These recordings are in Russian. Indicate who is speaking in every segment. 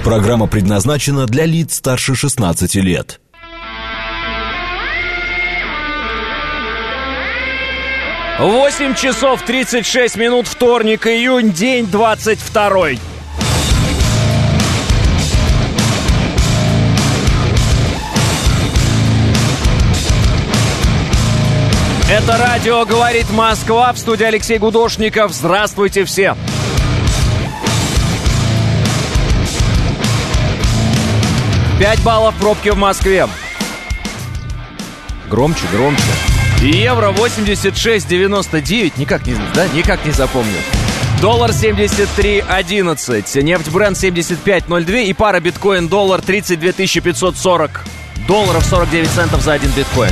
Speaker 1: Программа предназначена для лиц старше 16 лет.
Speaker 2: 8 часов 36 минут, вторник, июнь, день 22. Это радио «Говорит Москва», в студии Алексей Гудошников. Здравствуйте все! Пять баллов пробки в Москве. Громче, громче. Евро 86,99. Никак не запомню. Доллар 73,11. Нефть Brent 75,02. И пара биткоин-доллар 32 540 долларов 49 центов за один биткоин.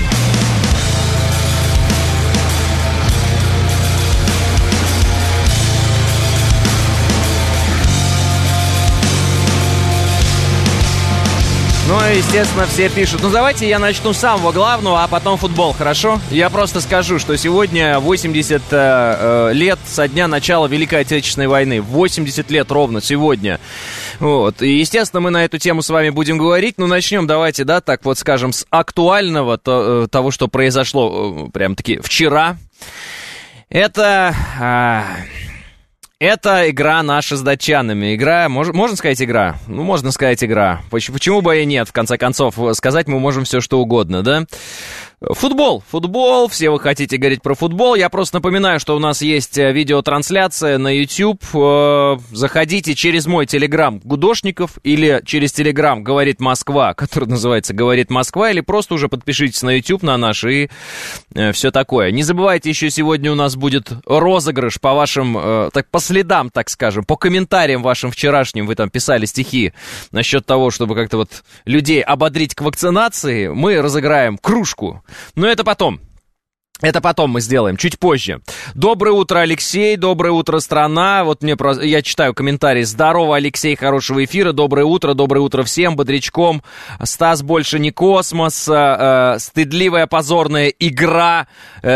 Speaker 2: Ну, естественно, все пишут. Ну, давайте я начну с самого главного, а потом футбол, хорошо? Я просто скажу, что сегодня 80 лет со дня начала Великой Отечественной войны. 80 лет ровно сегодня. Вот. И, естественно, мы на эту тему с вами будем говорить. Ну, начнем давайте, да, так вот скажем, с актуального, того, что произошло прям-таки вчера. Это игра наша с датчанами. Игра, можно сказать игра? Ну, можно сказать игра. Почему бы и нет, в конце концов? Сказать мы можем все, что угодно, да? Футбол, все вы хотите говорить про футбол. Я просто напоминаю, что у нас есть видеотрансляция на YouTube. Заходите через мой телеграм Гудошников или через телеграм «Говорит Москва», который называется «Говорит Москва», или просто уже подпишитесь на YouTube на наш и все такое. Не забывайте, еще сегодня у нас будет розыгрыш по вашим, по следам, так скажем, по комментариям вашим вчерашним. Вы там писали стихи насчет того, чтобы как-то вот людей ободрить к вакцинации. Мы разыграем кружку. Но это потом. Это потом мы сделаем, чуть позже. Доброе утро, Алексей, доброе утро, страна. Вот я читаю комментарии. Здорово, Алексей, хорошего эфира. Доброе утро всем, бодрячком. Стас, больше не космос. Стыдливая, позорная игра.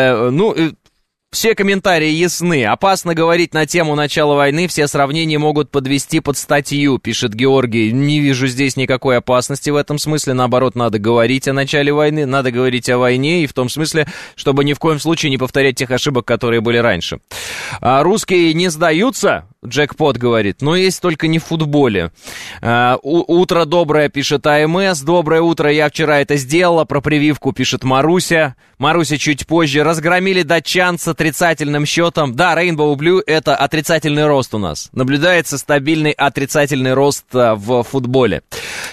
Speaker 2: Все комментарии ясны. Опасно говорить на тему начала войны. Все сравнения могут подвести под статью, пишет Георгий. Не вижу здесь никакой опасности в этом смысле. Наоборот, надо говорить о начале войны, надо говорить о войне. И в том смысле, чтобы ни в коем случае не повторять тех ошибок, которые были раньше. Русские не сдаются, Джекпот говорит, но есть только не в футболе. Утро доброе, пишет АМС. Доброе утро, я вчера это сделала. Про прививку пишет Маруся. Маруся чуть позже. Разгромили датчан с отрицательным счетом. Да, Rainbow Blue — это отрицательный рост у нас. Наблюдается стабильный отрицательный рост в футболе.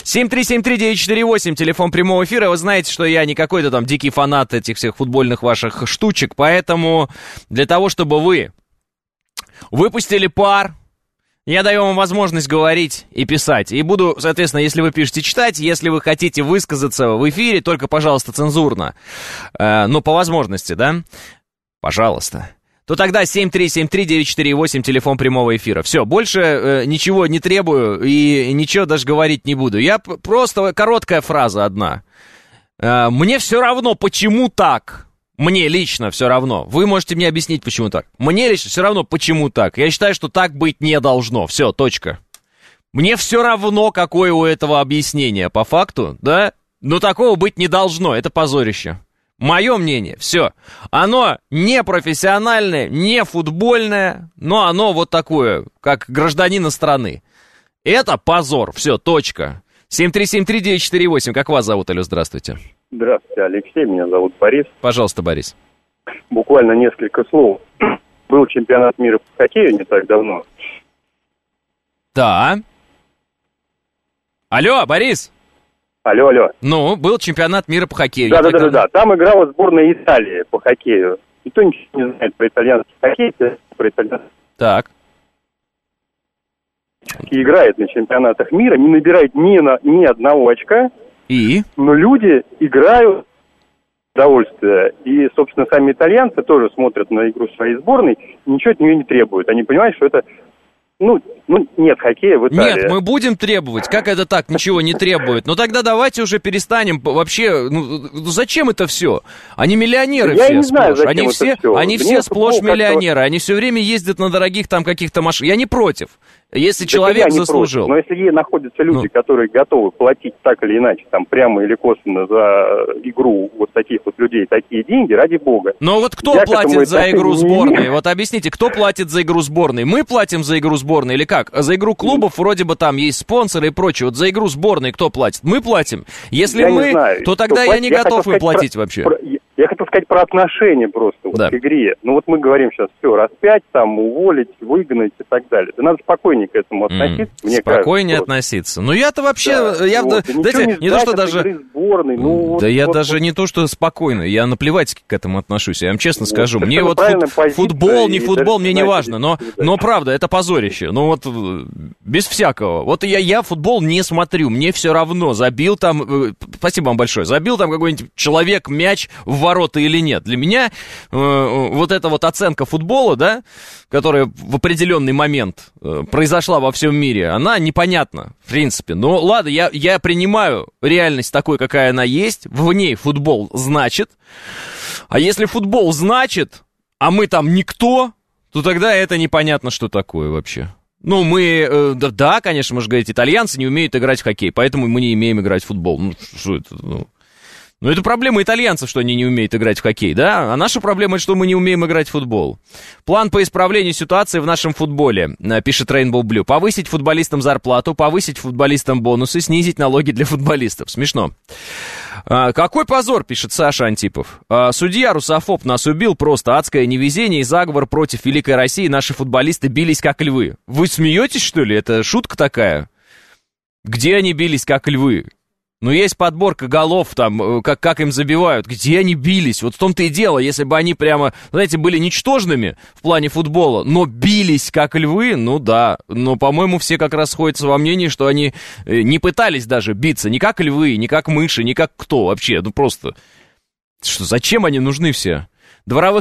Speaker 2: 7373948, телефон прямого эфира. Вы знаете, что я не какой-то там дикий фанат этих всех футбольных ваших штучек, поэтому для того, чтобы вы выпустили пар, я даю вам возможность говорить и писать. И буду, соответственно, если вы пишете, читать. Если вы хотите высказаться в эфире, только, пожалуйста, цензурно. Но по возможности, да? Пожалуйста. То тогда 7373948, телефон прямого эфира. Все, больше ничего не требую и ничего даже говорить не буду. Я просто короткая фраза одна. Мне все равно, почему так. Мне лично все равно. Вы можете мне объяснить, почему так. Мне лично все равно, почему так. Я считаю, что так быть не должно. Все, точка. Мне все равно, какое у этого объяснение. По факту, да? Но такого быть не должно. Это позорище. Мое мнение. Все. Оно не профессиональное, не футбольное, но оно вот такое, как гражданина страны. Это позор. Все, точка. 7373948. Как вас зовут, алло, здравствуйте.
Speaker 3: Здравствуйте, Алексей, меня зовут Борис.
Speaker 2: Пожалуйста, Борис.
Speaker 3: Буквально несколько слов. Был чемпионат мира по хоккею не так давно.
Speaker 2: Да. Алло, Борис.
Speaker 3: Алло.
Speaker 2: Ну, был чемпионат мира по хоккею.
Speaker 3: Да. Там играла сборная Италии по хоккею. Никто ничего не знает про итальянский хоккей, про итальянский.
Speaker 2: Так.
Speaker 3: И играет на чемпионатах мира, не набирает ни одного очка.
Speaker 2: И?
Speaker 3: Но люди играют в удовольствие. И, собственно, сами итальянцы тоже смотрят на игру своей сборной и ничего от нее не требуют. Они понимают, что это, Ну, нет хоккея в Италии.
Speaker 2: Нет, мы будем требовать. Как это так, ничего не требует? Ну тогда давайте уже перестанем вообще... Ну зачем это все? Они миллионеры
Speaker 3: я
Speaker 2: все
Speaker 3: не знаю,
Speaker 2: сплошь.
Speaker 3: зачем
Speaker 2: Они все сплошь миллионеры. Они все время ездят на дорогих там каких-то машинах. Я не против. Если человек заслужил.
Speaker 3: Но если находятся люди, которые готовы платить так или иначе, там прямо или косвенно за игру вот таких вот людей такие деньги, ради бога.
Speaker 2: Но вот кто платит за игру сборной? Вот объясните, кто платит за игру сборной? Мы платим за игру сборной или как? За игру клубов вроде бы там есть спонсоры и прочее. Вот за игру сборной кто платит? Мы платим. Если мы, то тогда я не готов им платить вообще.
Speaker 3: Я хотел сказать про отношения просто вот к игре. Ну вот мы говорим сейчас, все, распять, там, уволить, выгнать и так далее. Да надо спокойнее к этому относиться, мне кажется.
Speaker 2: Спокойнее относиться. Ну я-то вообще, знаете, не то, что даже...
Speaker 3: Сборной,
Speaker 2: я даже не то, что спокойно, я наплевать к этому отношусь, я вам честно скажу. Мне вот футбол, не футбол, мне не важно, но правда, это позорище. Ну вот, без всякого. Вот я футбол не смотрю, мне все равно, забил там, спасибо вам большое, забил там какой-нибудь человек мяч в ворота или нет. Для меня вот эта вот оценка футбола, да, которая в определенный момент произошла во всем мире, она непонятна, в принципе. Но ладно, я принимаю реальность такой, какая она есть. В ней футбол значит. А если футбол значит, а мы там никто, то тогда это непонятно, что такое вообще. Ну, мы, да, конечно, можно говорить, итальянцы не умеют играть в хоккей, поэтому мы не умеем играть в футбол. Ну, что это, Ну, это проблема итальянцев, что они не умеют играть в хоккей, да? А наша проблема, что мы не умеем играть в футбол. План по исправлению ситуации в нашем футболе, пишет Rainbow Blue. Повысить футболистам зарплату, повысить футболистам бонусы, снизить налоги для футболистов. Смешно. Какой позор, пишет Саша Антипов. Судья русофоб нас убил, просто адское невезение и заговор против Великой России. Наши футболисты бились как львы. Вы смеетесь, что ли? Это шутка такая? Где они бились как львы? Ну, есть подборка голов там, как им забивают. Где они бились? Вот в том-то и дело, если бы они прямо, знаете, были ничтожными в плане футбола, но бились как львы, ну да. Но, по-моему, все как раз сходятся во мнении, что они не пытались даже биться ни как львы, ни как мыши, ни как кто вообще. Ну, просто, что, зачем они нужны все? Дворовые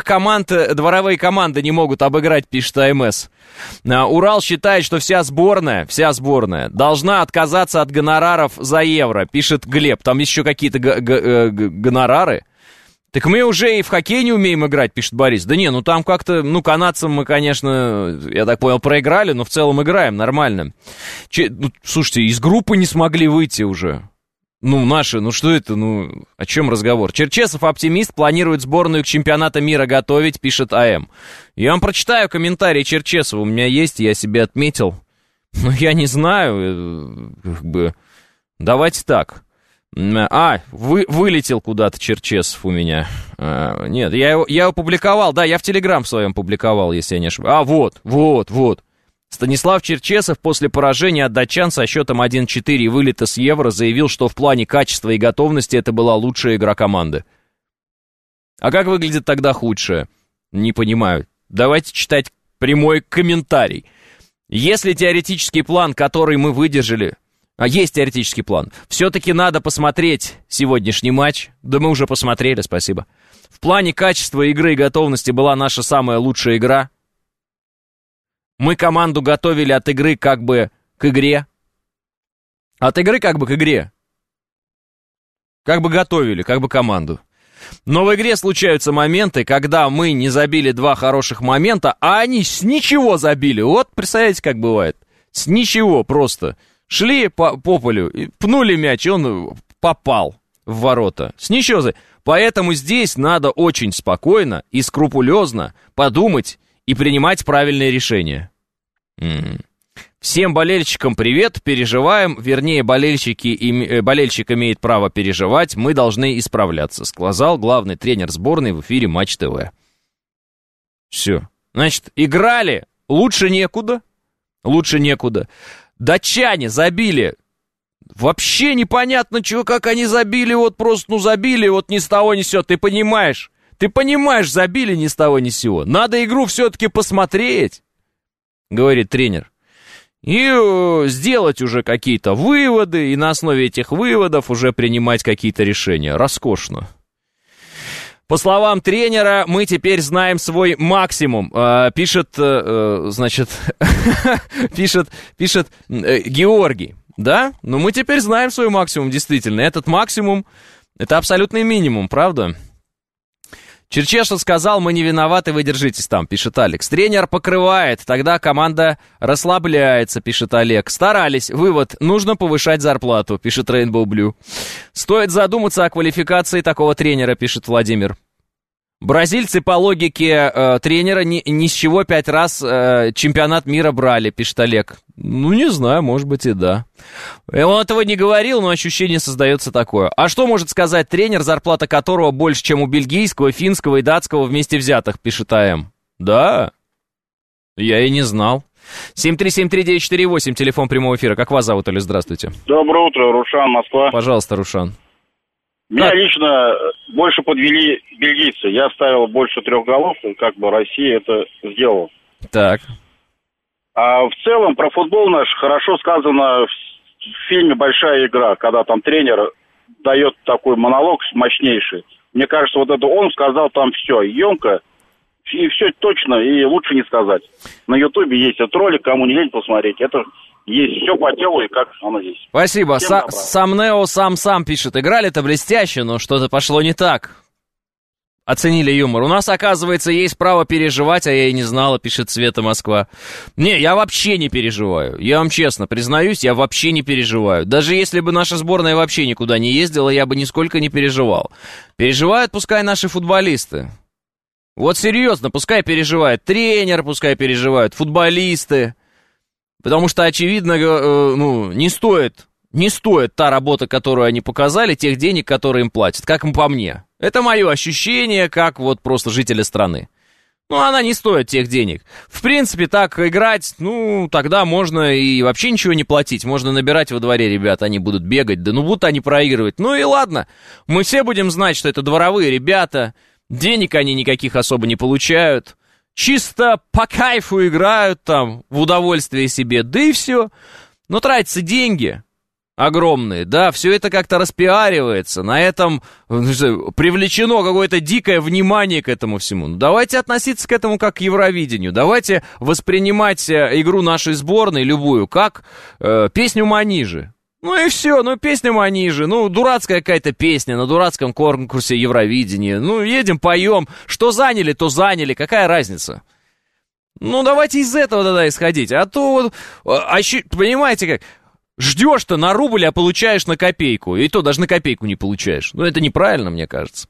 Speaker 2: команды не могут обыграть, пишет АМС. Урал считает, что вся сборная должна отказаться от гонораров за евро, пишет Глеб. Там еще какие-то гонорары. Так мы уже и в хоккей не умеем играть, пишет Борис. Да не, ну там как-то, канадцам мы, конечно, я так понял, проиграли, но в целом играем нормально. Слушайте, из группы не смогли выйти уже. Наши, что это, о чем разговор? Черчесов оптимист, планирует сборную к чемпионату мира готовить, пишет АМ. Я вам прочитаю комментарий Черчесова, у меня есть, я себе отметил. Я не знаю, давайте так. Вылетел куда-то Черчесов у меня. Нет, я его публиковал, да, я в Телеграм своем публиковал, если я не ошибаюсь. Вот. Станислав Черчесов после поражения от датчан со счетом 1-4 и вылета с Евро заявил, что в плане качества и готовности это была лучшая игра команды. А как выглядит тогда худшая? Не понимаю. Давайте читать прямой комментарий. Если теоретический план, который мы выдержали... есть теоретический план. Все-таки надо посмотреть сегодняшний матч. Да мы уже посмотрели, спасибо. В плане качества игры и готовности была наша самая лучшая игра. Мы команду готовили от игры как бы к игре. От игры как бы к игре. Как бы готовили, как бы команду. Но в игре случаются моменты, когда мы не забили 2 хороших момента, а они с ничего забили. Вот, представляете, как бывает. С ничего просто. Шли по полю, пнули мяч, и он попал в ворота. С ничего. Поэтому здесь надо очень спокойно и скрупулезно подумать и принимать правильные решения. Всем болельщикам привет, переживаем, вернее, болельщик имеет право переживать, мы должны исправляться, сказал главный тренер сборной в эфире Матч ТВ. Все. Значит, играли, лучше некуда. Датчане забили. Вообще непонятно, как они забили, забили, ни с того ни с сего, ты понимаешь, забили ни с того ни с сего. Надо игру все-таки посмотреть, говорит тренер, и сделать уже какие-то выводы, и на основе этих выводов уже принимать какие-то решения. Роскошно. По словам тренера, мы теперь знаем свой максимум. Пишет Георгий. Да? Ну, мы теперь знаем свой максимум, действительно. Этот максимум, это абсолютный минимум, правда? Черчешев сказал, мы не виноваты, вы держитесь там, пишет Алекс. Тренер покрывает, тогда команда расслабляется, пишет Олег. Старались, вывод, нужно повышать зарплату, пишет Rainbow Blue. Стоит задуматься о квалификации такого тренера, пишет Владимир. Бразильцы по логике тренера ни с чего 5 раз чемпионат мира брали, пишет Олег. Ну, не знаю, может быть и да. Он этого не говорил, но ощущение создается такое. А что может сказать тренер, зарплата которого больше, чем у бельгийского, финского и датского вместе взятых, пишет АМ? Да, я и не знал. 7373948, телефон прямого эфира. Как вас зовут, Оля? Здравствуйте.
Speaker 4: Доброе утро, Рушан, Москва.
Speaker 2: Пожалуйста, Рушан.
Speaker 4: Меня лично больше подвели бельгийцы. Я ставил больше 3 голов, и как бы Россия это сделала.
Speaker 2: Так.
Speaker 4: А в целом про футбол наш хорошо сказано в фильме «Большая игра», когда там тренер дает такой монолог мощнейший. Мне кажется, вот это он сказал там все емко, и все точно, и лучше не сказать. На Ютубе есть этот ролик, кому не лень посмотреть, это... Есть все по телу и как оно есть.
Speaker 2: Спасибо. Самнео сам пишет. Играли-то блестяще, но что-то пошло не так. Оценили юмор. У нас, оказывается, есть право переживать, а я и не знала, пишет Света Москва. Не, я вообще не переживаю. Я вам честно признаюсь, я вообще не переживаю. Даже если бы наша сборная вообще никуда не ездила, я бы нисколько не переживал. Переживают пускай наши футболисты. Вот серьезно, пускай переживает тренер, пускай переживают футболисты. Потому что, очевидно, не стоит та работа, которую они показали, тех денег, которые им платят, как по мне. Это мое ощущение, как вот просто жителя страны. Ну, она не стоит тех денег. В принципе, так играть, тогда можно и вообще ничего не платить. Можно набирать во дворе ребят, они будут бегать, будут они проигрывать. Ну и ладно, мы все будем знать, что это дворовые ребята, денег они никаких особо не получают. Чисто по кайфу играют там, в удовольствие себе, да и все. Но тратятся деньги огромные, да, все это как-то распиаривается, на этом привлечено какое-то дикое внимание к этому всему. Ну, давайте относиться к этому как к Евровидению, давайте воспринимать игру нашей сборной, любую, как песню Манижи. Ну и все, песня Манижи, дурацкая какая-то песня на дурацком конкурсе Евровидения. Едем, поем, что заняли, то заняли, какая разница? Давайте из этого тогда исходить, а то, понимаете как, ждешь-то на рубль, а получаешь на копейку, и то даже на копейку не получаешь. Это неправильно, мне кажется.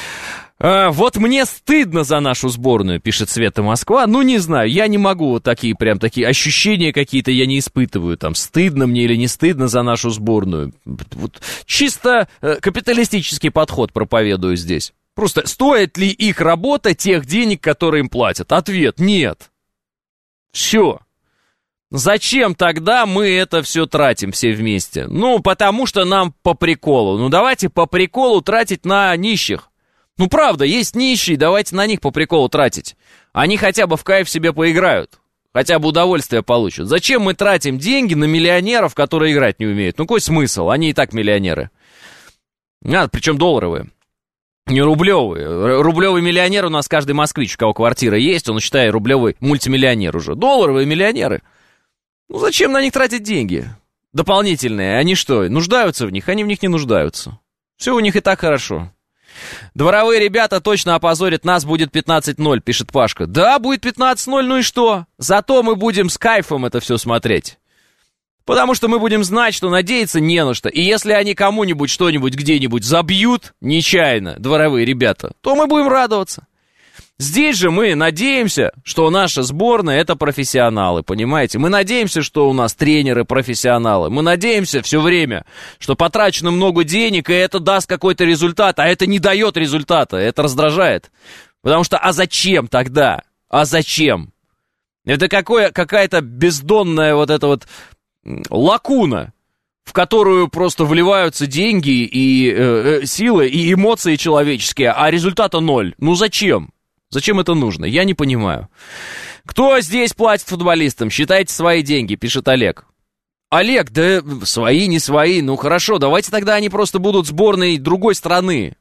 Speaker 2: Вот мне стыдно за нашу сборную, пишет Света Москва. Не знаю, я не могу вот такие ощущения какие-то я не испытываю. Там, стыдно мне или не стыдно за нашу сборную. Вот чисто капиталистический подход проповедую здесь. Просто стоит ли их работа тех денег, которые им платят? Ответ – нет. Все. Зачем тогда мы это все тратим все вместе? Потому что нам по приколу. Давайте по приколу тратить на нищих. Правда, есть нищие, давайте на них по приколу тратить. Они хотя бы в кайф себе поиграют, хотя бы удовольствие получат. Зачем мы тратим деньги на миллионеров, которые играть не умеют? Какой смысл? Они и так миллионеры. Причем долларовые, не рублевые. Рублевый миллионер у нас каждый москвич, у кого квартира есть, он, считай, рублевый мультимиллионер уже. Долларовые миллионеры. Зачем на них тратить деньги дополнительные? Они что, нуждаются в них? Они в них не нуждаются. Все у них и так хорошо. Дворовые ребята точно опозорят нас, будет 15-0, пишет Пашка. Да, будет 15-0, и что? Зато мы будем с кайфом это все смотреть. Потому что мы будем знать, что надеяться не на что. И если они кому-нибудь что-нибудь где-нибудь забьют нечаянно, дворовые ребята, то мы будем радоваться. Здесь же мы надеемся, что наша сборная — это профессионалы, понимаете? Мы надеемся, что у нас тренеры профессионалы. Мы надеемся все время, что потрачено много денег, и это даст какой-то результат, а это не дает результата, это раздражает. Потому что, а зачем тогда? А зачем? Это какая-то бездонная вот эта вот лакуна, в которую просто вливаются деньги и силы, и эмоции человеческие, а результата ноль. Зачем? Зачем это нужно? Я не понимаю. Кто здесь платит футболистам? Считайте свои деньги, пишет Олег. Олег, да свои, не свои. Хорошо, давайте тогда они просто будут сборной другой страны.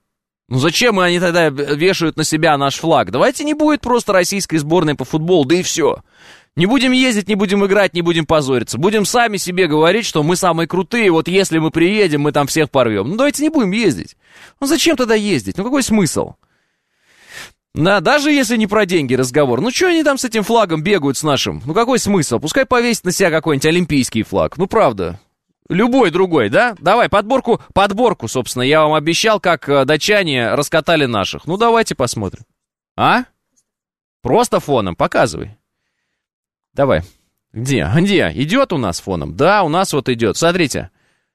Speaker 2: Ну зачем они тогда вешают на себя наш флаг? Давайте не будет просто российской сборной по футболу, да и все. Не будем ездить, не будем играть, не будем позориться. Будем сами себе говорить, что мы самые крутые, вот если мы приедем, мы там всех порвем. Ну давайте не будем ездить. Ну зачем тогда ездить? Ну какой смысл? Да, даже если не про деньги разговор. Ну что они там с этим флагом бегают с нашим? Ну какой смысл? Пускай повесит на себя какой-нибудь олимпийский флаг. Ну правда. Любой другой, да? Давай, подборку, собственно, я вам обещал, как датчане раскатали наших. Ну давайте посмотрим. А? Просто фоном, показывай. Давай. Где? Идет у нас фоном? Да, у нас вот идет. Смотрите.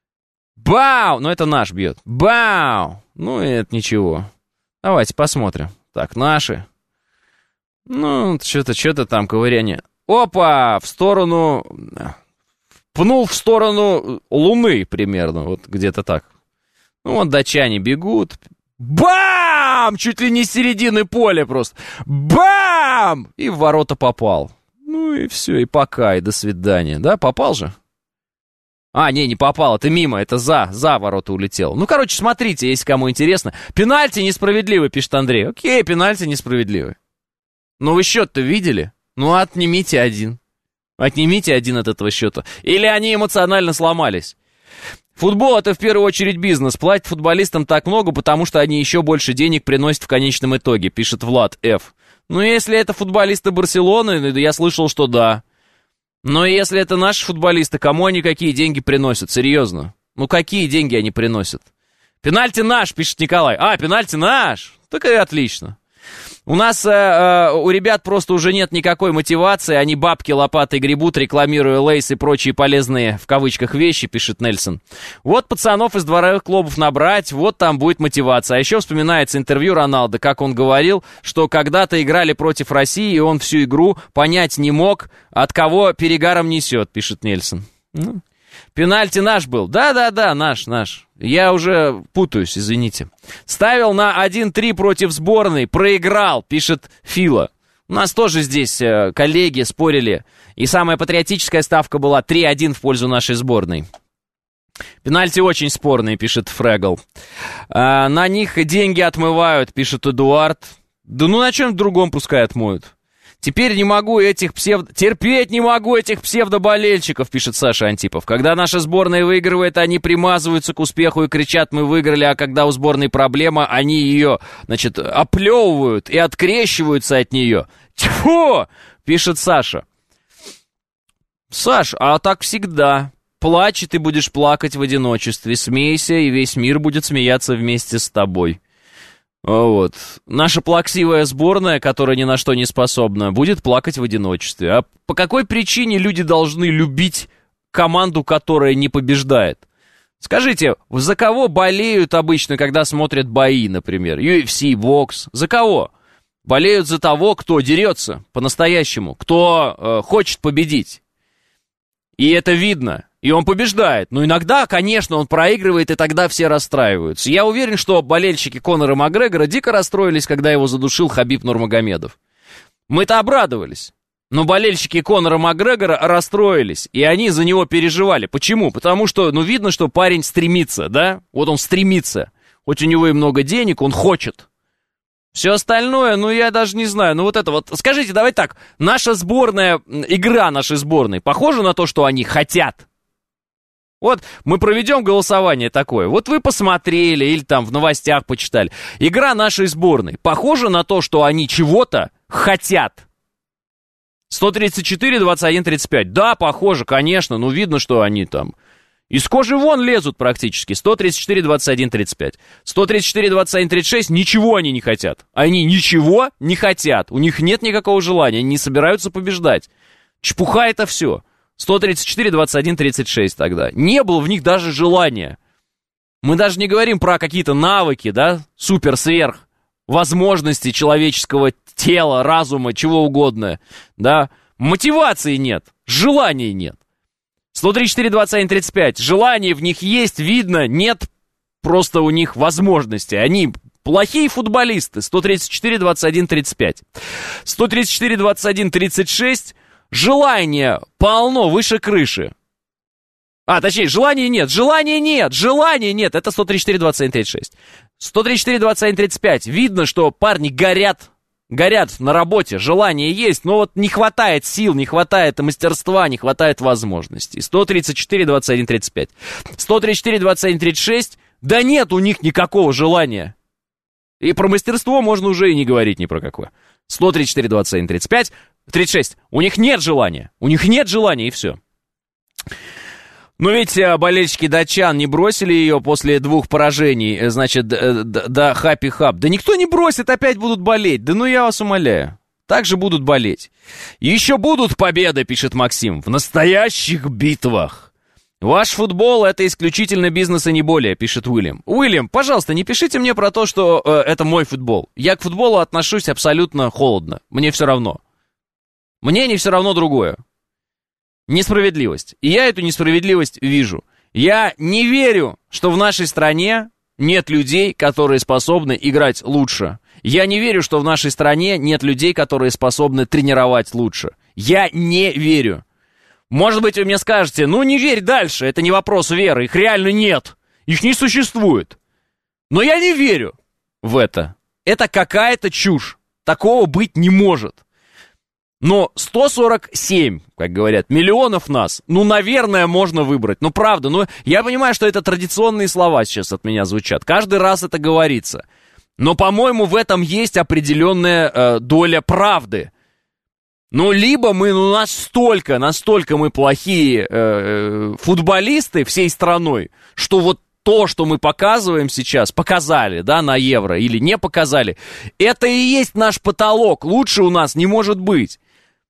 Speaker 2: Бау! Ну, это наш бьет. Бау! Ну, это ничего. Давайте посмотрим. Так, наши. Ну, что-то там ковыряние. Опа! В сторону... Пнул в сторону Луны примерно. Вот где-то так. Ну, вот датчане бегут. Бам! Чуть ли не с середины поля просто. Бам! И в ворота попал. Ну и все, и пока, и до свидания. Да, попал же? А, не попал, это мимо, это за ворота улетел. Ну, короче, смотрите, если кому интересно. Пенальти несправедливый, пишет Андрей. Окей, пенальти несправедливый. Ну, вы счет-то видели? Ну, отнимите один. Отнимите один от этого счета. Или они эмоционально сломались. Футбол — это в первую очередь бизнес. Платят футболистам так много, потому что они еще больше денег приносят в конечном итоге, пишет Влад Ф. Ну, если это футболисты Барселоны, я слышал, что да. Но если это наши футболисты, кому они какие деньги приносят? Серьезно. Ну, какие деньги они приносят? Пенальти наш, пишет Николай. А, пенальти наш. Так и отлично. У нас у ребят просто уже нет никакой мотивации, они бабки лопатой гребут, рекламируя Лейс и прочие полезные, в кавычках, вещи, пишет Нельсон. Вот пацанов из дворовых клубов набрать, вот там будет мотивация. А еще вспоминается интервью Роналдо, как он говорил, что когда-то играли против России, и он всю игру понять не мог, от кого перегаром несет, пишет Нельсон. Ну, пенальти наш был. Да, наш. Я уже путаюсь, извините. Ставил на 1-3 против сборной, проиграл, пишет Фила. У нас тоже здесь коллеги спорили. И самая патриотическая ставка была 3-1 в пользу нашей сборной. Пенальти очень спорные, пишет Фрегл. На них деньги отмывают, пишет Эдуард. Да ну на чем другом пускай отмоют. Терпеть не могу этих псевдоболельщиков, пишет Саша Антипов. Когда наша сборная выигрывает, они примазываются к успеху и кричат: мы выиграли, а когда у сборной проблема, они ее, оплевывают и открещиваются от нее. Тьфу! Пишет Саша. Саш, а так всегда. Плачь, и ты будешь плакать в одиночестве. Смейся, и весь мир будет смеяться вместе с тобой. Вот. Наша плаксивая сборная, которая ни на что не способна, будет плакать в одиночестве. А по какой причине люди должны любить команду, которая не побеждает? Скажите, за кого болеют обычно, когда смотрят бои, например? UFC, бокс. За кого? Болеют за того, кто дерется по-настоящему, кто хочет победить. И это видно. И он побеждает. Но иногда, конечно, он проигрывает, и тогда все расстраиваются. Я уверен, что болельщики Конора Макгрегора дико расстроились, когда его задушил Хабиб Нурмагомедов. Мы-то обрадовались. Но болельщики Конора Макгрегора расстроились, и они за него переживали. Почему? Потому что, видно, что парень стремится, да? Вот он стремится. Хоть у него и много денег, он хочет. Все остальное, я даже не знаю. Скажите, давайте так. Наша сборная, игра нашей сборной похожа на то, что они хотят? Вот мы проведем голосование такое. Вот вы посмотрели или там в новостях почитали. Игра нашей сборной похожа на то, что они чего-то хотят? 134, 21, 35. Да, похоже, конечно. Видно, что они там из кожи вон лезут практически. 134, 21, 35. 134, 21, 36. Ничего они не хотят. Они ничего не хотят. У них нет никакого желания. Они не собираются побеждать. Чепуха это все. 134, 21, 36 тогда. Не было в них даже желания. Мы даже не говорим про какие-то навыки, да, супер-сверх, возможности человеческого тела, разума, чего угодно, да. Мотивации нет, желания нет. 134, 21, 35. Желание в них есть, видно, нет просто у них возможности. Они плохие футболисты. 134, 21, 35. 134, 21, 36. Желания полно, выше крыши. Точнее, желания нет. Это 134, 21, 36. 134-21-35. Видно, что парни горят на работе, желание есть, но вот не хватает сил, не хватает мастерства, не хватает возможностей. 134-21-35. 134-21-36. Да нет у них никакого желания. И про мастерство можно уже и не говорить ни про какое. 134-21-35. 36. У них нет желания. У них нет желания, и все. Но ведь болельщики датчан не бросили ее после 2 поражений, значит, до хаппи-хап. Да никто не бросит, опять будут болеть. Да ну я вас умоляю. Так же будут болеть. Еще будут победы, пишет Максим, в настоящих битвах. Ваш футбол — это исключительно бизнес и не более, пишет Уильям. Уильям, пожалуйста, не пишите мне про то, что это мой футбол. Я к футболу отношусь абсолютно холодно. Мне все равно. Мне не все равно другое. Несправедливость. И я эту несправедливость вижу. Я не верю, что в нашей стране нет людей, которые способны играть лучше. Я не верю, что в нашей стране нет людей, которые способны тренировать лучше. Я не верю. Может быть, вы мне скажете, ну не верь дальше, это не вопрос веры, их реально нет. Их не существует. Но я не верю в это. Это какая-то чушь. Такого быть не может. Но 147, как говорят, миллионов нас, ну, наверное, можно выбрать. Ну, правда, ну, я понимаю, что это традиционные слова сейчас от меня звучат. Каждый раз это говорится. Но, по-моему, в этом есть определенная доля правды. Ну, либо мы, ну, настолько мы плохие футболисты всей страной, что вот то, что мы показываем сейчас, показали, да, на Евро или не показали, это и есть наш потолок. Лучше у нас не может быть.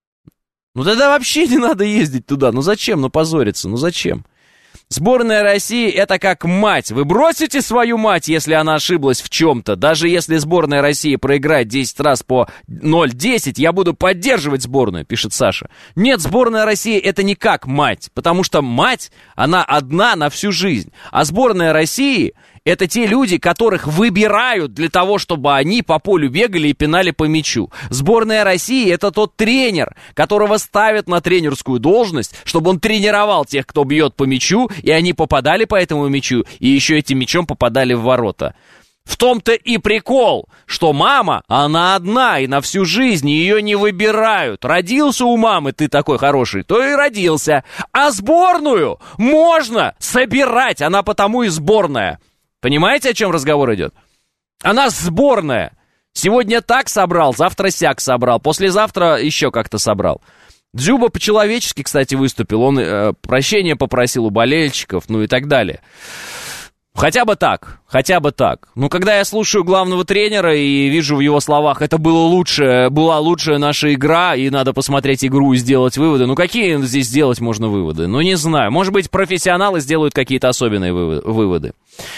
Speaker 2: Ну тогда вообще не надо ездить туда. Ну зачем? Ну позориться. Ну зачем? Сборная России — это как мать. Вы бросите свою мать, если она ошиблась в чем-то. Даже если сборная России проиграет 10 раз по 0-10, я буду поддерживать сборную, пишет Саша. Нет, сборная России — это не как мать. Потому что мать, она одна на всю жизнь. А сборная России — это те люди, которых выбирают для того, чтобы они по полю бегали и пинали по мячу. Сборная России — это тот тренер, которого ставят на тренерскую должность, чтобы он тренировал тех, кто бьет по мячу, и они попадали по этому мячу, и еще этим мячом попадали в ворота. В том-то и прикол, что мама, она одна, и на всю жизнь ее не выбирают. Родился у мамы ты такой хороший, то и родился. А сборную можно собирать, она потому и сборная. Понимаете, о чем разговор идет? Она сборная. Сегодня так собрал, завтра сяк собрал, послезавтра еще как-то собрал. Дзюба по-человечески, кстати, выступил. Он прощения попросил у болельщиков, ну и так далее. Хотя бы так. Ну, когда я слушаю главного тренера и вижу в его словах, это была лучшая наша игра, и надо посмотреть игру и сделать выводы. Ну, какие здесь сделать можно выводы? Ну, не знаю. Может быть, профессионалы сделают какие-то особенные выводы.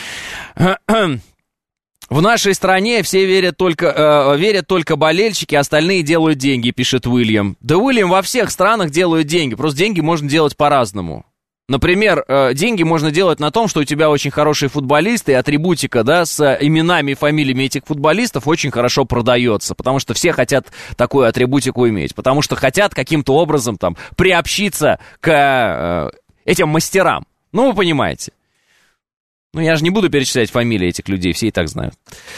Speaker 2: В нашей стране все верят только болельщики, остальные делают деньги, пишет Уильям. Да, Уильям, во всех странах делают деньги, просто деньги можно делать по-разному. Например, деньги можно делать на том, что у тебя очень хорошие футболисты, и атрибутика, да, с именами и фамилиями этих футболистов очень хорошо продается, потому что все хотят такую атрибутику иметь, потому что хотят каким-то образом там приобщиться к этим мастерам. Ну, вы понимаете. Ну, я же не буду перечислять фамилии этих людей, все и так знают.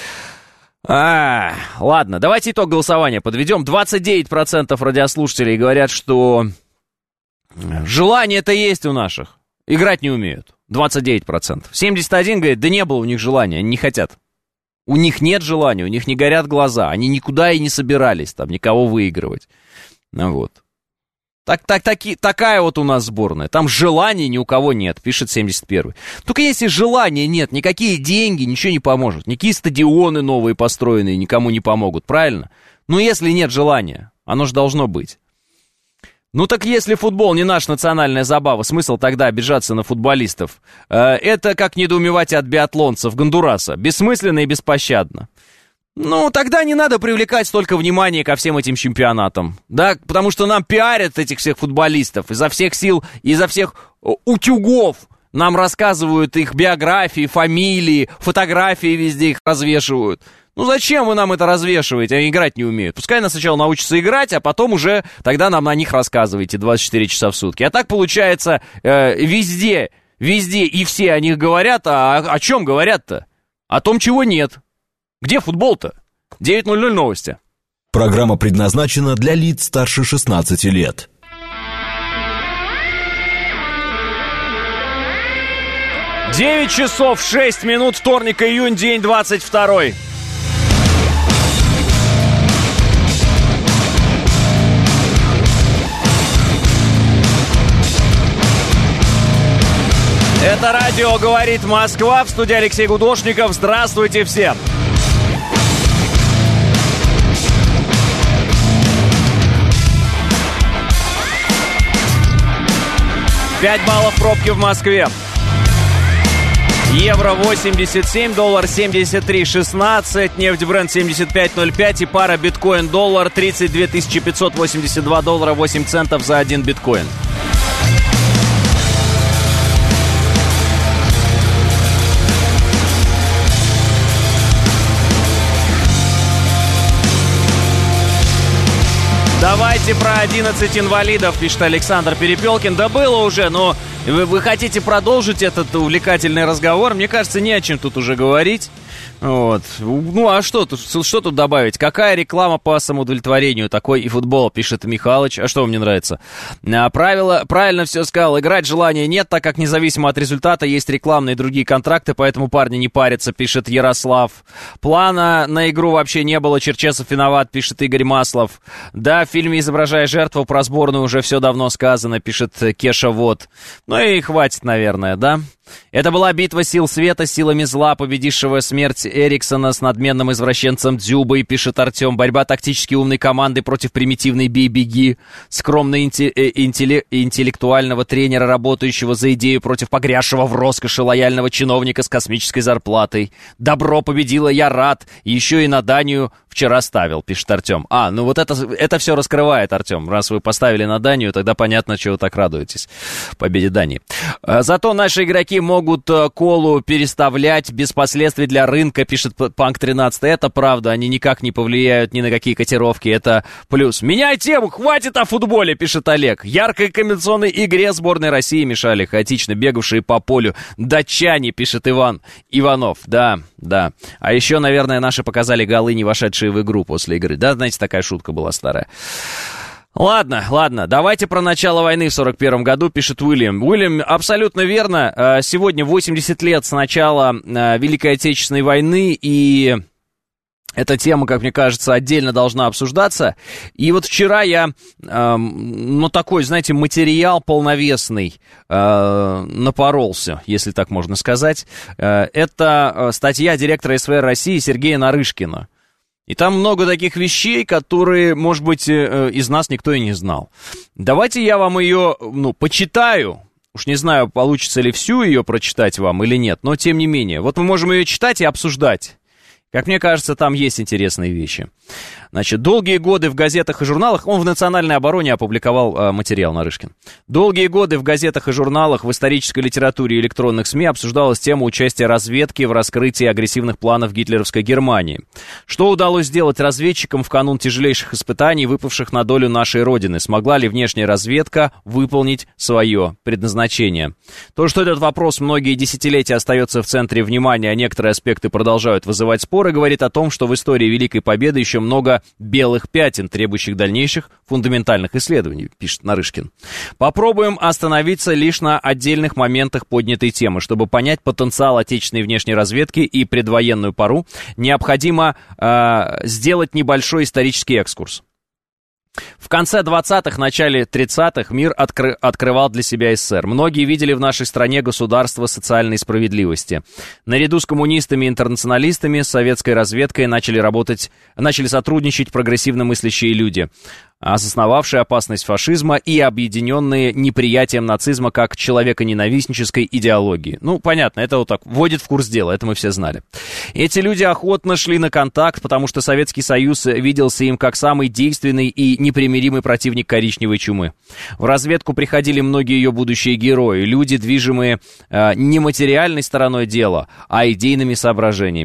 Speaker 2: Ладно, давайте итог голосования подведем. 29% радиослушателей говорят, что желание-то есть у наших, играть не умеют. 29%. 71% говорит, да не было у них желания, они не хотят. У них нет желания, у них не горят глаза, они никуда и не собирались там никого выигрывать. Ну вот. Такая вот у нас сборная. Там желания ни у кого нет, пишет 71-й. Только если желания нет, никакие деньги, ничего не поможет. Никакие стадионы новые построенные никому не помогут, правильно? Ну, если нет желания, оно же должно быть. Ну, так если футбол не наша национальная забава, смысл тогда обижаться на футболистов? Это как недоумевать от биатлонцев Гондураса. Бессмысленно и беспощадно. Ну, тогда не надо привлекать столько внимания ко всем этим чемпионатам, да, потому что нам пиарят этих всех футболистов изо всех сил, изо всех утюгов нам рассказывают их биографии, фамилии, фотографии везде их развешивают. Ну, зачем вы нам это развешиваете, они играть не умеют? Пускай нас сначала научатся играть, а потом уже тогда нам на них рассказываете 24 часа в сутки. А так получается везде и все о них говорят, а о чем говорят-то? о том, чего нет. Где футбол-то? 9:00 новости.
Speaker 1: Программа предназначена для лиц старше 16 лет.
Speaker 2: 9 часов 6 минут, вторник, июнь, день 22. Это радио «Говорит Москва», в студии Алексей Гудошников. Здравствуйте всем! $5 баллов пробки в Москве. Евро 87, доллар 73,16, нефть Брент 75,05 и пара биткоин-доллар 32 582 доллара 8 центов за 1 биткоин. Давайте про 11 инвалидов, пишет Александр Перепелкин. Да было уже, но вы хотите продолжить этот увлекательный разговор? Мне кажется, не о чем тут уже говорить. Вот. Ну, а что тут добавить? Какая реклама по самоудовлетворению? Такой и футбол, пишет Михалыч. А что вам не нравится? Правильно все сказал. Играть желания нет, так как независимо от результата есть рекламные и другие контракты, поэтому парни не парятся, пишет Ярослав. Плана на игру вообще не было, Черчесов виноват, пишет Игорь Маслов. Да, в фильме «Изображая жертву» про сборную уже все давно сказано, пишет Кеша Вот. Ну и хватит, наверное, да? Это была битва сил света с силами зла, победившего смерть Эриксона с надменным извращенцем Дзюбой, пишет Артем. Борьба тактически умной команды против примитивной бей-беги, скромно интеллектуального тренера, работающего за идею против погрязшего в роскоши лояльного чиновника с космической зарплатой. Добро победило, я рад. Еще и на Данию вчера ставил, пишет Артем. Ну вот это все раскрывает, Артем. Раз вы поставили на Данию, тогда понятно, чего вы так радуетесь победе Дании. Зато наши игроки могут колу переставлять без последствий для рынка, пишет Панк 13. Это правда, они никак не повлияют ни на какие котировки, это плюс. Меняй тему, хватит о футболе, пишет Олег. Яркой комбинационной игре сборной России мешали хаотично бегавшие по полю датчане, пишет Иванов. Да. А еще, наверное, наши показали голы, не вошедшие в игру после игры. Да, знаете, такая шутка была старая. Ладно, давайте про начало войны в 41 году, пишет Уильям. Уильям, абсолютно верно. Сегодня 80 лет с начала Великой Отечественной войны, и эта тема, как мне кажется, отдельно должна обсуждаться. И вот вчера я, такой, знаете, материал полновесный напоролся, если так можно сказать. Это статья директора СВР России Сергея Нарышкина. И там много таких вещей, которые, может быть, из нас никто и не знал. Давайте я вам ее, почитаю. Уж не знаю, получится ли всю ее прочитать вам или нет, но тем не менее. Вот мы можем ее читать и обсуждать. Как мне кажется, там есть интересные вещи. Значит, долгие годы в газетах и журналах, он в «Национальной обороне» опубликовал материал Нарышкин. Долгие годы в газетах и журналах, в исторической литературе и электронных СМИ обсуждалась тема участия разведки в раскрытии агрессивных планов гитлеровской Германии. Что удалось сделать разведчикам в канун тяжелейших испытаний, выпавших на долю нашей Родины? Смогла ли внешняя разведка выполнить свое предназначение? То, что этот вопрос многие десятилетия остается в центре внимания, а некоторые аспекты продолжают вызывать споры, говорит о том, что в истории Великой Победы еще много белых пятен, требующих дальнейших фундаментальных исследований, пишет Нарышкин. Попробуем остановиться лишь на отдельных моментах поднятой темы. Чтобы понять потенциал отечественной внешней разведки и предвоенную пору, необходимо сделать небольшой исторический экскурс. В конце 20-х, начале 30-х мир открывал для себя СССР. Многие видели в нашей стране государство социальной справедливости. Наряду с коммунистами и интернационалистами с советской разведкой начали сотрудничать прогрессивно мыслящие люди, осознававшие опасность фашизма и объединенные неприятием нацизма как человеконенавистнической идеологии. Понятно, это вот так вводит в курс дела, это мы все знали. Эти люди охотно шли на контакт, потому что Советский Союз виделся им как самый действенный и непримиримый противник коричневой чумы. В разведку приходили многие ее будущие герои, люди, движимые не материальной стороной дела, а идейными соображениями.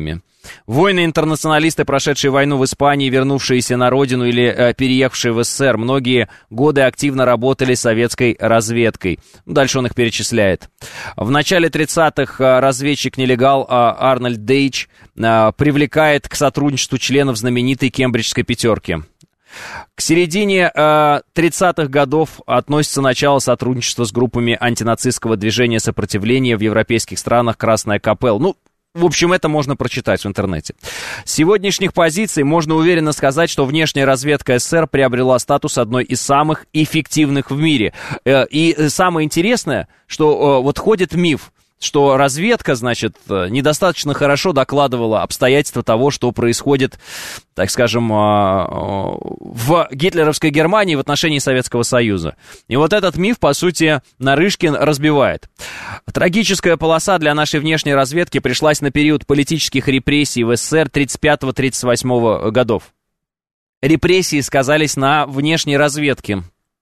Speaker 2: Воины-интернационалисты, прошедшие войну в Испании, вернувшиеся на родину или переехавшие в СССР, многие годы активно работали с советской разведкой. Дальше он их перечисляет. В начале 30-х разведчик-нелегал Арнольд Дейч привлекает к сотрудничеству членов знаменитой Кембриджской пятерки. К середине 30-х годов относится начало сотрудничества с группами антинацистского движения сопротивления в европейских странах «Красная Капелла». Ну, в общем, это можно прочитать в интернете. С сегодняшних позиций можно уверенно сказать, что внешняя разведка СССР приобрела статус одной из самых эффективных в мире. И самое интересное, что вот ходит миф, что разведка, значит, недостаточно хорошо докладывала обстоятельства того, что происходит, так скажем, в гитлеровской Германии в отношении Советского Союза. И вот этот миф, по сути, Нарышкин разбивает. Трагическая полоса для нашей внешней разведки пришлась на период политических репрессий в СССР 1935-1938 годов. Репрессии сказались на внешней разведке.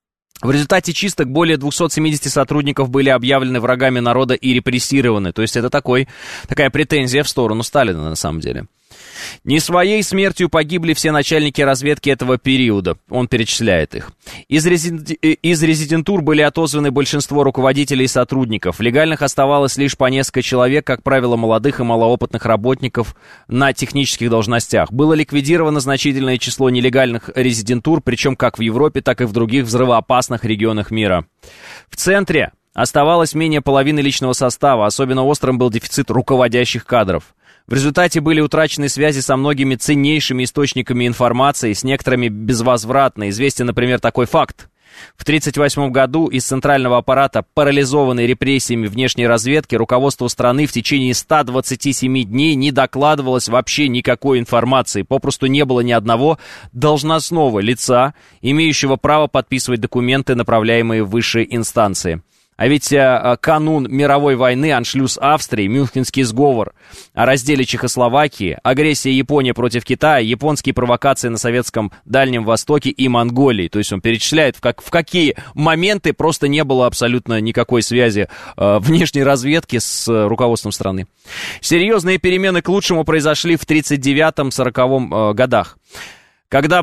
Speaker 2: В результате чисток более 270 сотрудников были объявлены врагами народа и репрессированы. То есть это такая претензия в сторону Сталина, на самом деле. Не своей смертью погибли все начальники разведки этого периода. Он перечисляет их. Из резидентур были отозваны большинство руководителей и сотрудников. Легальных оставалось лишь по несколько человек, как правило, молодых и малоопытных работников на технических должностях. Было ликвидировано значительное число нелегальных резидентур, причем как в Европе, так и в других взрывоопасных регионах мира. В центре оставалось менее половины личного состава. Особенно острым был дефицит руководящих кадров. В результате были утрачены связи со многими ценнейшими источниками информации, с некоторыми безвозвратно. Известен, например, такой факт. В 1938 году из центрального аппарата, парализованной репрессиями внешней разведки, руководству страны в течение 127 дней не докладывалось вообще никакой информации. Попросту не было ни одного должностного лица, имеющего право подписывать документы, направляемые в высшие инстанции. А ведь канун мировой войны, аншлюз Австрии, Мюнхенский сговор о разделе Чехословакии, агрессия Японии против Китая, японские провокации на советском Дальнем Востоке и Монголии. То есть он перечисляет, в какие моменты просто не было абсолютно никакой связи внешней разведки с руководством страны. Серьезные перемены к лучшему произошли в 1939-1940 годах. Когда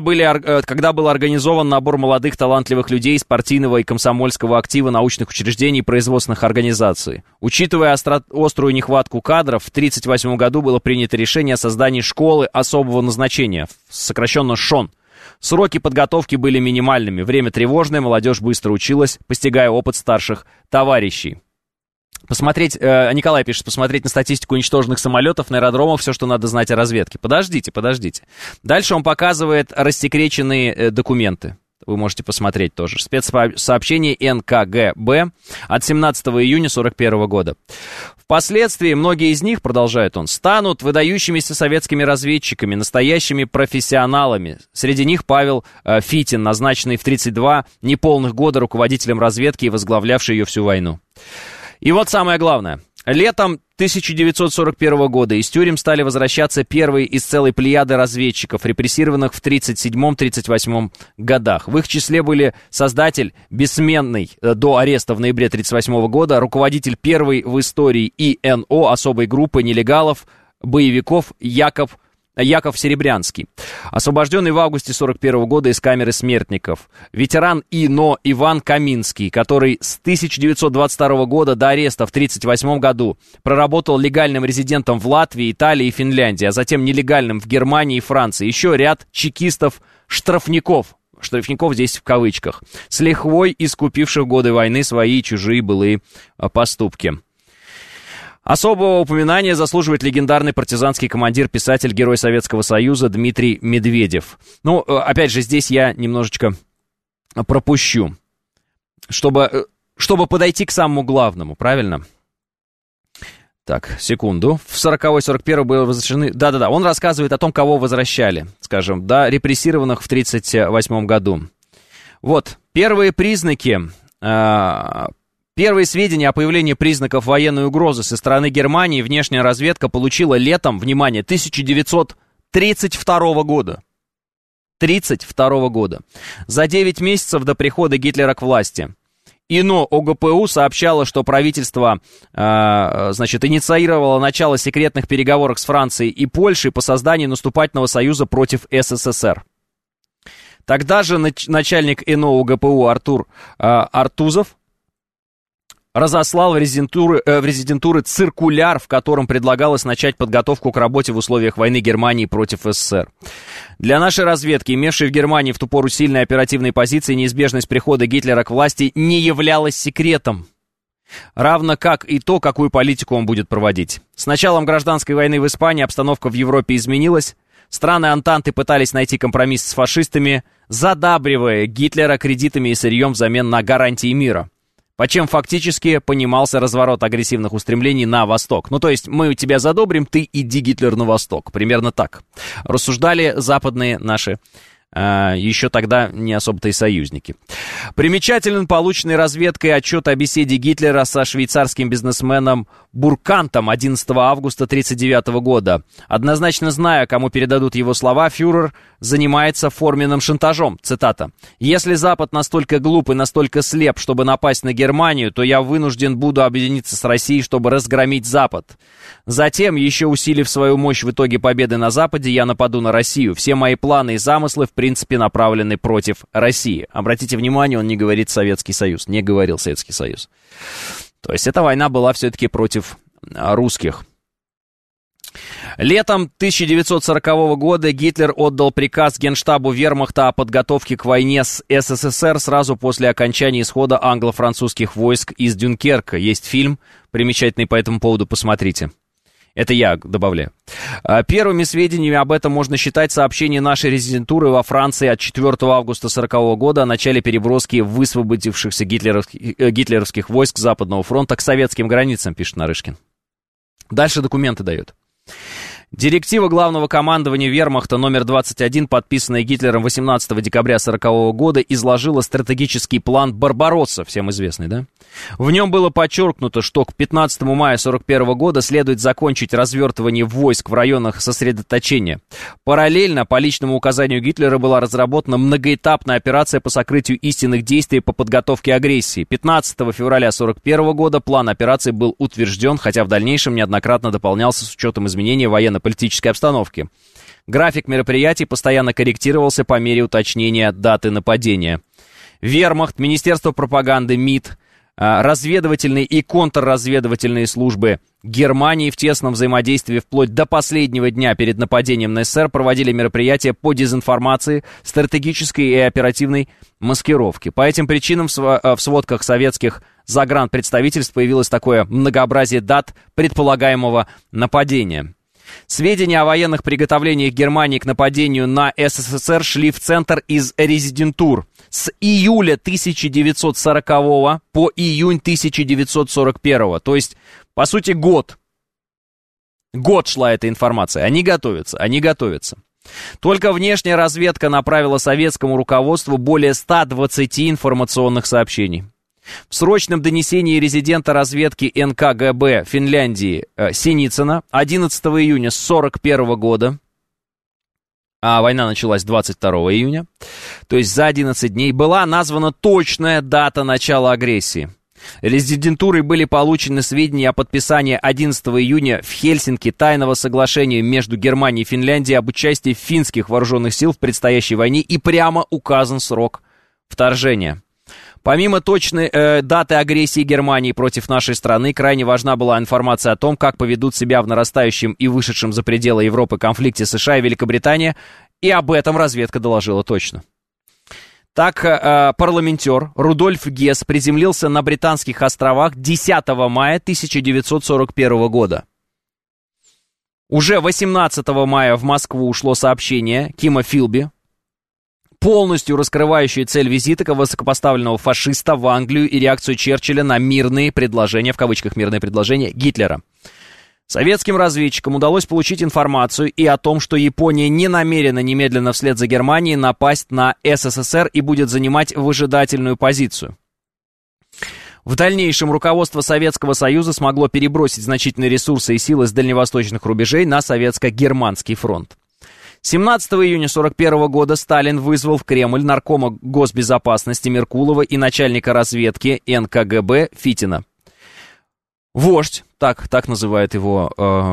Speaker 2: был организован набор молодых талантливых людей из партийного и комсомольского актива научных учреждений и производственных организаций. Учитывая острую нехватку кадров, в 1938 году было принято решение о создании школы особого назначения, сокращенно ШОН. Сроки подготовки были минимальными, время тревожное, молодежь быстро училась, постигая опыт старших товарищей. Николай пишет, посмотреть на статистику уничтоженных самолетов на аэродромах, все, что надо знать о разведке. Подождите. Дальше он показывает рассекреченные документы. Вы можете посмотреть тоже. Спецсообщение НКГБ от 17 июня 1941 года. Впоследствии многие из них, продолжает он, станут выдающимися советскими разведчиками, настоящими профессионалами. Среди них Павел Фитин, назначенный в 32 неполных года руководителем разведки и возглавлявший ее всю войну. И вот самое главное. Летом 1941 года из тюрем стали возвращаться первые из целой плеяды разведчиков, репрессированных в 1937-1938 годах. В их числе были создатель, бессменный до ареста в ноябре 1938 года, руководитель первой в истории ИНО особой группы нелегалов, боевиков Яков Серебрянский, освобожденный в августе 1941 года из камеры смертников. Ветеран ИНО Иван Каминский, который с 1922 года до ареста в 1938 году проработал легальным резидентом в Латвии, Италии и Финляндии, а затем нелегальным в Германии и Франции. Еще ряд чекистов-штрафников, здесь в кавычках, с лихвой искупивших в годы войны свои и чужие былые поступки. Особого упоминания заслуживает легендарный партизанский командир, писатель, герой Советского Союза Дмитрий Медведев. Ну, опять же, здесь я немножечко пропущу, чтобы подойти к самому главному, правильно? Так, секунду. В 40-41 было возвращены... Да-да-да, он рассказывает о том, кого возвращали, скажем, да, репрессированных в 1938 году. Вот, первые признаки... Первые сведения о появлении признаков военной угрозы со стороны Германии внешняя разведка получила летом, внимание, 1932 года. 1932 года. За 9 месяцев до прихода Гитлера к власти. ИНО ОГПУ сообщало, что правительство, инициировало начало секретных переговоров с Францией и Польшей по созданию наступательного союза против СССР. Тогда же начальник ИНО ОГПУ Артур Артузов разослал в резидентуры циркуляр, в котором предлагалось начать подготовку к работе в условиях войны Германии против СССР. Для нашей разведки, имевшей в Германии в ту пору сильные оперативные позиции, неизбежность прихода Гитлера к власти не являлась секретом. Равно как и то, какую политику он будет проводить. С началом гражданской войны в Испании обстановка в Европе изменилась. Страны Антанты пытались найти компромисс с фашистами, задабривая Гитлера кредитами и сырьем взамен на гарантии мира. По чем фактически понимался разворот агрессивных устремлений на восток. Ну, то есть, мы тебя задобрим, ты иди, Гитлер, на восток. Примерно так. Рассуждали западные наши, еще тогда не особо-то и союзники. Примечателен полученный разведкой отчет о беседе Гитлера со швейцарским бизнесменом Буркантом 11 августа 1939 года. Однозначно зная, кому передадут его слова, фюрер занимается форменным шантажом. Цитата. «Если Запад настолько глуп и настолько слеп, чтобы напасть на Германию, то я вынужден буду объединиться с Россией, чтобы разгромить Запад. Затем, еще усилив свою мощь в итоге победы на Западе, я нападу на Россию. Все мои планы и замыслы, в принципе, направлены против России». Обратите внимание, он не говорит Советский Союз, не говорил Советский Союз. То есть эта война была все-таки против русских. Летом 1940 года Гитлер отдал приказ Генштабу Вермахта о подготовке к войне с СССР сразу после окончания исхода англо-французских войск из Дюнкерка. Есть фильм, примечательный по этому поводу, посмотрите. Это я добавляю. Первыми сведениями об этом можно считать сообщение нашей резидентуры во Франции от 4 августа 1940 года о начале переброски высвободившихся гитлеровских войск Западного фронта к советским границам, пишет Нарышкин. Дальше документы дает. Директива главного командования Вермахта номер 21, подписанная Гитлером 18 декабря 1940 года, изложила стратегический план «Барбаросса», всем известный, да? В нем было подчеркнуто, что к 15 мая 1941 года следует закончить развертывание войск в районах сосредоточения. Параллельно, по личному указанию Гитлера, была разработана многоэтапная операция по сокрытию истинных действий по подготовке агрессии. 15 февраля 1941 года план операции был утвержден, хотя в дальнейшем неоднократно дополнялся с учетом изменений военно-политической обстановки. График мероприятий постоянно корректировался по мере уточнения даты нападения. Вермахт, Министерство пропаганды, МИД, разведывательные и контрразведывательные службы Германии в тесном взаимодействии вплоть до последнего дня перед нападением на СССР проводили мероприятия по дезинформации, стратегической и оперативной маскировке. По этим причинам в сводках советских загранпредставительств появилось такое многообразие дат предполагаемого нападения. Сведения о военных приготовлениях Германии к нападению на СССР шли в центр из резидентур с июля 1940 по июнь 1941. То есть, по сути, год. Год шла эта информация. Они готовятся. Только внешняя разведка направила советскому руководству более 120 информационных сообщений. В срочном донесении резидента разведки НКГБ Финляндии Синицына 11 июня 1941 года, а война началась 22 июня, то есть за 11 дней, была названа точная дата начала агрессии. Резидентурой были получены сведения о подписании 11 июня в Хельсинки тайного соглашения между Германией и Финляндией об участии финских вооруженных сил в предстоящей войне и прямо указан срок вторжения. Помимо точной даты агрессии Германии против нашей страны, крайне важна была информация о том, как поведут себя в нарастающем и вышедшем за пределы Европы конфликте США и Великобритания, и об этом разведка доложила точно. Так, парламентер Рудольф Гесс приземлился на Британских островах 10 мая 1941 года. Уже 18 мая в Москву ушло сообщение Кима Филби, полностью раскрывающие цель визита высокопоставленного фашиста в Англию и реакцию Черчилля на мирные предложения, в кавычках мирные предложения, Гитлера. Советским разведчикам удалось получить информацию и о том, что Япония не намерена немедленно вслед за Германией напасть на СССР и будет занимать выжидательную позицию. В дальнейшем руководство Советского Союза смогло перебросить значительные ресурсы и силы с дальневосточных рубежей на советско-германский фронт. 17 июня 1941 года Сталин вызвал в Кремль наркома госбезопасности Меркулова и начальника разведки НКГБ Фитина. Вождь, так называет его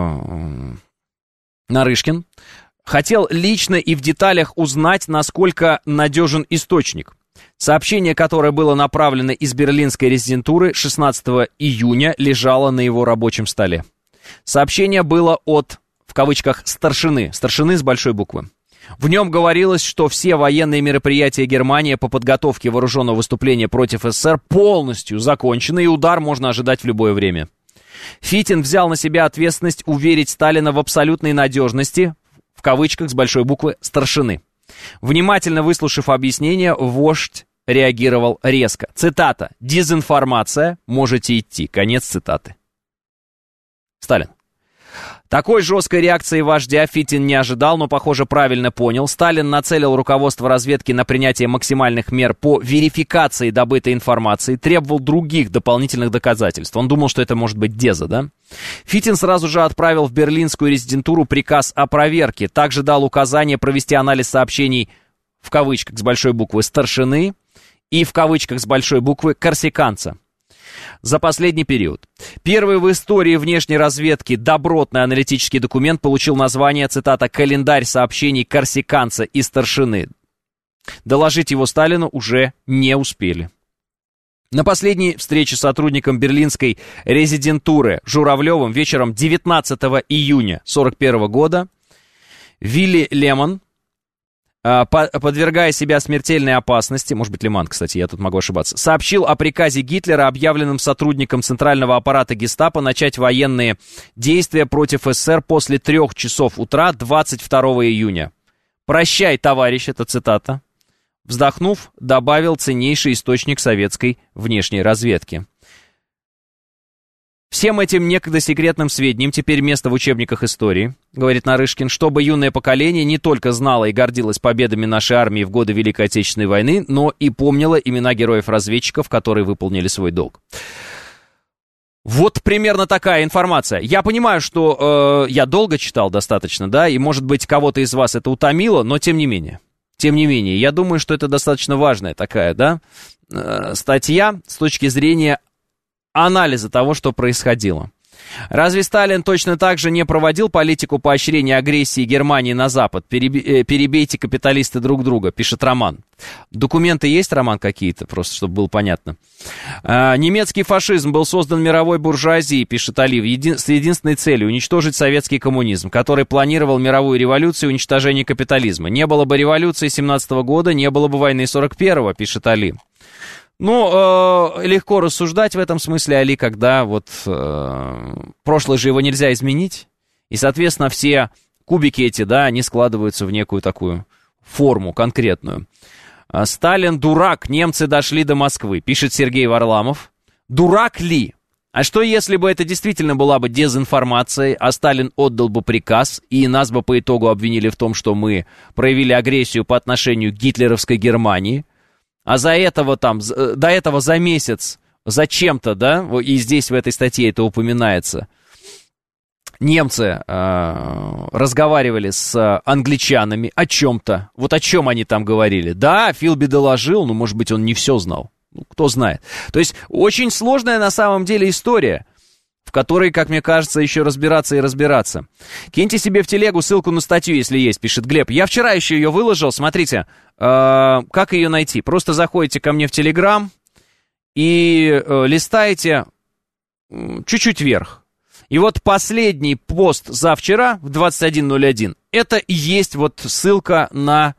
Speaker 2: Нарышкин, хотел лично и в деталях узнать, насколько надежен источник. Сообщение, которое было направлено из берлинской резидентуры 16 июня, лежало на его рабочем столе. Сообщение было от, в кавычках, старшины с большой буквы. В нем говорилось, что все военные мероприятия Германии по подготовке вооруженного выступления против СССР полностью закончены, и удар можно ожидать в любое время. Фитин взял на себя ответственность уверить Сталина в абсолютной надежности, в кавычках с большой буквы, старшины. Внимательно выслушав объяснение, вождь реагировал резко. Цитата: «Дезинформация, можете идти». Конец цитаты. Сталин. Такой жесткой реакции вождя Фитин не ожидал, но, похоже, правильно понял. Сталин нацелил руководство разведки на принятие максимальных мер по верификации добытой информации, требовал других дополнительных доказательств. Он думал, что это может быть деза, да? Фитин сразу же отправил в берлинскую резидентуру приказ о проверке. Также дал указание провести анализ сообщений, в кавычках с большой буквы, старшины и в кавычках с большой буквы корсиканца. За последний период. Первый в истории внешней разведки добротный аналитический документ получил название, цитата, «Календарь сообщений корсиканца и старшины». Доложить его Сталину уже не успели. На последней встрече с сотрудником берлинской резидентуры Журавлевым вечером 19 июня 1941 года Вилли Лемон, подвергая себя смертельной опасности, может быть, Леман, кстати, я тут могу ошибаться, сообщил о приказе Гитлера, объявленном сотрудникам центрального аппарата гестапо, начать военные действия против СССР после 3 часов утра 22 июня. «Прощай, товарищ», это цитата. Вздохнув, добавил ценнейший источник советской внешней разведки. Всем этим некогда секретным сведениям теперь место в учебниках истории, говорит Нарышкин, чтобы юное поколение не только знало и гордилось победами нашей армии в годы Великой Отечественной войны, но и помнило имена героев-разведчиков, которые выполнили свой долг. Вот примерно такая информация. Я понимаю, что я долго читал достаточно, да, и, может быть, кого-то из вас это утомило, но тем не менее. Тем не менее, я думаю, что это достаточно важная такая, да, статья с точки зрения анализа того, что происходило. Разве Сталин точно так же не проводил политику поощрения агрессии Германии на Запад? Перебейте капиталисты друг друга, пишет Роман. Документы есть, Роман, какие-то, просто чтобы было понятно. Немецкий фашизм был создан мировой буржуазией, пишет Али, с единственной целью уничтожить советский коммунизм, который планировал мировую революцию и уничтожение капитализма. Не было бы революции 17 года, не было бы войны 41-го, пишет Али. Ну, легко рассуждать в этом смысле, Али, когда вот прошлое же его нельзя изменить, и, соответственно, все кубики эти, да, они складываются в некую такую форму конкретную. Сталин дурак, немцы дошли до Москвы, пишет Сергей Варламов. Дурак ли? А что, если бы это действительно была бы дезинформация, а Сталин отдал бы приказ, и нас бы по итогу обвинили в том, что мы проявили агрессию по отношению к гитлеровской Германии? А до этого за месяц зачем-то, да, и здесь в этой статье это упоминается, немцы разговаривали с англичанами о чем-то. Вот о чем они там говорили. Да, Филби доложил, но, может быть, он не все знал. Ну, кто знает. То есть, очень сложная на самом деле история, в которой, как мне кажется, еще разбираться и разбираться. Киньте себе в телегу ссылку на статью, если есть, пишет Глеб. Я вчера еще ее выложил, смотрите, как ее найти. Просто заходите ко мне в Телеграм и листаете чуть-чуть вверх. И вот последний пост за вчера в 21:01, это и есть вот ссылка на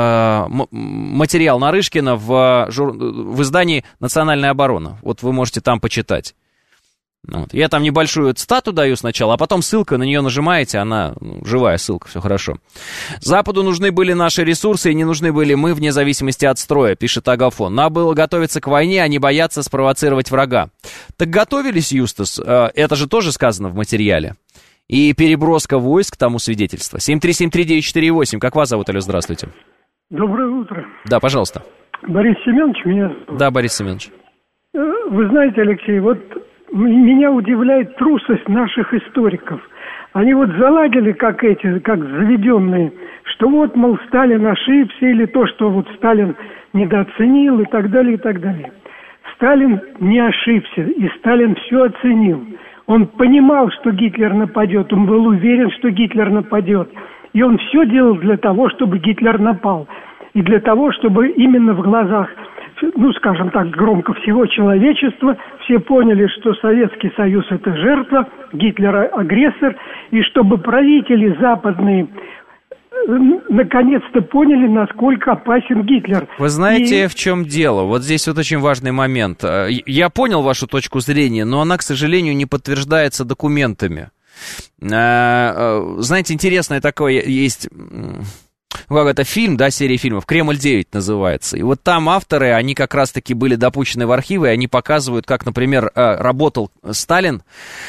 Speaker 2: материал Нарышкина в издании «Национальная оборона». Вот вы можете там почитать. Вот. Я там небольшую цитату даю сначала, а потом ссылка, на нее нажимаете, она живая ссылка, все хорошо. Западу нужны были наши ресурсы, и не нужны были мы вне зависимости от строя, пишет Агафон. Надо было готовиться к войне, а не бояться спровоцировать врага. Так готовились, Юстас, это же тоже сказано в материале. И переброска войск тому свидетельство. 7373948, как вас зовут, алло, здравствуйте.
Speaker 5: Доброе утро.
Speaker 2: Да, пожалуйста.
Speaker 5: Борис Семенович меня зовут.
Speaker 2: Да, Борис Семенович.
Speaker 5: Вы знаете, Алексей, вот меня удивляет трусость наших историков. Они вот заладили, как заведенные, что вот, мол, Сталин ошибся, или то, что вот Сталин недооценил, и так далее, и так далее. Сталин не ошибся, и Сталин все оценил. Он понимал, что Гитлер нападет, он был уверен, что Гитлер нападет. И он все делал для того, чтобы Гитлер напал. И для того, чтобы именно в глазах, ну, скажем так, громко всего человечества, все поняли, что Советский Союз – это жертва, Гитлер – агрессор, и чтобы правители западные наконец-то поняли, насколько опасен Гитлер.
Speaker 2: Вы знаете, в чем дело? Вот здесь вот очень важный момент. Я понял вашу точку зрения, но она, к сожалению, не подтверждается документами. Знаете, интересное такое есть... Как это фильм, да, серия фильмов, «Кремль-9» называется. И вот там авторы, они как раз-таки были допущены в архивы, и они показывают, как, например, работал Сталин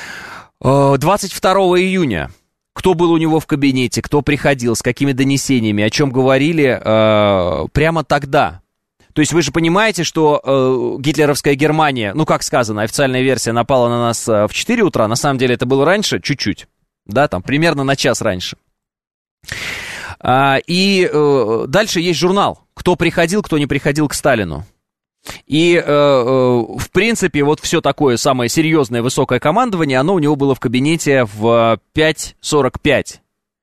Speaker 2: 22 июня. Кто был у него в кабинете, кто приходил, с какими донесениями, о чем говорили прямо тогда. То есть вы же понимаете, что гитлеровская Германия, ну, как сказано, официальная версия напала на нас в 4 утра, на самом деле это было раньше, чуть-чуть, да, там, примерно на час раньше. И дальше есть журнал, кто приходил, кто не приходил к Сталину. И, в принципе, вот все такое самое серьезное высокое командование, оно у него было в кабинете в 5:45.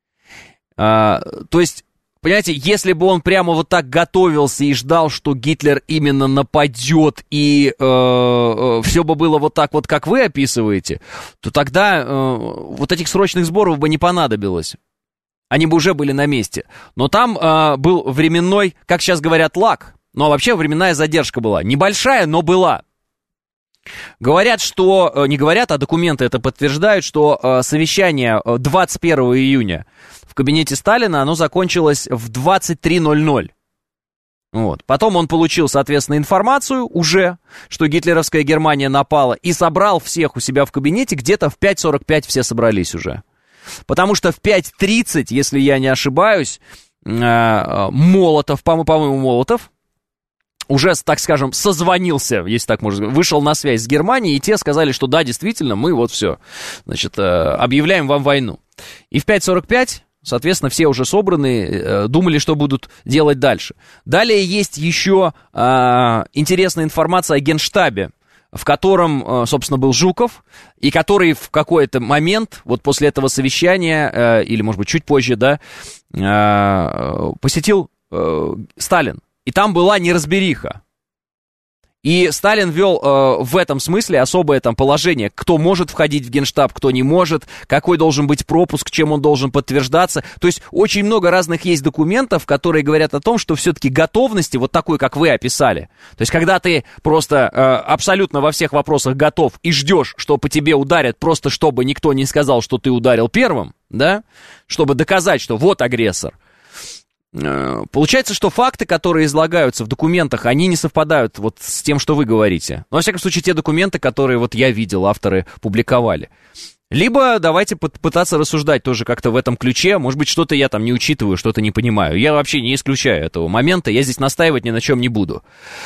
Speaker 2: То есть, понимаете, если бы он прямо вот так готовился и ждал, что Гитлер именно нападет, и все бы было вот так вот, как вы описываете, то тогда вот этих срочных сборов бы не понадобилось. Они бы уже были на месте. Но там был временной, как сейчас говорят, лаг. Но вообще временная задержка была. Небольшая, но была. Говорят, что... Не говорят, а документы это подтверждают, что совещание 21 июня в кабинете Сталина, оно закончилось в 23:00. Вот. Потом он получил, соответственно, информацию уже, что гитлеровская Германия напала, и собрал всех у себя в кабинете, где-то в 5:45 все собрались уже. Потому что в 5:30, если я не ошибаюсь, Молотов, по-моему, Молотов, уже, так скажем, созвонился, если так можно сказать, вышел на связь с Германией, и те сказали, что да, действительно, мы вот все, значит, объявляем вам войну. И в 5:45, соответственно, все уже собраны, думали, что будут делать дальше. Далее есть еще интересная информация о Генштабе, в котором, собственно, был Жуков, и который в какой-то момент, вот после этого совещания, или, может быть, чуть позже, да, посетил Сталин. И там была неразбериха. И Сталин вел в этом смысле особое там положение, кто может входить в Генштаб, кто не может, какой должен быть пропуск, чем он должен подтверждаться. То есть очень много разных есть документов, которые говорят о том, что все-таки готовности, вот такой, как вы описали, то есть когда ты просто абсолютно во всех вопросах готов и ждешь, что по тебе ударят, просто чтобы никто не сказал, что ты ударил первым, да, чтобы доказать, что вот агрессор. Получается, что факты, которые излагаются в документах, они не совпадают вот с тем, что вы говорите. Но, во всяком случае, те документы, которые вот я видел, авторы публиковали. Либо давайте пытаться рассуждать тоже как-то в этом ключе. Может быть, что-то я там не учитываю, что-то не понимаю. Я вообще не исключаю этого момента. Я здесь настаивать ни на чем не буду.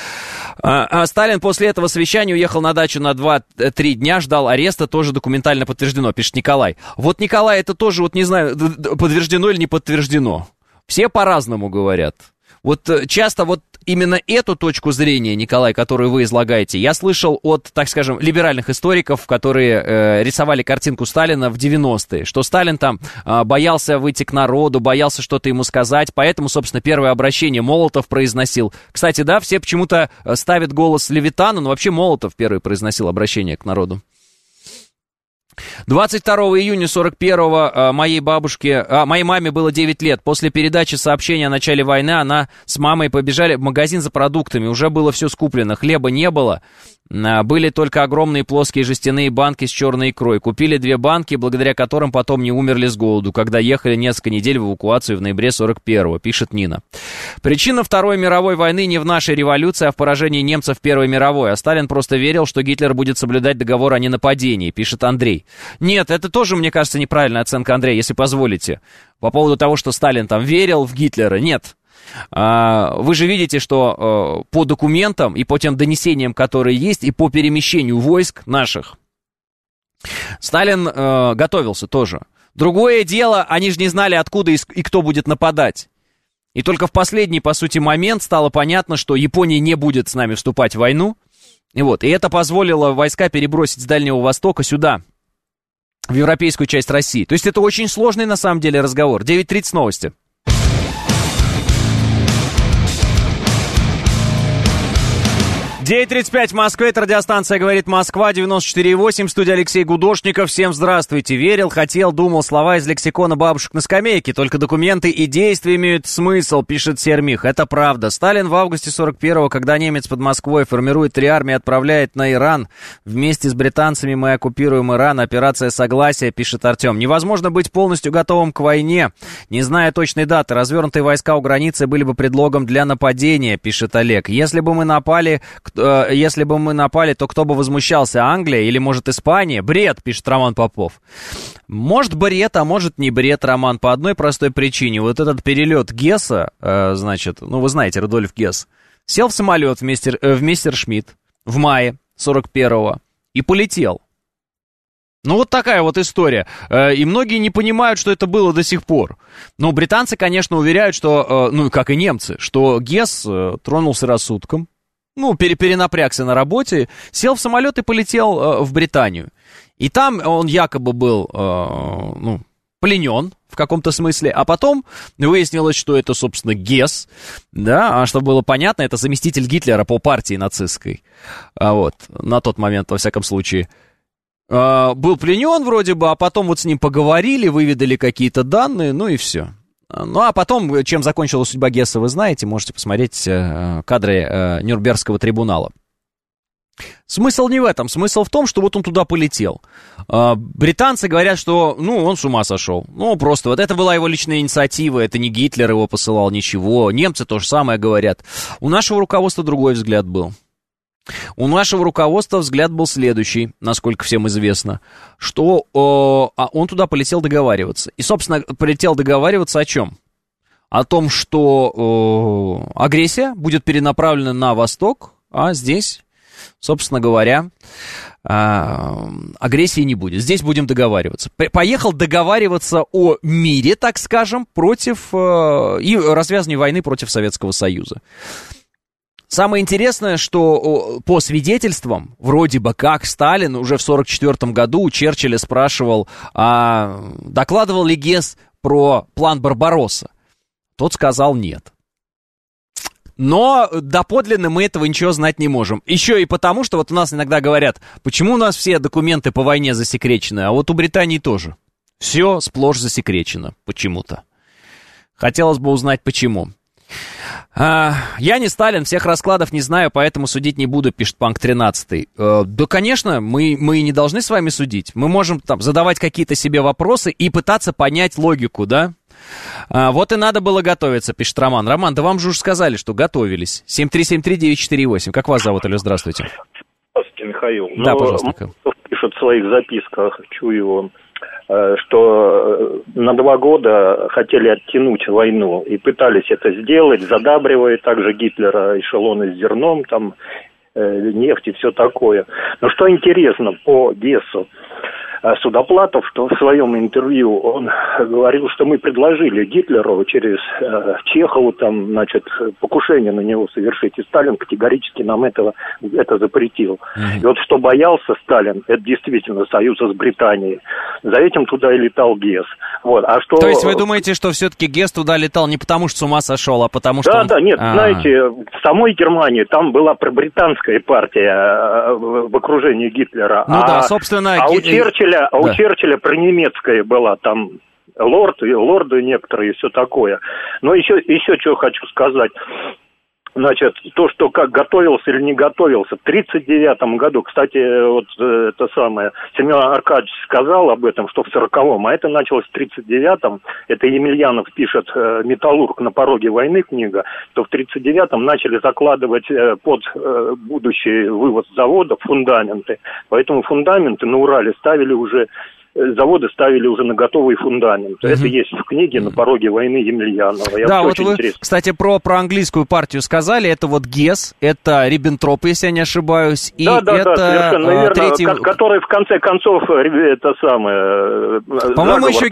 Speaker 2: А Сталин после этого совещания уехал на дачу на 2-3 дня, ждал ареста, тоже документально подтверждено, пишет Николай. Вот, Николай, это тоже, вот не знаю, подтверждено или не подтверждено. Все по-разному говорят. Вот часто вот именно эту точку зрения, Николай, которую вы излагаете, я слышал от, так скажем, либеральных историков, которые рисовали картинку Сталина в 90-е, что Сталин там боялся выйти к народу, боялся что-то ему сказать, поэтому, собственно, первое обращение Молотов произносил. Кстати, да, все почему-то ставят голос Левитана, но вообще Молотов первый произносил обращение к народу. 22 июня 41-го моей маме было 9 лет. После передачи сообщения о начале войны она с мамой побежали в магазин за продуктами. Уже было все скуплено, хлеба не было. Были только огромные плоские жестяные банки с черной икрой. Купили 2 банки, благодаря которым потом не умерли с голоду, когда ехали несколько недель в эвакуацию в ноябре 41-го, пишет Нина. Причина Второй мировой войны не в нашей революции, а в поражении немцев в Первой мировой. А Сталин просто верил, что Гитлер будет соблюдать договор о ненападении, пишет Андрей. Нет, это тоже, мне кажется, неправильная оценка, Андрей, если позволите. По поводу того, что Сталин там верил в Гитлера, нет. Вы же видите, что по документам и по тем донесениям, которые есть, и по перемещению войск наших, Сталин готовился тоже. Другое дело, они же не знали, откуда и кто будет нападать. И только в последний, по сути, момент стало понятно, что Япония не будет с нами вступать в войну. И это позволило войска перебросить с Дальнего Востока сюда, в европейскую часть России. То есть это очень сложный, на самом деле, разговор. 9:30 новости. 9:35 в Москве, это радиостанция «Говорит Москва», 94,8, студия Алексей Гудошников. Всем здравствуйте. Верил, хотел, думал, слова из лексикона бабушек на скамейке. Только документы и действия имеют смысл, пишет Сермих. Это правда. Сталин в августе 41-го, когда немец под Москвой формирует 3 армии, отправляет на Иран. Вместе с британцами мы оккупируем Иран. Операция «Согласие», пишет Артем. Невозможно быть полностью готовым к войне. Не зная точной даты, развернутые войска у границы были бы предлогом для нападения, пишет Олег. Если бы мы напали, то кто бы возмущался? Англия или, может, Испания? Бред, пишет Роман Попов. Может, бред, а может, не бред, Роман, по одной простой причине. Вот этот перелет Гесса, вы знаете, Рудольф Гесс, сел в самолет в Мессершмитт в мае 41-го и полетел. Вот такая вот история. И многие не понимают, что это было до сих пор. Но британцы, конечно, уверяют, что, как и немцы, что Гесс тронулся рассудком. Перенапрягся на работе, сел в самолет и полетел в Британию. И там он якобы был, пленен в каком-то смысле, а потом выяснилось, что это, собственно, Гесс, да, а чтобы было понятно, это заместитель Гитлера по партии нацистской, на тот момент, во всяком случае. Был пленен вроде бы, а потом вот с ним поговорили, выведали какие-то данные, и все. А потом, чем закончилась судьба Гесса, вы знаете, можете посмотреть кадры Нюрнбергского трибунала. Смысл не в этом, смысл в том, что вот он туда полетел. Британцы говорят, что, он с ума сошел. Просто вот это была его личная инициатива, это не Гитлер его посылал, ничего. Немцы то же самое говорят. У нашего руководства другой взгляд был. У нашего руководства взгляд был следующий, насколько всем известно, что он туда полетел договариваться. И, собственно, полетел договариваться о чем? О том, что агрессия будет перенаправлена на восток, а здесь, собственно говоря, агрессии не будет. Здесь будем договариваться. Поехал договариваться о мире, так скажем, против и развязыванию войны против Советского Союза. Самое интересное, что по свидетельствам, вроде бы как Сталин уже в 1944 году у Черчилля спрашивал, докладывал ли Гесс про план Барбаросса. Тот сказал нет. Но доподлинно мы этого ничего знать не можем. Еще и потому, что вот у нас иногда говорят, почему у нас все документы по войне засекречены, а вот у Британии тоже. Все сплошь засекречено почему-то. Хотелось бы узнать, почему. Я не Сталин, всех раскладов не знаю, поэтому судить не буду, пишет Панк 13. Да, конечно, мы не должны с вами судить. Мы можем задавать какие-то себе вопросы и пытаться понять логику, да? Вот и надо было готовиться, пишет Роман. Роман, да вам же уже сказали, что готовились. 7373948. Как вас зовут, алло, здравствуйте.
Speaker 6: Здравствуйте, Михаил.
Speaker 2: Да, пожалуйста.
Speaker 6: Пишет в своих записках, чую он, что на 2 года хотели оттянуть войну и пытались это сделать, задабривая также Гитлера эшелоны с зерном, нефть и все такое. Но что интересно по Гессу, Судоплатов, что в своем интервью он говорил, что мы предложили Гитлеру через Чехову покушение на него совершить, и Сталин категорически нам это запретил. И вот что боялся Сталин, это действительно союза с Британией. За этим туда и летал Гесс. То
Speaker 2: есть вы думаете, что все-таки Гесс туда летал не потому, что с ума сошел, а потому что...
Speaker 6: знаете, в самой Германии там была пробританская партия в окружении Гитлера.
Speaker 2: Собственно...
Speaker 6: У Черчилля пронемецкая была, там лорды некоторые и все такое. Но еще что хочу сказать. Значит, то, что как готовился или не готовился. В 1939 году, кстати, Семен Аркадьевич сказал об этом, что в 1940-м, а это началось в 1939-м. Это Емельянов пишет «Металлург на пороге войны» книга, что в 1939-м начали закладывать под будущий вывоз заводов фундаменты. Поэтому фундаменты на Урале ставили уже заводы ставили уже на готовый фундамент. Это есть в книге «На пороге войны» Емельянова.
Speaker 2: Да, вот вы, кстати, про английскую партию сказали. Это вот Гесс, это Риббентроп, если я не ошибаюсь. И это
Speaker 6: совершенно верно. Третий... Который, в конце концов, это самое...
Speaker 2: По-моему, еще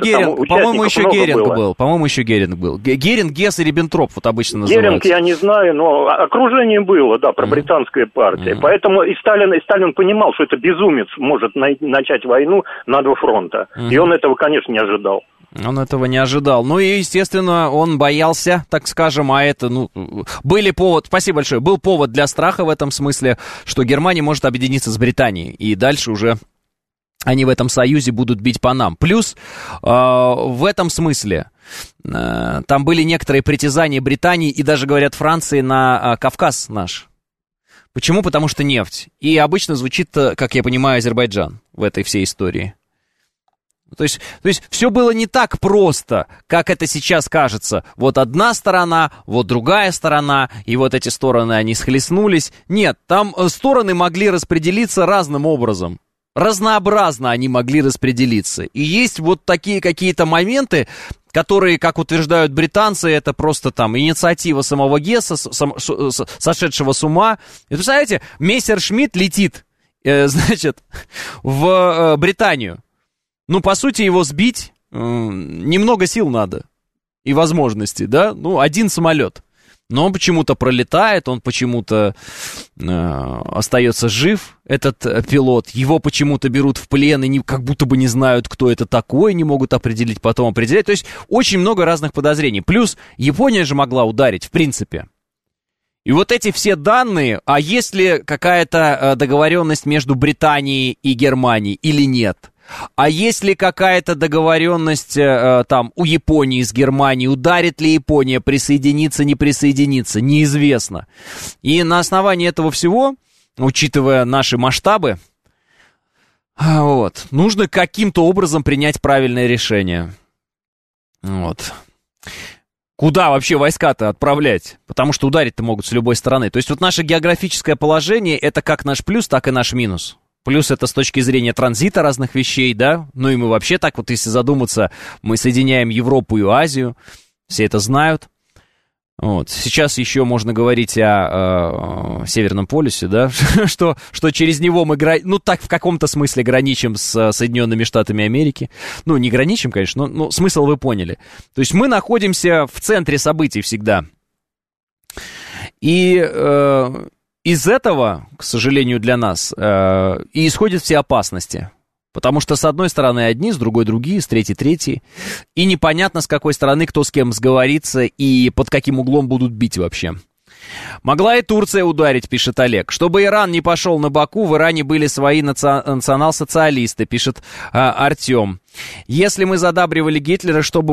Speaker 2: Геринг был. Геринг, Гесс и Риббентроп вот обычно называются.
Speaker 6: Геринг я не знаю, но окружение было, да, про британская партия. Поэтому и Сталин понимал, что это безумец может начать войну на два фронта. И он этого, конечно, не ожидал.
Speaker 2: Он этого не ожидал. Ну и, естественно, он боялся, так скажем, а это, спасибо большое, был повод для страха в этом смысле, что Германия может объединиться с Британией, и дальше уже они в этом союзе будут бить по нам. Плюс в этом смысле там были некоторые притязания Британии и даже, говорят, Франции на Кавказ наш. Почему? Потому что нефть. И обычно звучит, как я понимаю, Азербайджан в этой всей истории. То есть все было не так просто, как это сейчас кажется. Вот одна сторона, вот другая сторона, и вот эти стороны, они схлестнулись. Нет, там стороны могли распределиться разным образом. Разнообразно они могли распределиться. И есть вот такие какие-то моменты, которые, как утверждают британцы, это просто там инициатива самого Гесса, сошедшего с ума. И представляете, Мессершмитт летит, в Британию. Ну, по сути, его сбить немного сил надо и возможностей, да? Один самолет. Но он почему-то пролетает, он почему-то остается жив, этот пилот. Его почему-то берут в плен и как будто бы не знают, кто это такой, не могут определить, потом определять. То есть очень много разных подозрений. Плюс Япония же могла ударить, в принципе. И вот эти все данные, а есть ли какая-то договоренность между Британией и Германией или нет? А есть ли какая-то договоренность там у Японии с Германией? Ударит ли Япония, присоединиться, не присоединиться? Неизвестно. И на основании этого всего, учитывая наши масштабы, нужно каким-то образом принять правильное решение. Куда вообще войска-то отправлять? Потому что ударить-то могут с любой стороны. То есть вот наше географическое положение, это как наш плюс, так и наш минус. Плюс это с точки зрения транзита разных вещей, да, и мы вообще так вот, если задуматься, мы соединяем Европу и Азию, все это знают. Сейчас еще можно говорить о Северном полюсе, да, что через него мы, в каком-то смысле граничим с Соединенными Штатами Америки. Не граничим, конечно, но смысл вы поняли. То есть мы находимся в центре событий всегда. И... из этого, к сожалению для нас, и исходят все опасности. Потому что с одной стороны одни, с другой другие, с третьей третьи. И непонятно, с какой стороны кто с кем сговорится и под каким углом будут бить вообще. Могла и Турция ударить, пишет Олег. Чтобы Иран не пошел на Баку, в Иране были свои национал-социалисты, пишет Артем. Если мы задабривали Гитлера, то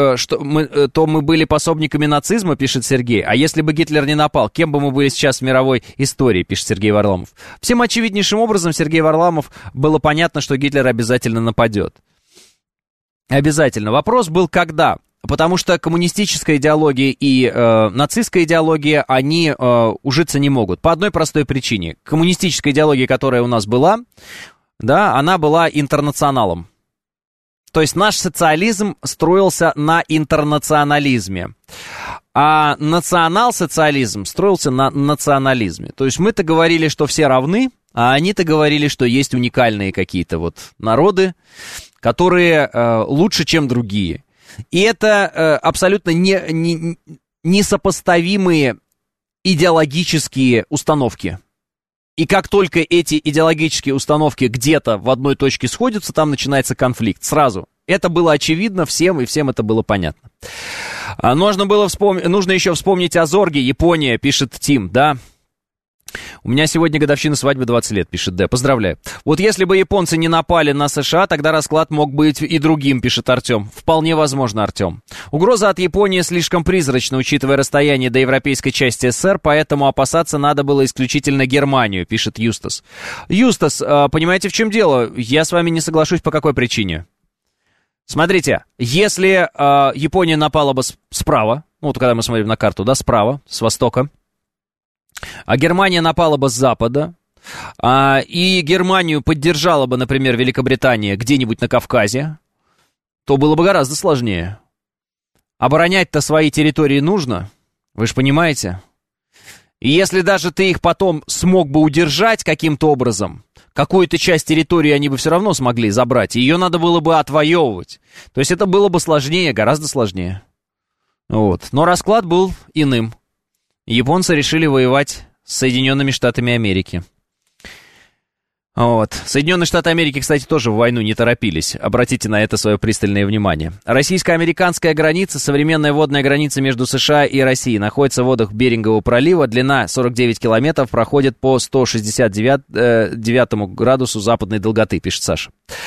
Speaker 2: мы были пособниками нацизма, пишет Сергей. А если бы Гитлер не напал, кем бы мы были сейчас в мировой истории, пишет Сергей Варламов. Всем очевиднейшим образом Сергей Варламов было понятно, что Гитлер обязательно нападет. Обязательно. Вопрос был, когда? Потому что коммунистическая идеология и нацистская идеология, они ужиться не могут. По одной простой причине. Коммунистическая идеология, которая у нас была, да, она была интернационалом. То есть наш социализм строился на интернационализме. А национал-социализм строился на национализме. То есть мы-то говорили, что все равны, а они-то говорили, что есть уникальные какие-то вот народы, которые лучше, чем другие. И это абсолютно несопоставимые идеологические установки. И как только эти идеологические установки где-то в одной точке сходятся, там начинается конфликт сразу. Это было очевидно всем, и всем это было понятно. Нужно еще вспомнить о Зорге, Япония, пишет Тим, да. У меня сегодня годовщина свадьбы 20 лет, пишет Д. Поздравляю. Вот если бы японцы не напали на США, тогда расклад мог быть и другим, пишет Артем. Вполне возможно, Артем. Угроза от Японии слишком призрачна, учитывая расстояние до европейской части СССР, поэтому опасаться надо было исключительно Германию, пишет Юстас. Юстас, понимаете, в чем дело? Я с вами не соглашусь по какой причине. Смотрите, если Япония напала бы справа, вот когда мы смотрим на карту, да, справа, с востока, а Германия напала бы с запада, и Германию поддержала бы, например, Великобритания где-нибудь на Кавказе, то было бы гораздо сложнее. Оборонять-то свои территории нужно, вы же понимаете? И если даже ты их потом смог бы удержать каким-то образом, какую-то часть территории они бы все равно смогли забрать, и ее надо было бы отвоевывать. То есть это было бы сложнее, гораздо сложнее. Вот. Но расклад был иным. Японцы решили воевать с Соединенными Штатами Америки. Вот. Соединенные Штаты Америки, кстати, тоже в войну не торопились. Обратите на это свое пристальное внимание. Российско-американская граница, современная водная граница между США и Россией, находится в водах Берингового пролива. Длина 49 километров, проходит по 169 градусу западной долготы, пишет Саша.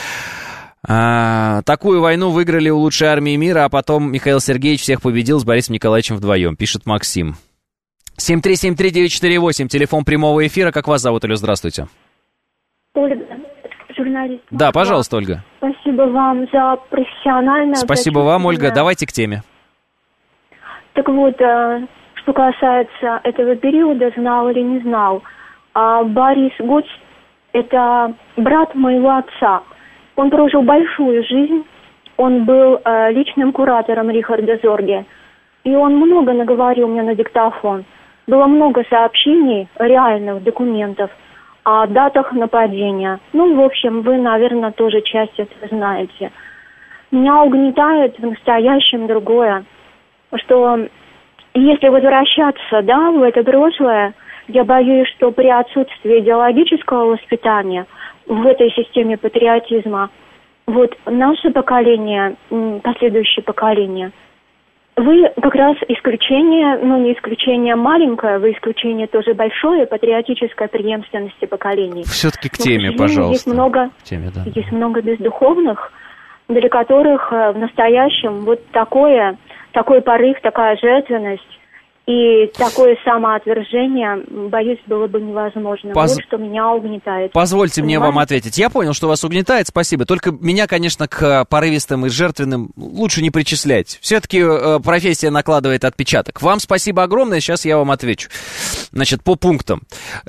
Speaker 2: Такую войну выиграли у лучшей армии мира, а потом Михаил Сергеевич всех победил с Борисом Николаевичем вдвоем, пишет Максим. 7373948, телефон прямого эфира. Как вас зовут, Алло, здравствуйте.
Speaker 7: Ольга, журналист.
Speaker 2: Да, пожалуйста, Ольга.
Speaker 7: Спасибо вам за профессиональное...
Speaker 2: Спасибо вам, Ольга. Давайте к теме.
Speaker 7: Так вот, что касается этого периода, знал или не знал. Борис Гоц – это брат моего отца. Он прожил большую жизнь. Он был личным куратором Рихарда Зорге. И он много наговорил мне на диктофон. Было много сообщений, реальных документов о датах нападения. Ну, в общем, вы, наверное, тоже часть этого знаете. Меня угнетает в настоящем другое, что если возвращаться, да, в это прошлое, я боюсь, что при отсутствии идеологического воспитания в этой системе патриотизма, вот наше поколение, последующее поколение, вы как раз исключение, ну не исключение маленькое, вы исключение тоже большое патриотической преемственности поколений.
Speaker 2: Все-таки к теме, пожалуйста.
Speaker 7: Есть много бездуховных, для которых в настоящем вот такой порыв, такая жертвенность и такое самоотвержение, боюсь, было бы невозможно. Вот что меня угнетает.
Speaker 2: Позвольте мне вам ответить. Я понял, что вас угнетает, спасибо. Только меня, конечно, к порывистым и жертвенным лучше не причислять. Все-таки профессия накладывает отпечаток. Вам спасибо огромное, сейчас я вам отвечу. Значит, по пунктам.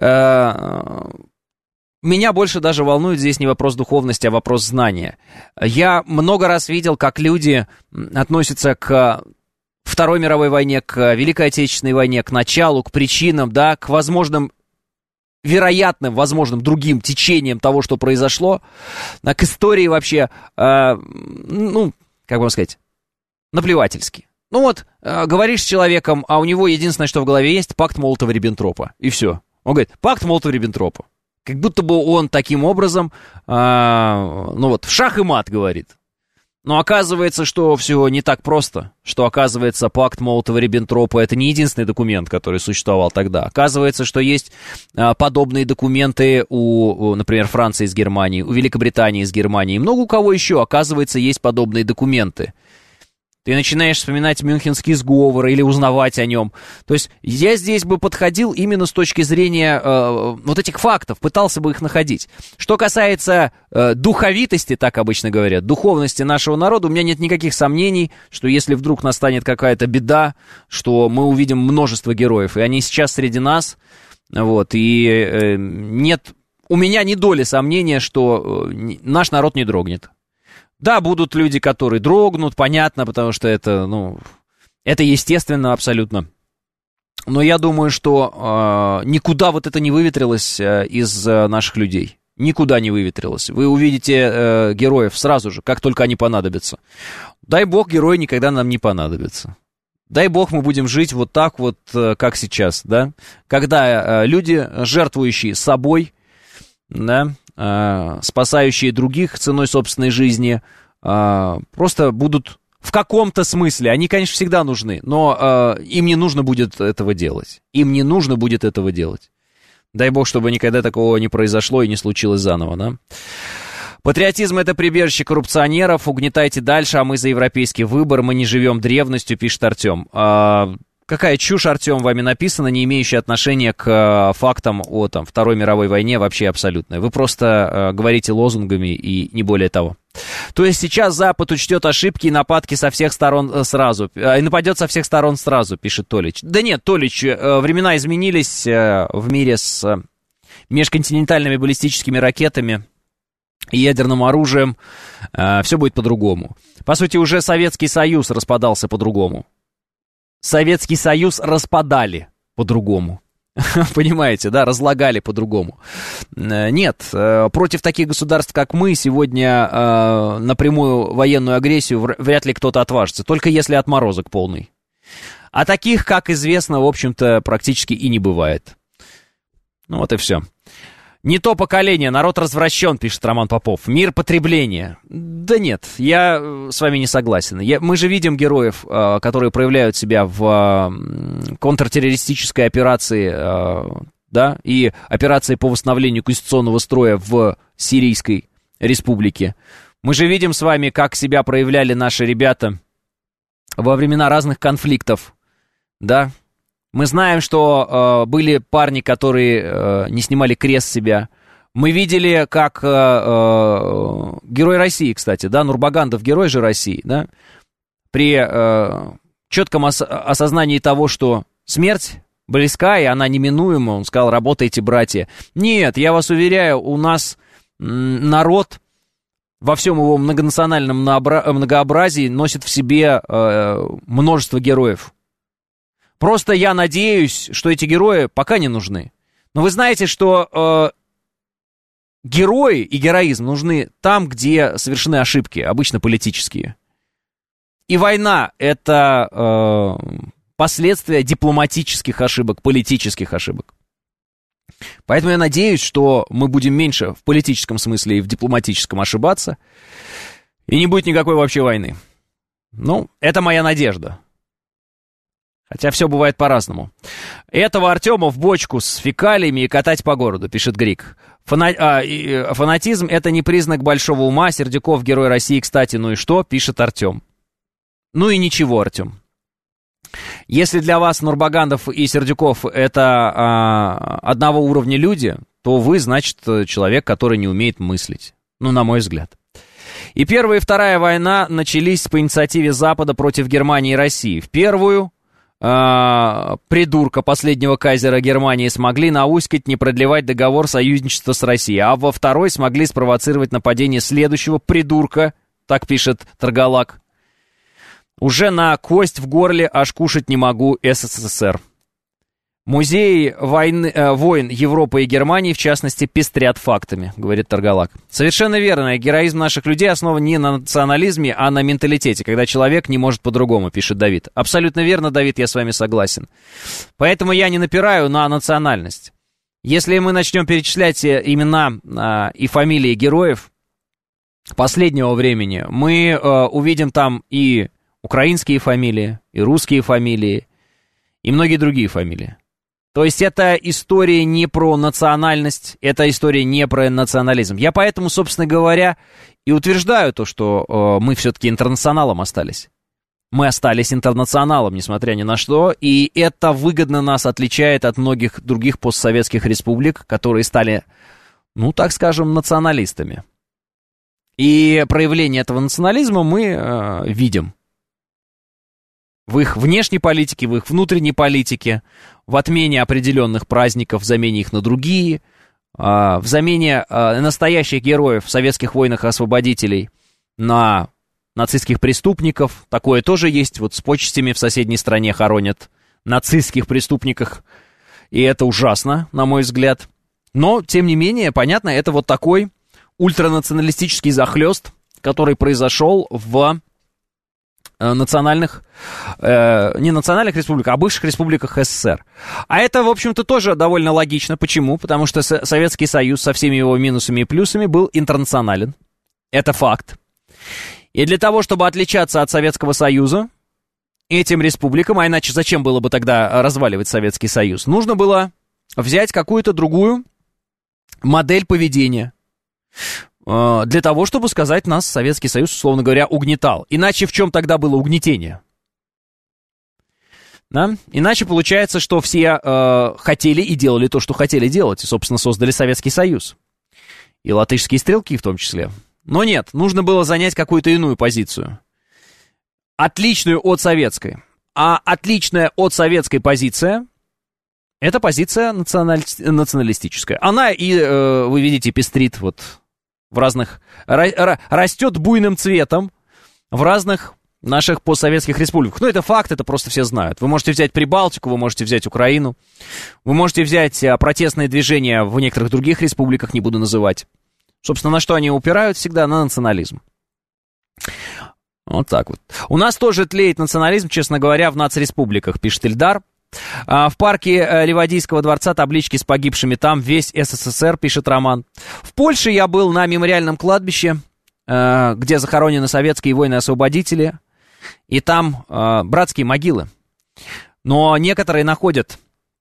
Speaker 2: Меня больше даже волнует здесь не вопрос духовности, а вопрос знания. Я много раз видел, как люди относятся к Второй мировой войне, к Великой Отечественной войне, к началу, к причинам, да, к возможным, вероятным, возможным другим течениям того, что произошло, к истории вообще, ну, как вам сказать, наплевательски. Ну вот, говоришь с человеком, а у него единственное, что в голове есть, пакт Молотова-Риббентропа, и все. Он говорит, пакт Молотова-Риббентропа. Как будто бы он таким образом, ну вот, в шах и мат говорит. Но оказывается, что все не так просто, что, оказывается, пакт Молотова-Риббентропа — это не единственный документ, который существовал тогда. Оказывается, что есть подобные документы у, например, Франции с Германией, у Великобритании с Германией. Много у кого еще, оказывается, есть подобные документы. Ты начинаешь вспоминать Мюнхенский сговор или узнавать о нем. То есть я здесь бы подходил именно с точки зрения вот этих фактов, пытался бы их находить. Что касается духовитости, так обычно говорят, духовности нашего народа, у меня нет никаких сомнений, что если вдруг настанет какая-то беда, что мы увидим множество героев, и они сейчас среди нас, вот, и нет, у меня ни доли сомнения, что наш народ не дрогнет. Да, будут люди, которые дрогнут, понятно, потому что это, ну, это естественно абсолютно. Но я думаю, что никуда вот это не выветрилось из наших людей. Никуда не выветрилось. Вы увидите героев сразу же, как только они понадобятся. Дай бог, герои никогда нам не понадобятся. Дай бог, мы будем жить вот так вот, как сейчас, да? Когда люди, жертвующие собой, да, спасающие других ценой собственной жизни, просто будут в каком-то смысле, они, конечно, всегда нужны, но им не нужно будет этого делать. Им не нужно будет этого делать. Дай бог, чтобы никогда такого не произошло и не случилось заново, да? Патриотизм — это прибежище коррупционеров, угнетайте дальше, а мы за европейский выбор, мы не живем древностью, пишет Артем. Какая чушь, Артем, вами написана, не имеющая отношения к фактам о там, Второй мировой войне, вообще абсолютная. Вы просто говорите лозунгами и не более того. То есть сейчас Запад учтет ошибки и нападки со всех сторон сразу, и нападет со всех сторон сразу, пишет Толич. Да нет, Толич, времена изменились в мире с межконтинентальными баллистическими ракетами и ядерным оружием, все будет по-другому. По сути, уже Советский Союз распадался по-другому. Советский Союз распадали по-другому. Понимаете, да, разлагали по-другому. Нет, против таких государств, как мы, сегодня на прямую военную агрессию вряд ли кто-то отважится, только если отморозок полный. А таких, как известно, в общем-то, практически и не бывает. Ну вот и все. Не то поколение, народ развращен, пишет Роман Попов. Мир потребления. Да нет, я с вами не согласен. Мы же видим героев, которые проявляют себя в контртеррористической операции, да, и операции по восстановлению конституционного строя в Сирийской республике. Мы же видим с вами, как себя проявляли наши ребята во времена разных конфликтов, да. Мы знаем, что были парни, которые не снимали крест с себя. Мы видели, как герой России, кстати, да, Нурбагандов, герой же России, да, при четком осознании того, что смерть близка и она неминуема, он сказал: работайте, братья. Нет, я вас уверяю, у нас народ во всем его многонациональном многообразии носит в себе множество героев. Просто я надеюсь, что эти герои пока не нужны. Но вы знаете, что герои и героизм нужны там, где совершены ошибки, обычно политические. И война — это последствия дипломатических ошибок, политических ошибок. Поэтому я надеюсь, что мы будем меньше в политическом смысле и в дипломатическом ошибаться, и не будет никакой вообще войны. Ну, это моя надежда. Хотя все бывает по-разному. Этого Артема в бочку с фекалиями и катать по городу, пишет Грик. Фанатизм — это не признак большого ума. Сердюков — герой России, кстати, ну и что, пишет Артем. Ну и ничего, Артем. Если для вас Нурбагандов и Сердюков — это одного уровня люди, то вы, значит, человек, который не умеет мыслить. Ну, на мой взгляд. И Первая и Вторая война начались по инициативе Запада против Германии и России. В первую придурка последнего кайзера Германии смогли науськать не продлевать договор союзничества с Россией, а во второй смогли спровоцировать нападение следующего придурка, так пишет Таргалак. Уже на кость в горле аж кушать не могу СССР. Музеи войн Европы и Германии, в частности, пестрят фактами, говорит Таргалак. Совершенно верно. Героизм наших людей основан не на национализме, а на менталитете, когда человек не может по-другому, пишет Давид. Абсолютно верно, Давид, я с вами согласен. Поэтому я не напираю на национальность. Если мы начнем перечислять имена и фамилии героев последнего времени, мы увидим там и украинские фамилии, и русские фамилии, и многие другие фамилии. То есть это история не про национальность, это история не про национализм. Я поэтому, собственно говоря, и утверждаю то, что мы все-таки интернационалом остались. Мы остались интернационалом, несмотря ни на что, и это выгодно нас отличает от многих других постсоветских республик, которые стали, ну, так скажем, националистами. И проявление этого национализма мы видим. В их внешней политике, в их внутренней политике, в отмене определенных праздников, в замене их на другие, в замене настоящих героев в советских войнах-освободителей на нацистских преступников. Такое тоже есть. Вот с почестями в соседней стране хоронят нацистских преступников. И это ужасно, на мой взгляд. Но, тем не менее, понятно, это вот такой ультранационалистический захлёст, который произошел в национальных, не национальных республиках, а бывших республиках СССР. А это, в общем-то, тоже довольно логично. Почему? Потому что Советский Союз со всеми его минусами и плюсами был интернационален. Это факт. И для того, чтобы отличаться от Советского Союза, этим республикам, а иначе зачем было бы тогда разваливать Советский Союз, нужно было взять какую-то другую модель поведения. Для того, чтобы сказать, нас Советский Союз, условно говоря, угнетал. Иначе в чем тогда было угнетение? Да? Иначе получается, что все хотели и делали то, что хотели делать, и, собственно, создали Советский Союз. И латышские стрелки в том числе. Но нет, нужно было занять какую-то иную позицию. Отличную от советской. А отличная от советской позиция Это позиция националистическая. Она и, вы видите, пестрит вот в разных... растет буйным цветом в разных наших постсоветских республиках. Ну, это факт, это просто все знают. Вы можете взять Прибалтику, вы можете взять Украину, вы можете взять протестные движения в некоторых других республиках, не буду называть. Собственно, на что они упирают всегда? На национализм. Вот так вот. У нас тоже тлеет национализм, честно говоря, в нацреспубликах, пишет Ильдар. В парке Ливадийского дворца таблички с погибшими, там весь СССР, пишет Роман. В Польше я был на мемориальном кладбище, где захоронены советские воины-освободители, и там братские могилы. Но некоторые находят,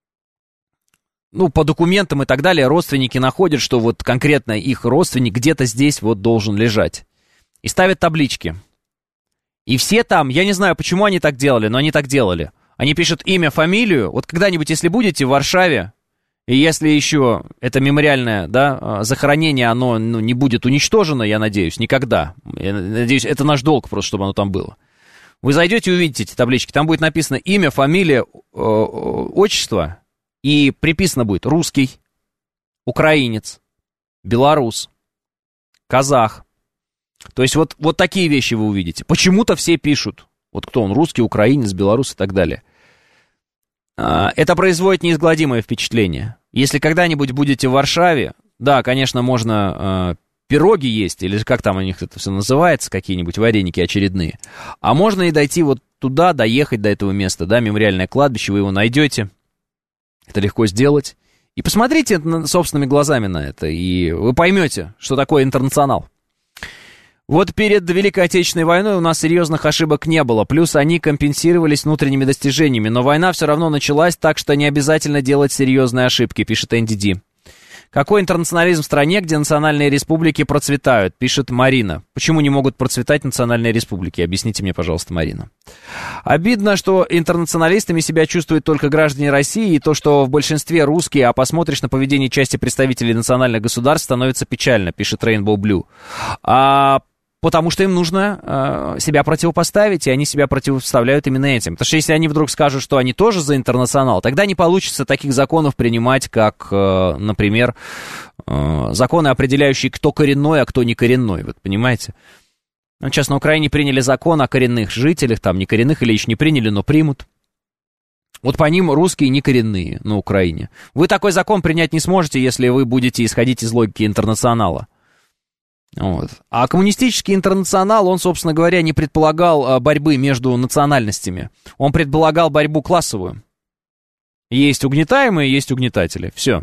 Speaker 2: ну, по документам и так далее, родственники находят, что вот конкретно их родственник где-то здесь вот должен лежать. И ставят таблички. И все там, я не знаю, почему они так делали, но они так делали. Они пишут имя, фамилию. Вот когда-нибудь, если будете в Варшаве, и если еще это мемориальное, да, захоронение, оно не будет уничтожено, я надеюсь, никогда. Я надеюсь, это наш долг просто, чтобы оно там было. Вы зайдете и увидите эти таблички. Там будет написано имя, фамилия, отчество. И приписано будет русский, украинец, белорус, казах. То есть вот такие вещи вы увидите. Почему-то все пишут. Вот кто он, русский, украинец, белорус и так далее. Это производит неизгладимое впечатление. Если когда-нибудь будете в Варшаве, да, конечно, можно пироги есть, или как там у них это все называется, какие-нибудь вареники очередные. А можно и дойти вот туда, доехать до этого места, да, мемориальное кладбище, вы его найдете. Это легко сделать. И посмотрите собственными глазами на это, и вы поймете, что такое интернационал. Вот перед Великой Отечественной войной у нас серьезных ошибок не было, плюс они компенсировались внутренними достижениями, но война все равно началась, так что не обязательно делать серьезные ошибки, пишет Энди Ди. Какой интернационализм в стране, где национальные республики процветают, пишет Марина. Почему не могут процветать национальные республики? Объясните мне, пожалуйста, Марина. Обидно, что интернационалистами себя чувствуют только граждане России, и то, что в большинстве русские, а посмотришь на поведение части представителей национальных государств, становится печально, пишет Rainbow Blue. Потому что им нужно себя противопоставить, и они себя противопоставляют именно этим. Потому что если они вдруг скажут, что они тоже за интернационал, тогда не получится таких законов принимать, как, например, законы, определяющие, кто коренной, а кто не коренной. Вот понимаете? Сейчас на Украине приняли закон о коренных жителях, там не коренных или еще не приняли, но примут. Вот по ним русские не коренные на Украине. Вы такой закон принять не сможете, если вы будете исходить из логики интернационала. Вот. А коммунистический интернационал, он, собственно говоря, не предполагал борьбы между национальностями. Он предполагал борьбу классовую. Есть угнетаемые, есть угнетатели. Все.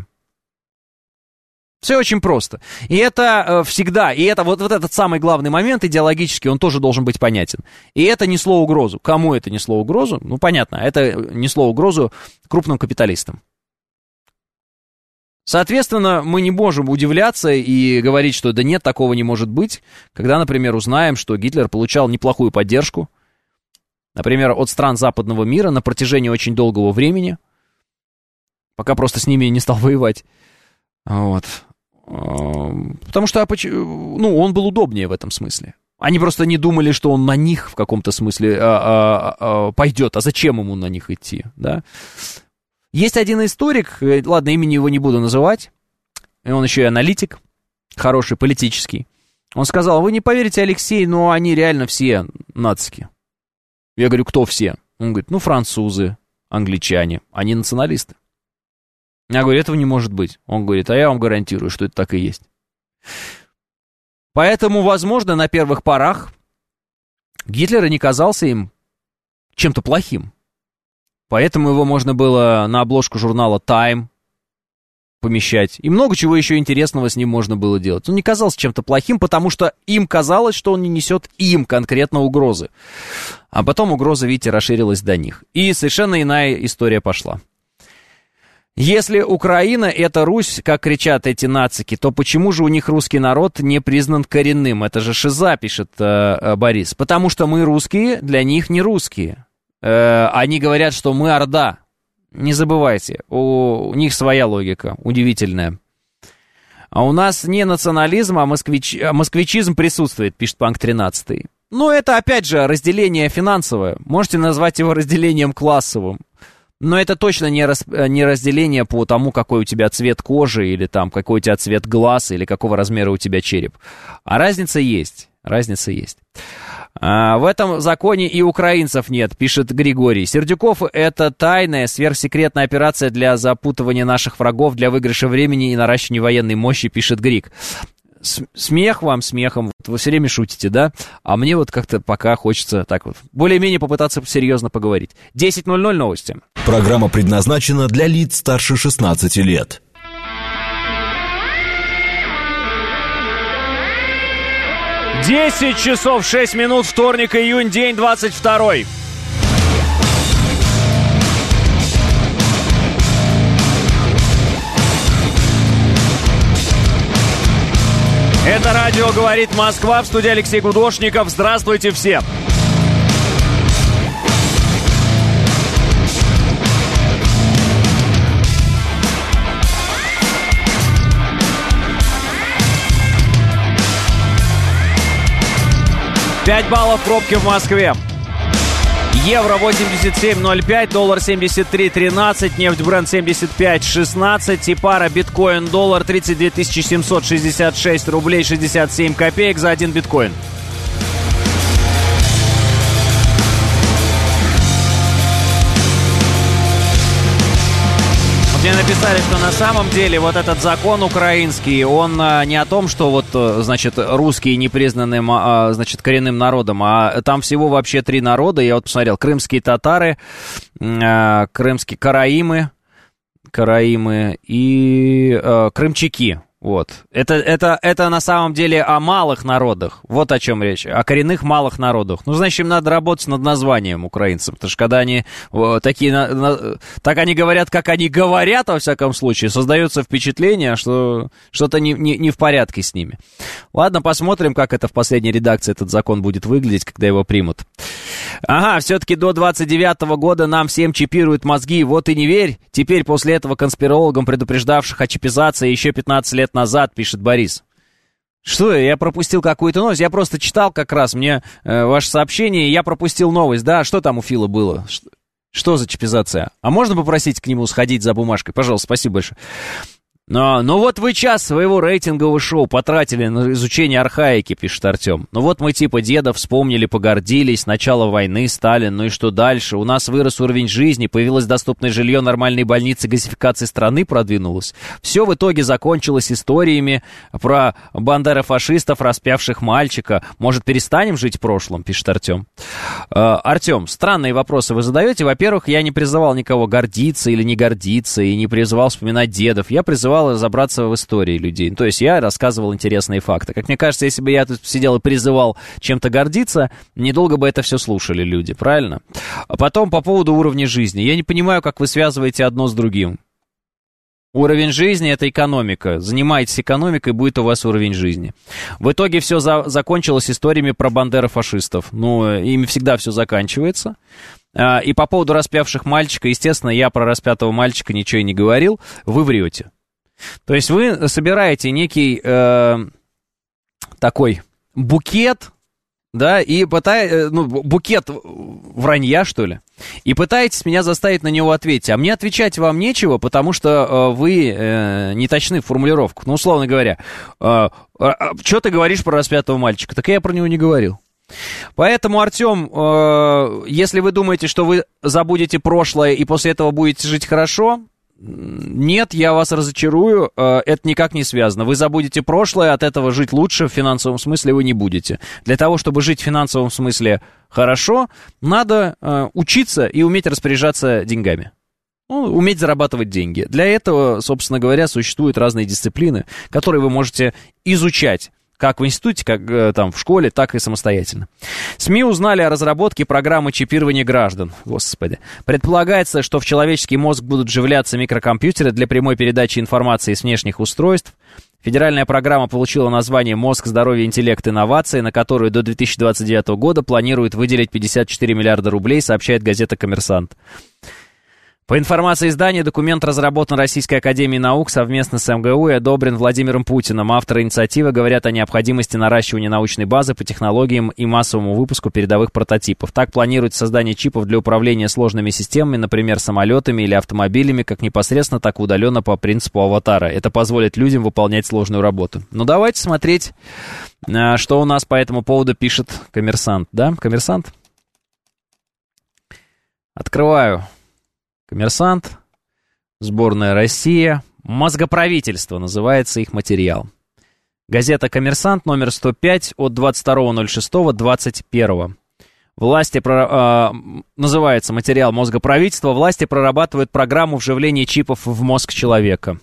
Speaker 2: Все очень просто. И это всегда, и это вот этот самый главный момент идеологический, он тоже должен быть понятен. И это несло угрозу. Кому это несло угрозу? Ну, понятно, это несло угрозу крупным капиталистам. Соответственно, мы не можем удивляться и говорить, что да нет, такого не может быть, когда, например, узнаем, что Гитлер получал неплохую поддержку, например, от стран западного мира на протяжении очень долгого времени, пока просто с ними не стал воевать. Вот. Потому что, ну, он был удобнее в этом смысле. Они просто не думали, что он на них в каком-то смысле пойдет, а зачем ему на них идти, да? Есть один историк, ладно, имени его не буду называть, и он еще и аналитик, хороший, политический. Он сказал: вы не поверите, Алексей, но они реально все нацики. Я говорю: кто все? Он говорит: ну, французы, англичане, они националисты. Я говорю: этого не может быть. Он говорит: а я вам гарантирую, что это так и есть. Поэтому, возможно, на первых порах Гитлер и не казался им чем-то плохим. Поэтому его можно было на обложку журнала Time помещать. И много чего еще интересного с ним можно было делать. Он не казался чем-то плохим, потому что им казалось, что он не несет им конкретно угрозы. А потом угроза, видите, расширилась до них. И совершенно иная история пошла. Если Украина — это Русь, как кричат эти нацики, то почему же у них русский народ не признан коренным? Это же шиза, пишет Борис. Потому что мы русские, для них не русские. Они говорят, что мы Орда. Не забывайте, у них своя логика, удивительная. А у нас не национализм, а москвичизм присутствует, пишет Панк 13. Ну, это, опять же, разделение финансовое. Можете назвать его разделением классовым. Но это точно не разделение по тому, какой у тебя цвет кожи, или там какой у тебя цвет глаз, или какого размера у тебя череп. А разница есть. В этом законе и украинцев нет, пишет Григорий. Сердюков — это тайная, сверхсекретная операция для запутывания наших врагов, для выигрыша времени и наращивания военной мощи, пишет Григ. Смех вам смехом, вы все время шутите, да? А мне вот как-то пока хочется так вот более-менее попытаться серьезно поговорить. 10:00 новости.
Speaker 1: Программа предназначена для лиц старше 16 лет.
Speaker 2: 10 часов 6 минут, вторник, июнь, день 22-й. Это радио «Говорит Москва», в студии Алексей Гудошников. Здравствуйте все! $5 в пробке в Москве. Евро 87.05, доллар 73.13, нефть Брент 75.16, и пара биткоин-доллар 32 766 рублей 67 копеек за 1 биткоин. Мне написали, что на самом деле вот этот закон украинский, он не о том, что вот, значит, русские не признаны, значит, коренным народом, а там всего вообще 3 народа. Я вот посмотрел: крымские татары, крымские караимы и крымчаки. Вот. Это на самом деле о малых народах. Вот о чем речь. О коренных малых народах. Ну, значит, им надо работать над названием украинцам. Потому что когда они такие... Так они говорят, как они говорят, во всяком случае, создается впечатление, что что-то не в порядке с ними. Ладно, посмотрим, как это в последней редакции этот закон будет выглядеть, когда его примут. Ага, все-таки до 29-го года нам всем чипируют мозги. Вот и не верь. Теперь после этого конспирологам, предупреждавших о чипизации еще 15 лет назад, пишет Борис. Что, я пропустил какую-то новость? Я просто читал как раз мне ваше сообщение, и я пропустил новость. Да, что там у Фила было? Что за чипизация? А можно попросить к нему сходить за бумажкой? Пожалуйста, спасибо большое. Ну вот вы час своего рейтингового шоу потратили на изучение архаики, пишет Артем. Ну вот мы типа деда вспомнили, погордились, начало войны, Сталин, ну и что дальше? У нас вырос уровень жизни, появилось доступное жилье, нормальные больницы, газификация страны продвинулась. Все в итоге закончилось историями про бандерофашистов, распявших мальчика. Может, перестанем жить в прошлом, пишет Артем. Артем, странные вопросы вы задаете. Во-первых, я не призывал никого гордиться или не гордиться, и не призывал вспоминать дедов. Я призывал разобраться в истории людей. То есть я рассказывал интересные факты. Как мне кажется, если бы я тут сидел и призывал чем-то гордиться, недолго бы это все слушали люди, правильно? А потом по поводу уровня жизни. Я не понимаю, как вы связываете одно с другим. Уровень жизни — это экономика. Занимайтесь экономикой, будет у вас уровень жизни. В итоге все закончилось историями про бандерофашистов. Ну, ими всегда все заканчивается. И по поводу распявших мальчика, естественно, я про распятого мальчика ничего и не говорил. Вы врете. То есть вы собираете некий такой букет, да, и букет вранья, что ли, и пытаетесь меня заставить на него ответить. А мне отвечать вам нечего, потому что вы не точны в формулировках. Ну, условно говоря, что ты говоришь про распятого мальчика? Так я про него не говорил. Поэтому, Артем, если вы думаете, что вы забудете прошлое и после этого будете жить хорошо... Нет, я вас разочарую, это никак не связано. Вы забудете прошлое, от этого жить лучше в финансовом смысле вы не будете. Для того, чтобы жить в финансовом смысле хорошо, надо учиться и уметь распоряжаться деньгами. Уметь зарабатывать деньги. Для этого, собственно говоря, существуют разные дисциплины, которые вы можете изучать. Как в институте, как там в школе, так и самостоятельно. СМИ узнали о разработке программы чипирования граждан. Господи. Предполагается, что в человеческий мозг будут вживляться микрокомпьютеры для прямой передачи информации с внешних устройств. Федеральная программа получила название «Мозг, здоровье, интеллект, инновации», на которую до 2029 года планируют выделить 54 миллиарда рублей, сообщает газета «Коммерсант». По информации издания, документ разработан Российской академией наук совместно с МГУ и одобрен Владимиром Путиным. Авторы инициативы говорят о необходимости наращивания научной базы по технологиям и массовому выпуску передовых прототипов. Так планируется создание чипов для управления сложными системами, например, самолетами или автомобилями, как непосредственно, так и удаленно по принципу аватара. Это позволит людям выполнять сложную работу. Ну, давайте смотреть, что у нас по этому поводу пишет «Коммерсант». Да, «Коммерсант»? Открываю «Коммерсант», сборная «Россия», «Мозгоправительство» называется их материал. Газета «Коммерсант», номер 105 от 22.06.21. Называется материал «Мозгоправительство». Власти прорабатывают программу вживления чипов в мозг человека.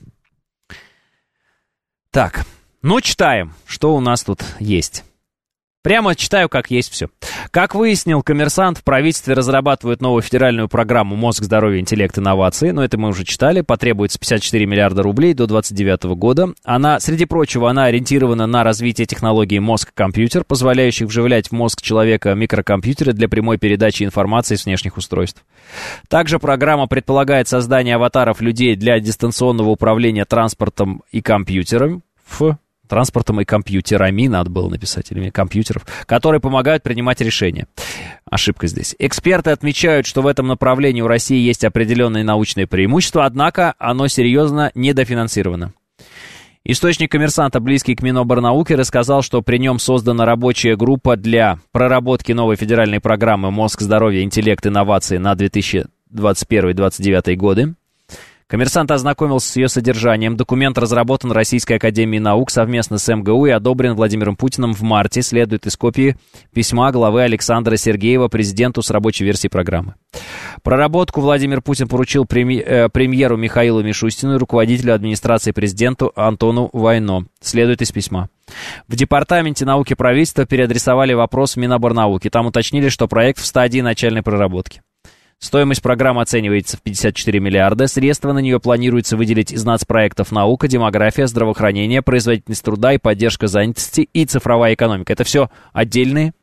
Speaker 2: Так, ну читаем, что у нас тут есть. Прямо читаю, как есть все. Как выяснил «Коммерсант», в правительстве разрабатывают новую федеральную программу «Мозг, здоровье, интеллект, инновации». Но это мы уже читали. Потребуется 54 миллиарда рублей до 2029 года. Среди прочего, она ориентирована на развитие технологии мозг-компьютер, позволяющих вживлять в мозг человека микрокомпьютеры для прямой передачи информации с внешних устройств. Также программа предполагает создание аватаров людей для дистанционного управления транспортом и компьютером. Транспортом и компьютерами, надо было написать, или компьютеров, которые помогают принимать решения. Ошибка здесь. Эксперты отмечают, что в этом направлении у России есть определенные научные преимущества, однако оно серьезно недофинансировано. Источник «Коммерсанта», близкий к Миноборнауки, рассказал, что при нем создана рабочая группа для проработки новой федеральной программы «Мозг, здоровье, интеллект, инновации» на 2021-2029 годы. «Коммерсант» ознакомился с ее содержанием. Документ разработан Российской академией наук совместно с МГУ и одобрен Владимиром Путиным в марте. Следует из копии письма главы Александра Сергеева президенту с рабочей версией программы. Проработку Владимир Путин поручил премьеру Михаилу Мишустину и руководителю администрации президенту Антону Вайно. Следует из письма. В Департаменте науки правительства переадресовали вопрос в Миноборнауки. Там уточнили, что проект в стадии начальной проработки. Стоимость программы оценивается в 54 миллиарда. Средства на нее планируется выделить из нацпроектов «Наука», «Демография», «Здравоохранение», «Производительность труда» и «Поддержка занятости» и «Цифровая экономика». Это все отдельные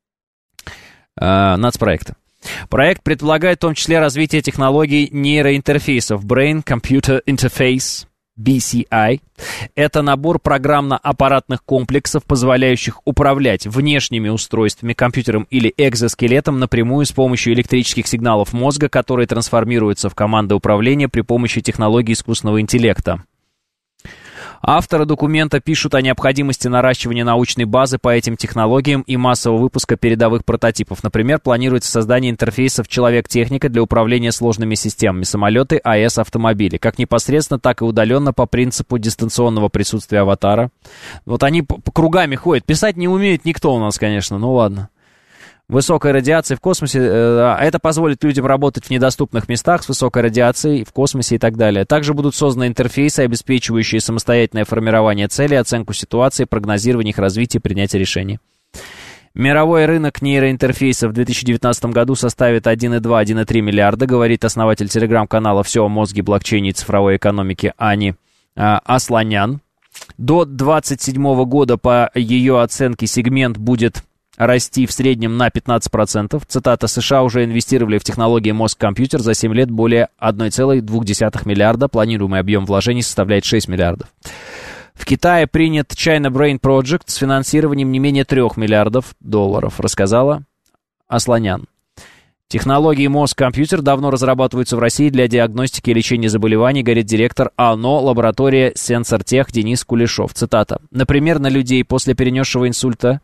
Speaker 2: нацпроекты. Проект предполагает в том числе развитие технологий нейроинтерфейсов Brain Computer Interface, BCI. Это набор программно-аппаратных комплексов, позволяющих управлять внешними устройствами, компьютером или экзоскелетом напрямую с помощью электрических сигналов мозга, которые трансформируются в команды управления при помощи технологий искусственного интеллекта. Авторы документа пишут о необходимости наращивания научной базы по этим технологиям и массового выпуска передовых прототипов. Например, планируется создание интерфейсов «Человек-техника» для управления сложными системами, самолеты, АЭС, автомобили. Как непосредственно, так и удаленно по принципу дистанционного присутствия аватара. Вот они по кругами ходят. Писать не умеет никто у нас, конечно, ну ладно. Высокой радиации в космосе, это позволит людям работать в недоступных местах с высокой радиацией в космосе и так далее. Также будут созданы интерфейсы, обеспечивающие самостоятельное формирование целей, оценку ситуации, прогнозирование их развития и принятие решений. Мировой рынок нейроинтерфейсов в 2019 году составит 1,2-1,3 миллиарда, говорит основатель телеграм-канала «Все о мозге, блокчейне и цифровой экономике» Ани Асланян. До 2027 года, по ее оценке, сегмент будет расти в среднем на 15%. Цитата: «США уже инвестировали в технологии мозг-компьютер за 7 лет более 1,2 миллиарда. Планируемый объем вложений составляет 6 миллиардов». В Китае принят China Brain Project с финансированием не менее 3 миллиардов долларов, рассказала Асланян. Технологии мозг-компьютер давно разрабатываются в России для диагностики и лечения заболеваний, говорит директор АНО лаборатория Сенсортех Денис Кулешов. Цитата: «Например, на людей после перенесенного инсульта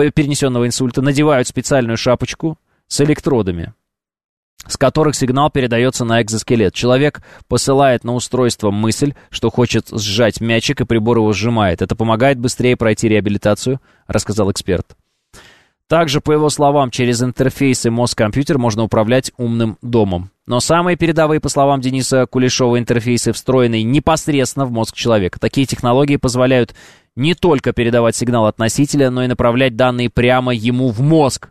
Speaker 2: надевают специальную шапочку с электродами, с которых сигнал передается на экзоскелет. Человек посылает на устройство мысль, что хочет сжать мячик, и прибор его сжимает. Это помогает быстрее пройти реабилитацию», рассказал эксперт. Также, по его словам, через интерфейсы мозг-компьютер можно управлять умным домом. Но самые передовые, по словам Дениса Кулешова, интерфейсы встроены непосредственно в мозг человека. Такие технологии позволяют не только передавать сигнал от носителя, но и направлять данные прямо ему в мозг.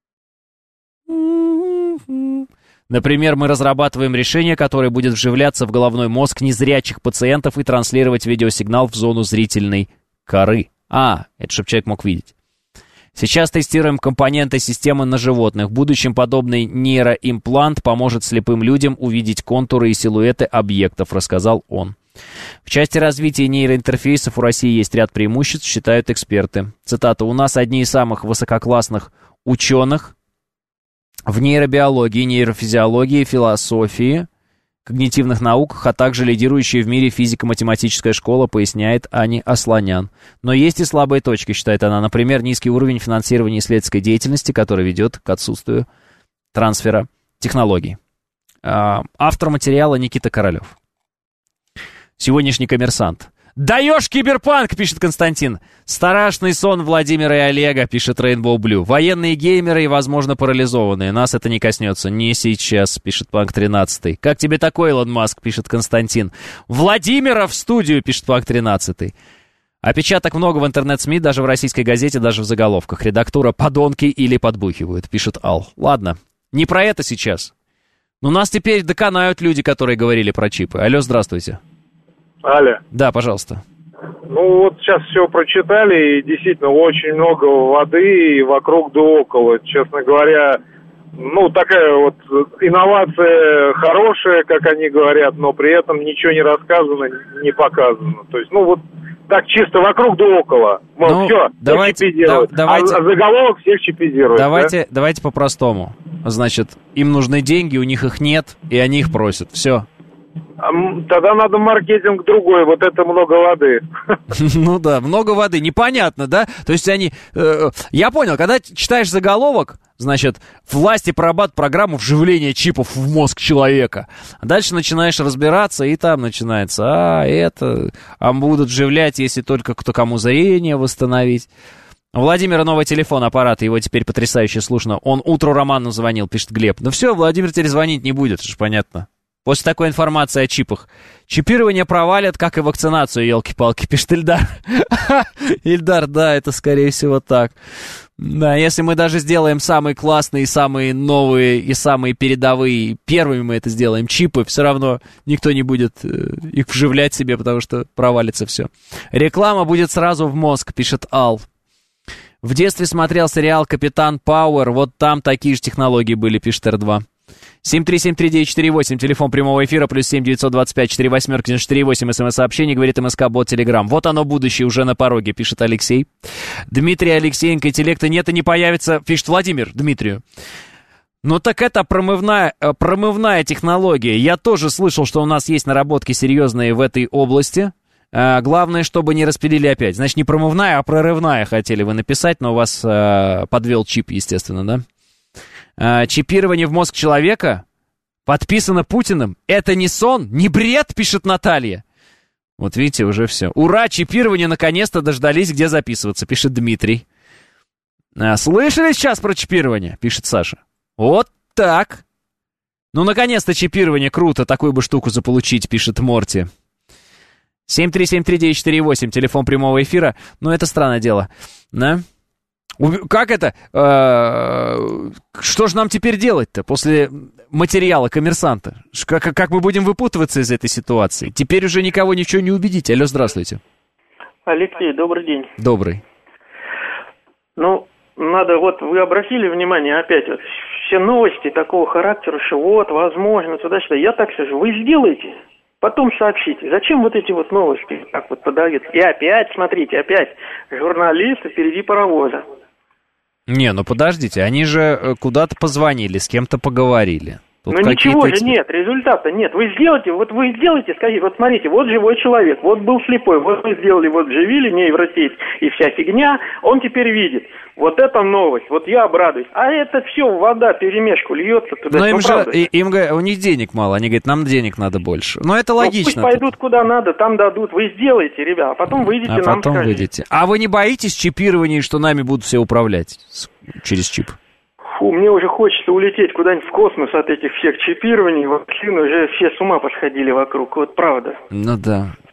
Speaker 2: Например, мы разрабатываем решение, которое будет вживляться в головной мозг незрячих пациентов и транслировать видеосигнал в зону зрительной коры. Это чтобы человек мог видеть. Сейчас тестируем компоненты системы на животных. В будущем подобный нейроимплант поможет слепым людям увидеть контуры и силуэты объектов, рассказал он. В части развития нейроинтерфейсов у России есть ряд преимуществ, считают эксперты. Цитата: «У нас одни из самых высококлассных ученых в нейробиологии, нейрофизиологии, философии, когнитивных науках, а также лидирующая в мире физико-математическая школа», поясняет Ани Асланян. Но есть и слабые точки, считает она. Например, низкий уровень финансирования исследовательской деятельности, который ведет к отсутствию трансфера технологий. Автор материала Никита Королев. Сегодняшний коммерсант. «Даешь, Киберпанк!» — пишет Константин. «Страшный сон Владимира и Олега», — пишет Rainbow Blue. «Военные геймеры и, возможно, парализованные. Нас это не коснется». «Не сейчас», — пишет Панк 13. «Как тебе такой, Илон Маск?» — пишет Константин. «Владимира в студию», — пишет Панк 13. Опечаток много в интернет-СМИ, даже в российской газете, даже в заголовках. Редактура «подонки» или «подбухивают», пишет Ал. Ладно, не про это сейчас. Но нас теперь доконают люди, которые говорили про чипы. Алло, здравствуйте.
Speaker 8: Алло.
Speaker 2: Да, пожалуйста.
Speaker 8: Ну вот сейчас все прочитали, и действительно очень много воды и вокруг да около. Честно говоря, ну такая вот инновация хорошая, как они говорят, но при этом ничего не рассказано, не показано. То есть, ну вот так чисто вокруг да около. Мол, ну, все,
Speaker 2: давайте,
Speaker 8: чипизируют.
Speaker 2: Давайте,
Speaker 8: а заголовок всех чипизируют.
Speaker 2: Давайте по-простому. Значит, им нужны деньги, у них их нет, и они их просят. Все.
Speaker 8: Тогда надо маркетинг другой, вот это много воды.
Speaker 2: Ну да, много воды, непонятно, да? То есть они... я понял, когда читаешь заголовок, значит, власти прорабатывают программу вживления чипов в мозг человека. А дальше начинаешь разбираться, и там начинается, будут вживлять, если только кто кому зрение восстановить. У Владимира новый телефон, аппарат, его теперь потрясающе слушно. Он утру Роману звонил, пишет Глеб. Ну все, Владимир теперь звонить не будет, это же понятно. После такой информации о чипах. Чипирование провалят, как и вакцинацию, елки-палки, пишет Ильдар. Ильдар, да, это скорее всего так. Да, если мы даже сделаем самые классные, самые новые и самые передовые, первыми мы это сделаем, чипы, все равно никто не будет их вживлять себе, потому что провалится все. Реклама будет сразу в мозг, пишет Ал. В детстве смотрел сериал «Капитан Пауэр», вот там такие же технологии были, пишет Р2. 7373948, телефон прямого эфира, плюс 7-925-48-98, смс-сообщение, говорит МСК-бот Телеграм. Вот оно, будущее, уже на пороге, пишет Алексей. Дмитрий Алексеенко, интеллекта нет и не появится, пишет Владимир Дмитрию. Ну так это промывная технология. Я тоже слышал, что у нас есть наработки серьезные в этой области. Главное, чтобы не распилили опять. Значит, не промывная, а прорывная хотели вы написать, но у вас подвел чип, естественно, да? Чипирование в мозг человека подписано Путиным. Это не сон, не бред, пишет Наталья. Вот видите, уже все. Ура, чипирование, наконец-то дождались, где записываться, пишет Дмитрий. Слышали сейчас про чипирование, пишет Саша. Вот так. Ну, наконец-то чипирование, круто, такую бы штуку заполучить, пишет Морти. 7373948, телефон прямого эфира. Ну, это странное дело, да? Как это? Что же нам теперь делать-то после материала «Коммерсанта»? Как мы будем выпутываться из этой ситуации? Теперь уже никого ничего не убедить. Алло, здравствуйте.
Speaker 9: Алексей, добрый день.
Speaker 2: Добрый.
Speaker 9: Ну, надо, вот вы обратили внимание опять, вот, все новости такого характера, что вот, возможно, туда-сюда. Я так скажу, вы сделаете, потом сообщите. Зачем вот эти вот новости так вот подают? И опять, смотрите, опять журналисты впереди паровоза.
Speaker 2: Не, ну подождите, они же куда-то позвонили, с кем-то поговорили.
Speaker 9: Тут но ничего же нет, результата нет. Вы сделайте, скажите, вот смотрите, вот живой человек, вот был слепой, вот вы сделали, вот вживили нейросеть и вся фигня, он теперь видит. Вот это новость, вот я обрадуюсь. А это все, вода, перемешку льется туда.
Speaker 2: Но им же, у них денег мало, они говорят, нам денег надо больше. Но это логично.
Speaker 9: Пусть пойдут куда надо, там дадут, вы сделаете, ребят, а потом выйдете, нам скажите.
Speaker 2: А вы не боитесь чипирования, что нами будут все управлять через чип?
Speaker 9: Фу, мне уже хочется улететь куда-нибудь в космос от этих всех чипирований. Вакцины уже все с ума посходили вокруг, вот правда.
Speaker 2: Ну да.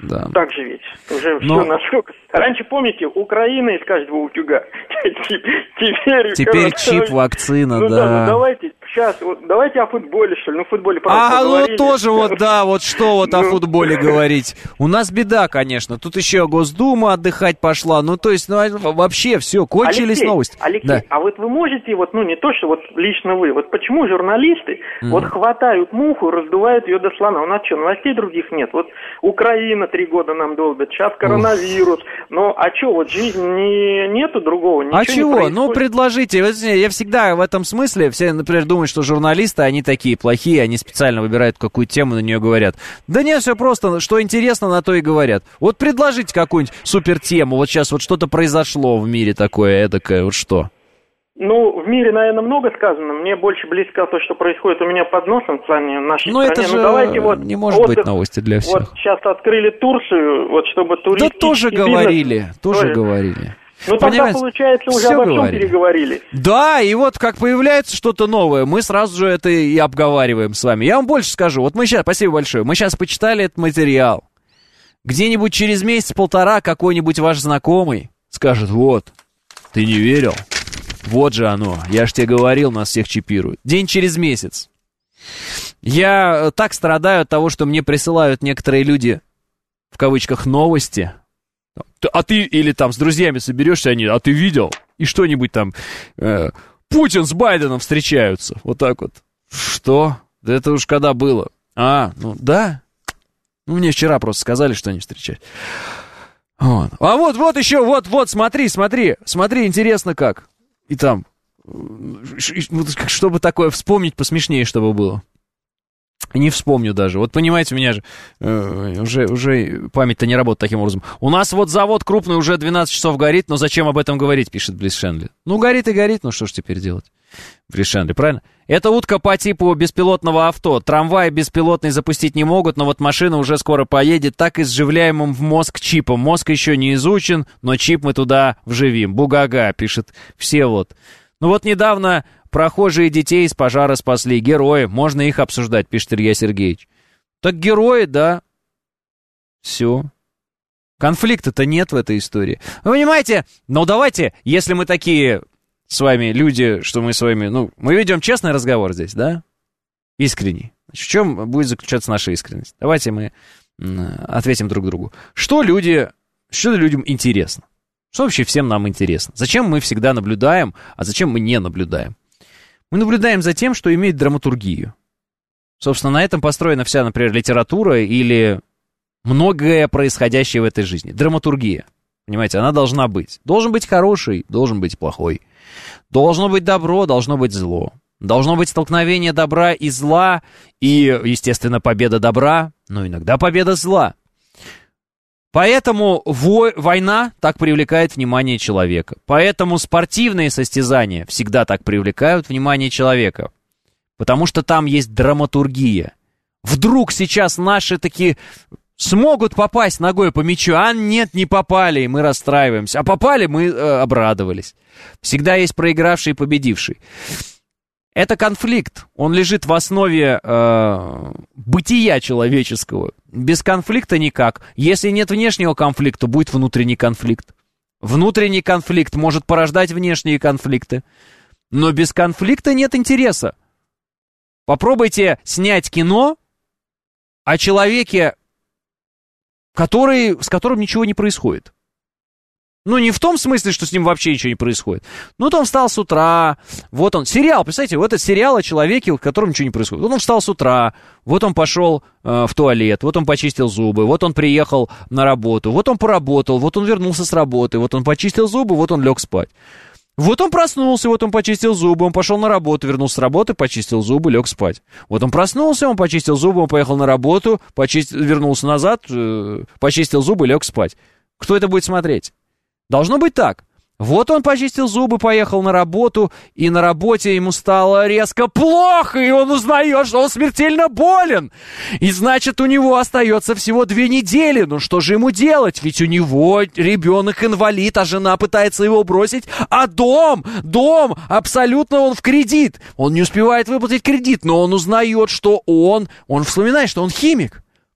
Speaker 2: Да.
Speaker 9: Так же ведь. Уже все настолько... Раньше, помните, Украина из каждого утюга.
Speaker 2: Теперь чип, вакцина,
Speaker 9: да. Давайте сейчас, давайте о футболе, что ли. Ну, в футболе просто поговорили.
Speaker 2: Тоже что о футболе говорить. У нас беда, конечно. Тут еще Госдума отдыхать пошла. Вообще все, кончились новости.
Speaker 9: Алексей, а вот вы можете, не то, что лично вы, почему журналисты хватают муху и раздувают ее до слона? У нас что, новостей других нет? Украина 3 года нам долбит, сейчас коронавирус. Жизнь нету другого, ничего не происходит.
Speaker 2: Предложите. Я всегда в этом смысле, все, например, думают, что журналисты, они такие плохие, они специально выбирают какую тему, на нее говорят. Да нет, все просто, что интересно, на то и говорят. Предложите какую-нибудь супертему, сейчас что-то произошло в мире такое, эдакое, что?
Speaker 9: В мире, наверное, много сказано. Мне больше близко то, что происходит у меня под носом в плане нашей стране.
Speaker 2: Это же давайте не может быть новости для всех.
Speaker 9: Сейчас открыли Турцию, чтобы туристы...
Speaker 2: Да тоже говорили.
Speaker 9: Тогда, получается, уже обо всем переговорили.
Speaker 2: Да, и как появляется что-то новое, мы сразу же это и обговариваем с вами. Я вам больше скажу. Мы сейчас, спасибо большое, мы сейчас почитали этот материал. Где-нибудь через месяц-полтора какой-нибудь ваш знакомый скажет: ты не верил? Вот же оно, я ж тебе говорил, нас всех чипируют. День через месяц. Я так страдаю от того, что мне присылают некоторые люди, в кавычках, новости. А ты, или с друзьями соберешься, а ты видел? И что-нибудь Путин с Байденом встречаются. Вот так вот. Что? Да это уж когда было? Да. Мне вчера просто сказали, что они встречаются. А вот еще, смотри, интересно как. И чтобы такое вспомнить, посмешнее, чтобы было. Не вспомню даже. Понимаете, у меня же уже память-то не работает таким образом. У нас завод крупный уже 12 часов горит, но зачем об этом говорить, пишет Близ Шенли. Горит и горит, что ж теперь делать? Близ Шенли, правильно? Это утка по типу беспилотного авто. Трамвай беспилотный запустить не могут, но машина уже скоро поедет, так и с вживляемым в мозг чипом. Мозг еще не изучен, но чип мы туда вживим. Бугага, пишет Всеволод. Недавно прохожие детей из пожара спасли. Герои. Можно их обсуждать, пишет Илья Сергеевич. Так герои, да. Все. Конфликта-то нет в этой истории. Вы понимаете? Давайте, если мы такие с вами люди, что мы с вами... мы ведем честный разговор здесь, да? Искренний. В чем будет заключаться наша искренность? Давайте мы ответим друг другу. Что людям интересно? Что вообще всем нам интересно? Зачем мы всегда наблюдаем, а зачем мы не наблюдаем? Мы наблюдаем за тем, что имеет драматургию. Собственно, на этом построена вся, например, литература или многое происходящее в этой жизни. Драматургия. Понимаете, она должна быть. Должен быть хороший, должен быть плохой. Должно быть добро, должно быть зло. Должно быть столкновение добра и зла, и, естественно, победа добра, но иногда победа зла. Поэтому война так привлекает внимание человека. Поэтому спортивные состязания всегда так привлекают внимание человека. Потому что там есть драматургия. Вдруг сейчас наши такие смогут попасть ногой по мячу, а нет, не попали, и мы расстраиваемся. А попали, мы обрадовались. Всегда есть проигравший и победивший. Это конфликт, он лежит в основе бытия человеческого. Без конфликта никак. Если нет внешнего конфликта, будет внутренний конфликт. Внутренний конфликт может порождать внешние конфликты. Но без конфликта нет интереса. Попробуйте снять кино о человеке, с которым ничего не происходит. Не в том смысле, что с ним вообще ничего не происходит. Он встал с утра, вот он, сериал, представляете, вот этот сериал о человеке, с которым ничего не происходит. Он встал с утра, вот он пошел в туалет, вот он почистил зубы, вот он приехал на работу, вот он поработал, вот он вернулся с работы, вот он почистил зубы, вот он лег спать. Вот он проснулся, вот он почистил зубы, он пошел на работу, вернулся с работы, почистил зубы, лег спать. Вот он проснулся, он почистил зубы, он поехал на работу, вернулся назад, почистил зубы, лег спать. Кто это будет смотреть? Должно быть так. Вот он почистил зубы, поехал на работу, и на работе ему стало резко плохо, и он узнает, что он смертельно болен. И значит, у него остается всего 2 недели. Что же ему делать? Ведь у него ребенок инвалид, а жена пытается его бросить, а дом, абсолютно он в кредит. Он не успевает выплатить кредит, но он узнает, что он вспоминает, что он химик.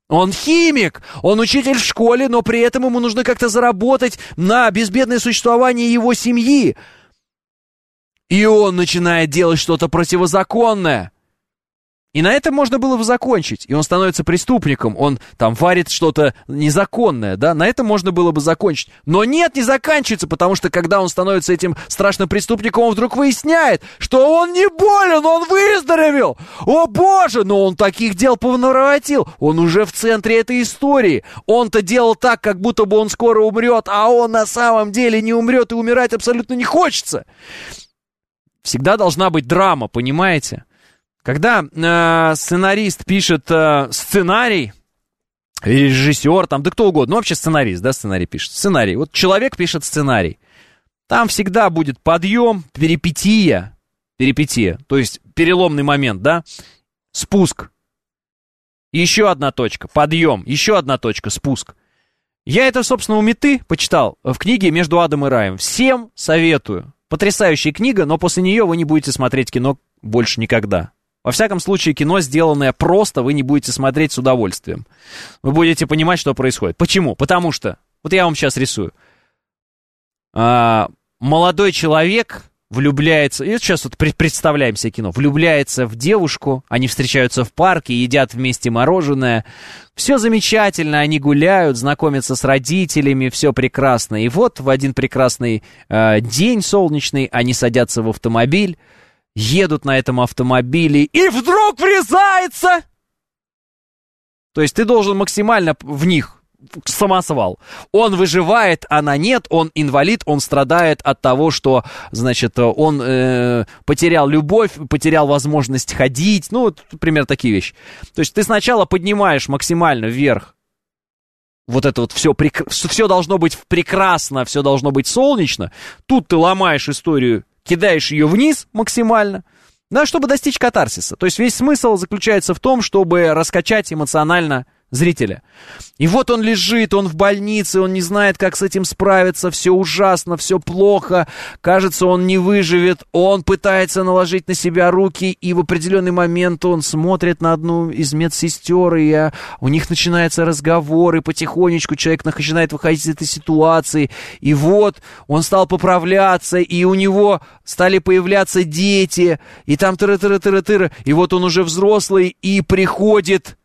Speaker 10: Он химик, он учитель в школе, но при этом ему нужно как-то заработать на безбедное существование его семьи. И он начинает делать что-то противозаконное. И на этом можно было бы закончить. И он становится преступником, он там варит что-то незаконное, да, на этом можно было бы закончить. Но нет, не заканчивается, потому что когда он становится этим страшным преступником, он вдруг выясняет, что он не болен, он выздоровел. О боже, но он таких дел понаворотил. Он уже в центре этой истории. Он-то делал так, как будто бы он скоро умрет, а он на самом деле не умрет и умирать абсолютно не хочется. Всегда должна быть драма, понимаете? Когда сценарист пишет сценарий, режиссер, там, да кто угодно, ну вообще сценарист, да, сценарий пишет. Сценарий, вот человек пишет сценарий. Там всегда будет подъем, перипетия, то есть переломный момент, да, спуск. Еще одна точка, подъем, еще одна точка, спуск. Я это, собственно, у Меты почитал в книге «Между адом и раем». Всем советую. Потрясающая книга, но после нее вы не будете смотреть кино больше никогда. Во всяком случае, кино, сделанное просто, вы не будете смотреть с удовольствием. Вы будете понимать, что происходит. Почему? Потому что, вот я вам сейчас рисую. Молодой человек влюбляется, и сейчас вот представляем себе кино, влюбляется в девушку, они встречаются в парке, едят вместе мороженое. Все замечательно, они гуляют, знакомятся с родителями, все прекрасно. И вот в один прекрасный день солнечный они садятся в автомобиль, едут на этом автомобиле, и вдруг врезается! То есть ты должен максимально в них самосвал. Он выживает, она нет, он инвалид, он страдает от того, что, значит, он потерял любовь, потерял возможность ходить, ну, вот, например, такие вещи. То есть ты сначала поднимаешь максимально вверх, вот это вот все должно быть прекрасно, все должно быть солнечно, тут ты ломаешь историю, кидаешь ее вниз максимально, да, чтобы достичь катарсиса. То есть весь смысл заключается в том, чтобы раскачать эмоционально зрителя. И вот он лежит, он в больнице, он не знает, как с этим справиться, все ужасно, все плохо, кажется, он не выживет, он пытается наложить на себя руки, и в определенный момент он смотрит на одну из медсестер, и у них начинается разговор, и потихонечку человек начинает выходить из этой ситуации, и вот он стал поправляться, и у него стали появляться дети, и там тыры-тыры-тыры-тыры, и вот он уже взрослый, и приходит...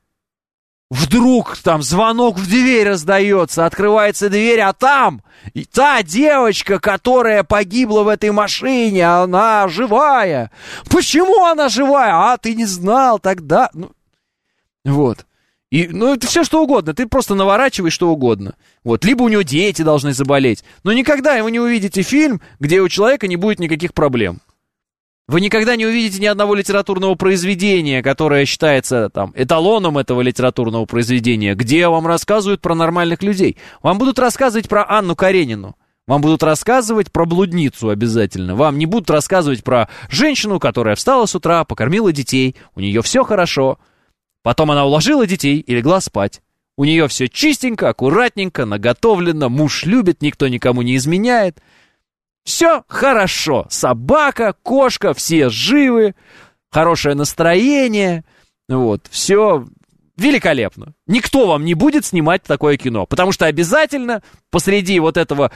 Speaker 10: Вдруг там звонок в дверь раздается, открывается дверь, а там и та девочка, которая погибла в этой машине, она живая. Почему она живая? А, ты не знал тогда. Ну, вот. И, ну, это все что угодно, ты просто наворачиваешь что угодно. Вот. Либо у него дети должны заболеть. Но никогда вы не увидите фильм, где у человека не будет никаких проблем. Вы никогда не увидите ни одного литературного произведения, которое считается там эталоном этого литературного произведения, где вам рассказывают про нормальных людей. Вам будут рассказывать про Анну Каренину. Вам будут рассказывать про блудницу обязательно. Вам не будут рассказывать про женщину, которая встала с утра, покормила детей, у нее все хорошо. Потом она уложила детей и легла спать. У нее все чистенько, аккуратненько, наготовлено, муж любит, никто никому не изменяет. Все хорошо. Собака, кошка, все живы, хорошее настроение. Вот, все великолепно. Никто вам не будет снимать такое кино, потому что обязательно посреди вот этого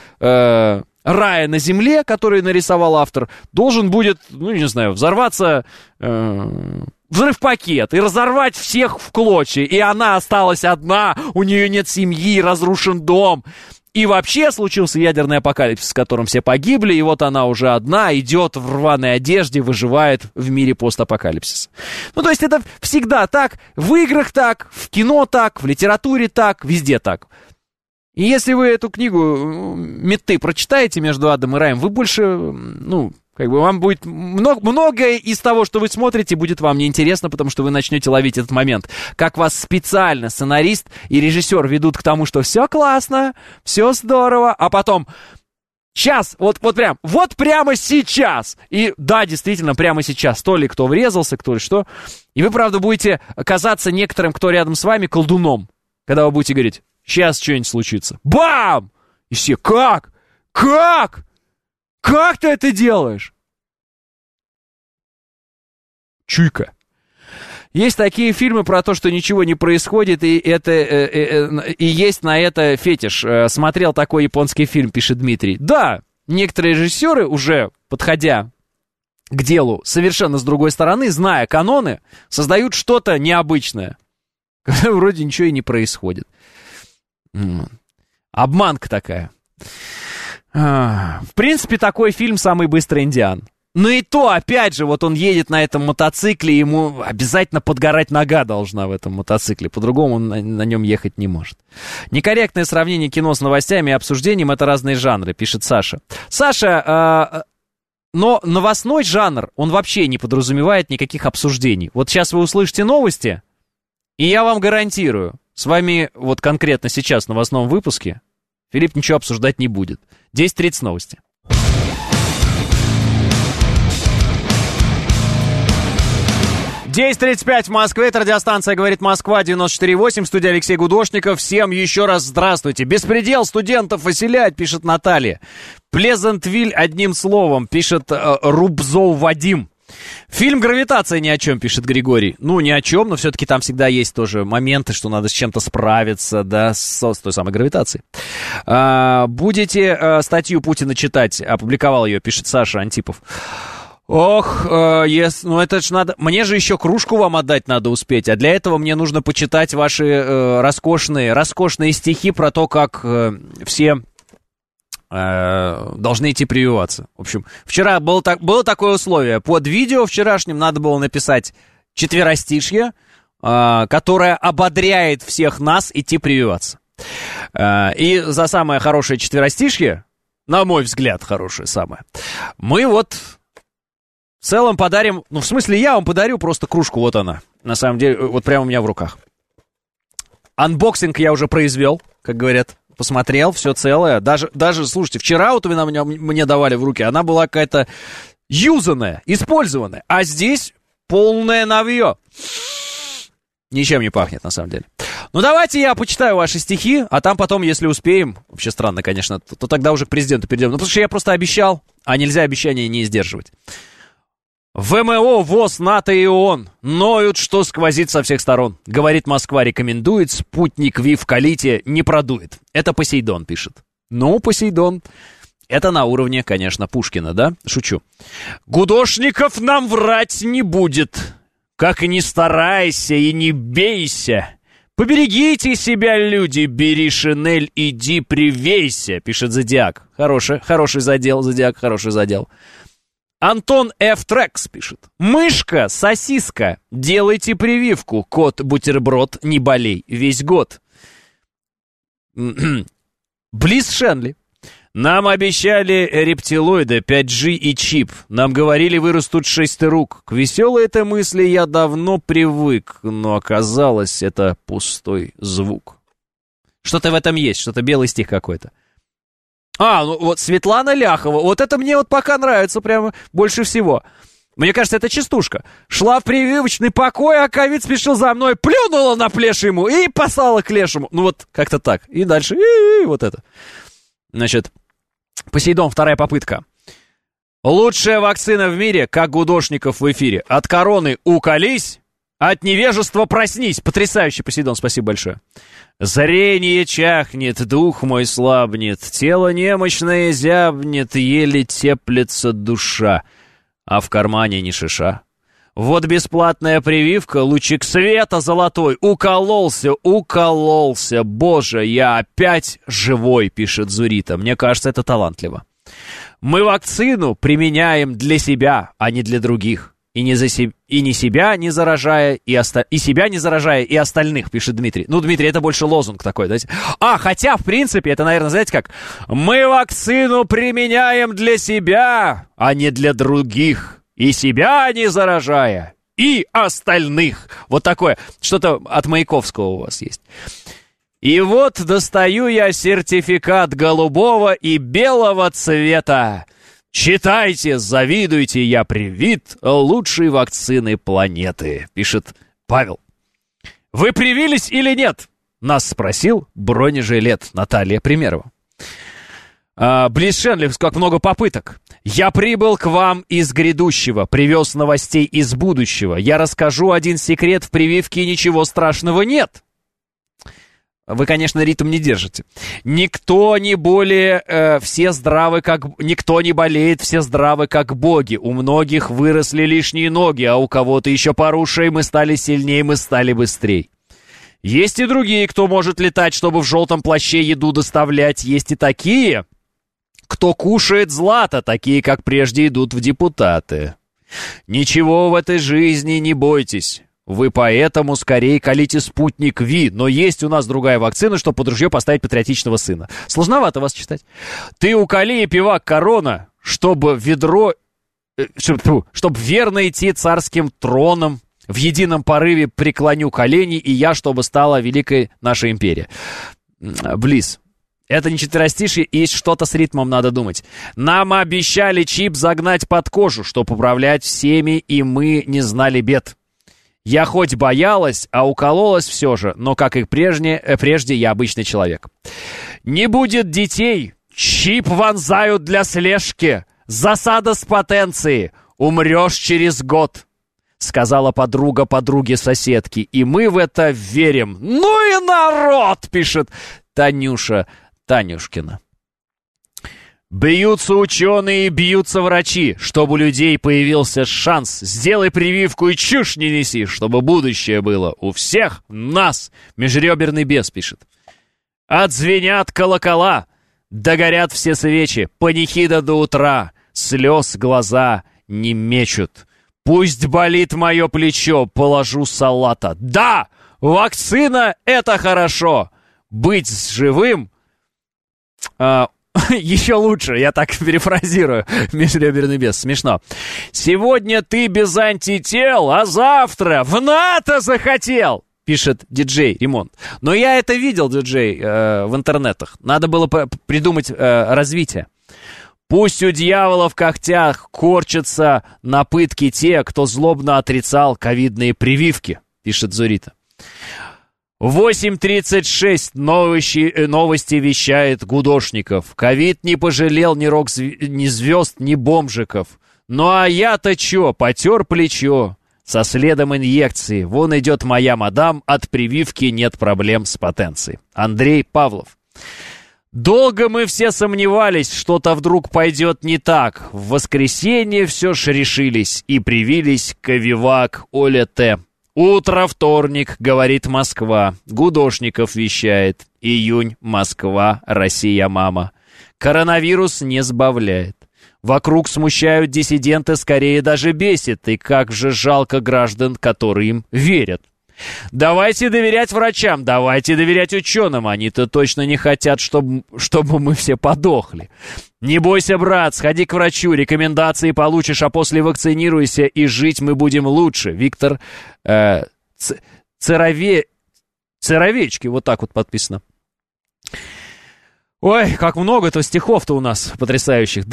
Speaker 10: рая на земле, который нарисовал автор, должен будет, ну, не знаю, взорваться взрыв-пакет и разорвать всех в клочья. И она осталась одна, у нее нет семьи, разрушен дом. И вообще случился ядерный апокалипсис, в котором все погибли, и вот она уже одна, идет в рваной одежде, выживает в мире постапокалипсиса. Ну, то есть это всегда так, в играх так, в кино так, в литературе так, везде так. И если вы эту книгу Метты прочитаете «Между адом и раем», вы больше, ну, как бы вам будет многое из того, что вы смотрите, будет вам неинтересно, потому что вы начнете ловить этот момент. Как вас специально сценарист и режиссер ведут к тому, что все классно, все здорово, а потом сейчас, вот прямо сейчас. И да, действительно, прямо сейчас. То ли кто врезался, кто ли что. И вы, правда, будете казаться некоторым, кто рядом с вами, колдуном, когда вы будете говорить: сейчас что-нибудь случится. Бам! И все: как? Как? Как ты это делаешь? Чуйка. Есть такие фильмы про то, что ничего не происходит, и и есть на это фетиш. Смотрел такой японский фильм, пишет Дмитрий. Да, некоторые режиссеры, уже подходя к делу совершенно с другой стороны, зная каноны, создают что-то необычное. Когда вроде ничего и не происходит. Обманка такая. В принципе, такой фильм «Самый быстрый индиан». Но и то, опять же, вот он едет на этом мотоцикле, ему обязательно подгорать нога должна в этом мотоцикле, по-другому он на нем ехать не может. Некорректное сравнение кино с новостями и обсуждением — это разные жанры, пишет Саша. Саша, но новостной жанр, он вообще не подразумевает никаких обсуждений. Вот сейчас вы услышите новости, и я вам гарантирую, с вами вот конкретно сейчас в новостном выпуске Филипп ничего обсуждать не будет. 10:30 новости. 10:35 в Москве, это радиостанция «Говорит Москва», 94.8, студия Алексей Гудошников. Всем еще раз здравствуйте. Беспредел студентов выселять, пишет Наталья. Плезантвиль одним словом, пишет Рубзов Вадим. Фильм «Гравитация» ни о чем, пишет Григорий. Ну, ни о чем, но все-таки там всегда есть тоже моменты, что надо с чем-то справиться, да, с той самой гравитацией. Будете статью Путина читать, опубликовал ее, пишет Саша Антипов. Ох, ну это ж надо... Мне же еще кружку вам отдать надо успеть, а для этого мне нужно почитать ваши роскошные стихи про то, как все должны идти прививаться. В общем, вчера было такое условие. Под видео вчерашним надо было написать четверостишье, которое ободряет всех нас идти прививаться. И за самое хорошее четверостишье, на мой взгляд, хорошее самое, мы вот... В целом подарим, ну, в смысле, я вам подарю просто кружку, вот она. На самом деле, вот прямо у меня в руках. Анбоксинг я уже произвел, как говорят, посмотрел, все целое. Даже, слушайте, вчера вот вы мне давали в руки, она была какая-то юзанная, использованная. А здесь полное новье. Ничем не пахнет, на самом деле. Ну, давайте я почитаю ваши стихи, а там потом, если успеем, вообще странно, конечно, то тогда уже к президенту перейдем. Ну, потому что я просто обещал, а нельзя обещания не сдерживать. ВМО, ВОЗ, НАТО и ООН ноют, что сквозит со всех сторон. Говорит, Москва рекомендует, спутник ВИ в Калите не продует. Это Посейдон пишет. Ну, Посейдон, это на уровне, конечно, Пушкина, да? Шучу. Гудошников нам врать не будет. Как и не старайся и не бейся. Поберегите себя, люди, бери шинель, иди привейся, пишет Зодиак. Хороший задел, Зодиак, хороший задел. Антон Ф. Трекс пишет. Мышка, сосиска, делайте прививку. Кот, бутерброд, не болей весь год. Близ Шенли. Нам обещали рептилоиды, 5G и чип. Нам говорили, вырастут 6 рук. К веселой этой мысли я давно привык, но оказалось, это пустой звук. Что-то в этом есть, что-то белый стих какой-то. Ну вот Светлана Ляхова, вот это мне вот пока нравится прямо больше всего. Мне кажется, это частушка. Шла в прививочный покой, а ковид спешил за мной, плюнула на плешь ему и послала к лешему. Ну вот как-то так. И дальше, вот это. Значит, Посейдон, вторая попытка. Лучшая вакцина в мире, как Гудошников в эфире. От короны уколись, от невежества проснись. Потрясающий, Посейдон, спасибо большое. Зрение чахнет, дух мой слабнет, тело немощное зябнет, еле теплится душа, а в кармане ни шиша. Вот бесплатная прививка, лучик света золотой, укололся, боже, я опять живой, пишет Зурита, мне кажется, это талантливо. Мы вакцину применяем для себя, а не для других. И себя не заражая, и остальных, пишет Дмитрий. Ну, Дмитрий, это больше лозунг такой, да? Хотя, в принципе, это, наверное, знаете как? Мы вакцину применяем для себя, а не для других. И себя не заражая, и остальных. Вот такое, что-то от Маяковского у вас есть. И вот достаю я сертификат голубого и белого цвета. Читайте, завидуйте, я привит лучшей вакцины планеты, пишет Павел. Вы привились или нет? Нас спросил бронежилет Наталья Примерова. Близ Шенли, как много попыток. Я прибыл к вам из грядущего, привез новостей из будущего. Я расскажу один секрет, в прививке ничего страшного нет. Вы, конечно, ритм не держите. Никто не более, никто не болеет, все здравы, как боги. У многих выросли лишние ноги, а у кого-то еще пару ушей, мы стали сильнее, мы стали быстрей. Есть и другие, кто может летать, чтобы в желтом плаще еду доставлять. Есть и такие, кто кушает злато, такие, как прежде, идут в депутаты. Ничего в этой жизни не бойтесь. Вы поэтому скорее колите спутник Ви, но есть у нас другая вакцина, чтобы под ружье поставить патриотичного сына. Сложновато вас читать. Ты уколи и пивак корона, чтобы верно идти царским троном. В едином порыве преклоню колени, и я, чтобы стала великой наша империя. Близ. Это не четверостишье, и что-то с ритмом надо думать. Нам обещали чип загнать под кожу, чтоб управлять всеми, и мы не знали бед. Я хоть боялась, а укололась все же, но, как и прежде я обычный человек. Не будет детей, чип вонзают для слежки, засада с потенцией, умрешь через год, сказала подруга подруге-соседки, и мы в это верим. Ну и народ, пишет Танюша Танюшкина. Бьются ученые и бьются врачи, чтобы у людей появился шанс. Сделай прививку и чушь не неси, чтобы будущее было у всех нас. Межреберный бес пишет. Отзвенят колокола, догорят все свечи, панихида до утра, слез глаза не мечут. Пусть болит мое плечо, положу салата. Да, вакцина — это хорошо. Быть живым... Еще лучше, я так перефразирую. Межреберный бес, смешно. Сегодня ты без антител, а завтра в НАТО захотел, пишет диджей Ремонт. Но я это видел, диджей, в интернетах. Надо было придумать развитие. Пусть у дьявола в когтях корчатся на пытки те, кто злобно отрицал ковидные прививки, пишет Зурита. 8:36 новости вещает Гудошников. Ковид не пожалел ни звезд, ни бомжиков. Ну а я-то чё, потер плечо. Со следом инъекции. Вон идет моя мадам, от прививки нет проблем с потенцией. Андрей Павлов. Долго мы все сомневались, что-то вдруг пойдет не так. В воскресенье все ж решились и привились ковивак Оля Т. Утро вторник, говорит Москва. Гудошников вещает. Июнь, Москва, Россия, мама. Коронавирус не сбавляет. Вокруг смущают диссиденты, скорее даже бесит. И как же жалко граждан, которые им верят. Давайте доверять врачам, давайте доверять ученым. Они-то точно не хотят, чтобы мы все подохли. Не бойся, брат, сходи к врачу, рекомендации получишь, а после вакцинируйся, и жить мы будем лучше. Виктор Церовечки, вот так вот подписано. Ой, как много-то стихов-то у нас потрясающих.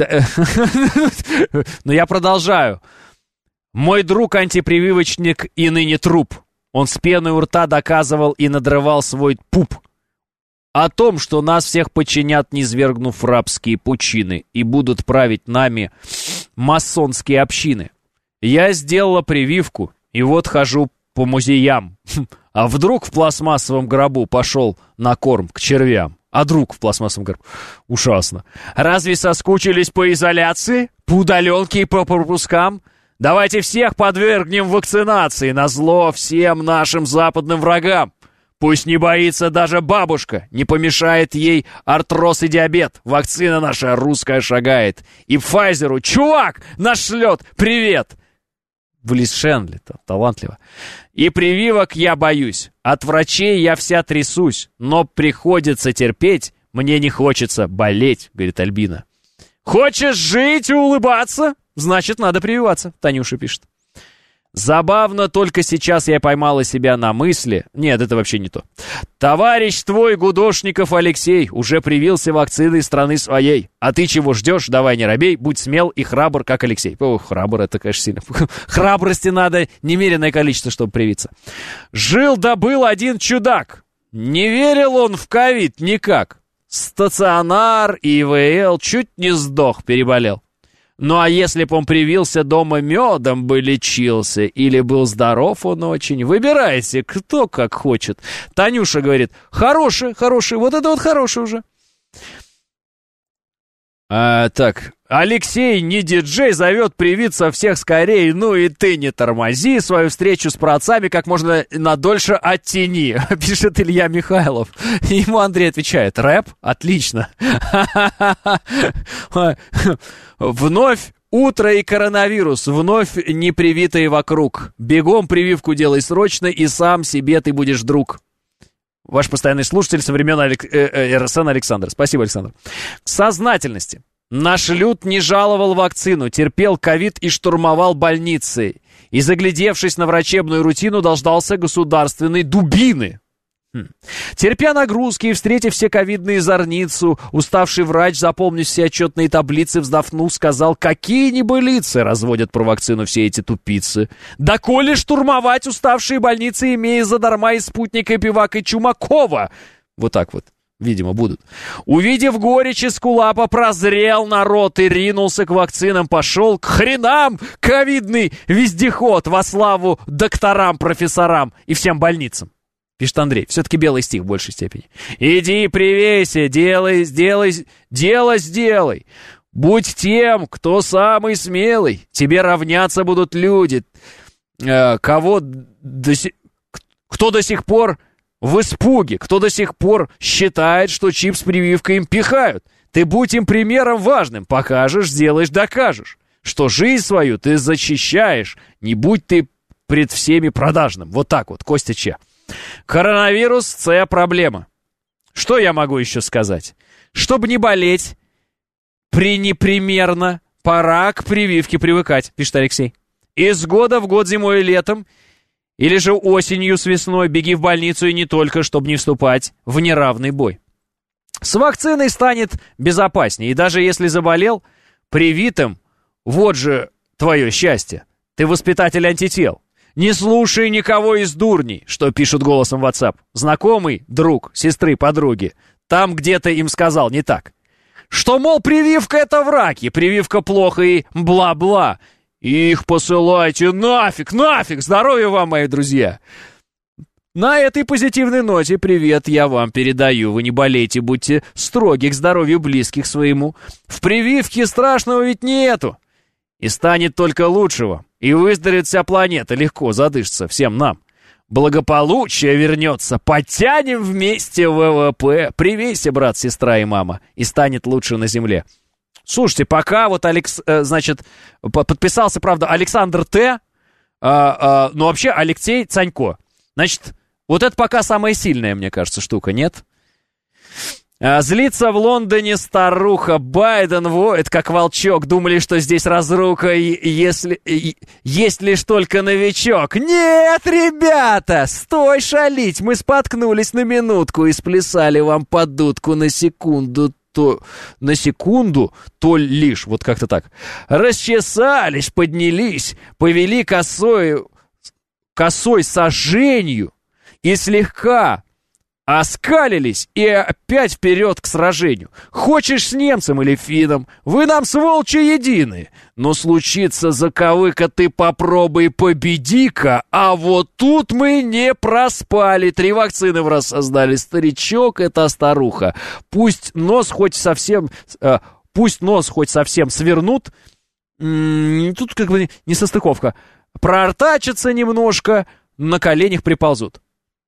Speaker 10: Но я продолжаю. Мой друг антипрививочник и ныне труп. Он с пеной у рта доказывал и надрывал свой пуп. О том, что нас всех подчинят, низвергнув в рабские пучины, и будут править нами масонские общины. Я сделала прививку, и вот хожу по музеям. А вдруг в пластмассовом гробу пошел на корм к червям? А друг в пластмассовом гробу? Ужасно. Разве соскучились по изоляции, по удаленке и по пропускам? Давайте всех подвергнем вакцинации назло всем нашим западным врагам. Пусть не боится даже бабушка, не помешает ей артроз и диабет. Вакцина наша русская шагает. И Пфайзеру, чувак, наш шлет, привет! Близ Шенли-то, талантливо. И прививок я боюсь. От врачей я вся трясусь. Но приходится терпеть, мне не хочется болеть, говорит Альбина. Хочешь жить и улыбаться? Значит, надо прививаться, Танюша пишет. Забавно, только сейчас я поймала себя на мысли... Нет, это вообще не то. Товарищ твой, Гудошников Алексей, уже привился вакциной страны своей. А ты чего ждешь? Давай не робей, будь смел и храбр, как Алексей. Ох, храбр, это, конечно, сильно. Храбрости надо немеренное количество, чтобы привиться. Жил да был один чудак. Не верил он в ковид никак. стационар и ИВЛ, чуть не сдох, переболел. Ну а если б он привился дома медом бы лечился, или был здоров он очень, выбирайте, кто как хочет. Танюша говорит, хороший, вот это вот хороший уже. Так, Алексей, не диджей, зовет привиться всех скорее, ну и ты не тормози, свою встречу с праотцами как можно надольше оттяни, пишет Илья Михайлов. Ему Андрей отвечает, рэп? Отлично. Вновь утро и коронавирус, вновь непривитые вокруг. Бегом прививку делай срочно, и сам себе ты будешь друг. Ваш постоянный слушатель со времен РСН Александр. Спасибо, Александр. К сознательности. Наш люд не жаловал вакцину, терпел ковид и штурмовал больницы. И, заглядевшись на врачебную рутину, дождался государственной дубины. Терпя нагрузки и встретив все ковидные зорницу, уставший врач, запомнив все отчетные таблицы, вздохнув, сказал, какие небылицы разводят про вакцину все эти тупицы. Да коли штурмовать уставшие больницы, имея задарма и Спутника, и Пивак, и Чумакова. Вот так вот, видимо, будут. Увидев горечь Эскулапа, прозрел народ и ринулся к вакцинам, пошел к хренам ковидный вездеход во славу докторам, профессорам и всем больницам. Пишет Андрей, все-таки белый стих в большей степени. Иди привейся, дело сделай. Будь тем, кто самый смелый. Тебе равняться будут люди. Кто до сих пор в испуге, кто до сих пор считает, что чип с прививкой им пихают. Ты будь им примером важным, покажешь, сделаешь, докажешь, что жизнь свою ты защищаешь, не будь ты пред всеми продажным. Вот так вот, Костя Че. Коронавирус – це проблема. Что я могу еще сказать? Чтобы не болеть, пренепримерно, пора к прививке привыкать, пишет Алексей. Из года в год, зимой и летом, или же осенью с весной беги в больницу и не только, чтобы не вступать в неравный бой. С вакциной станет безопаснее, и даже если заболел, привитым, вот же твое счастье, ты воспитатель антител. Не слушай никого из дурней, что пишут голосом в WhatsApp. Знакомый, друг, сестры, подруги. Там где-то им сказал не так. Что, мол, прививка это враки, прививка плохо и бла-бла. Их посылайте нафиг, здоровья вам, мои друзья. На этой позитивной ноте привет я вам передаю. Вы не болейте, будьте строги к здоровью близких своему. В прививке страшного ведь нету. И станет только лучшего. И выздоровеет вся планета, легко задышится всем нам. Благополучие вернется, подтянем вместе ВВП. Привейся, брат, сестра и мама, и станет лучше на земле. Слушайте, пока вот подписался, правда, Александр Т, но вообще Алексей Цанько. Значит, вот это пока самая сильная, мне кажется, штука, нет? Злится в Лондоне старуха, Байден воет, как волчок. Думали, что здесь разруха, есть лишь только новичок. Нет, ребята, стой шалить. Мы споткнулись на минутку и сплясали вам под дудку на секунду, то лишь, вот как-то так. Расчесались, поднялись, повели косой сожжению и слегка оскалились и опять вперед к сражению. Хочешь с немцем или финном, вы нам, сволчи, едины. Но случится заковыка, ты попробуй победи-ка. А вот тут мы не проспали. 3 вакцины в раз создали. Старичок — это старуха. Пусть нос хоть совсем свернут. Тут как бы несостыковка. Проортачатся немножко, на коленях приползут.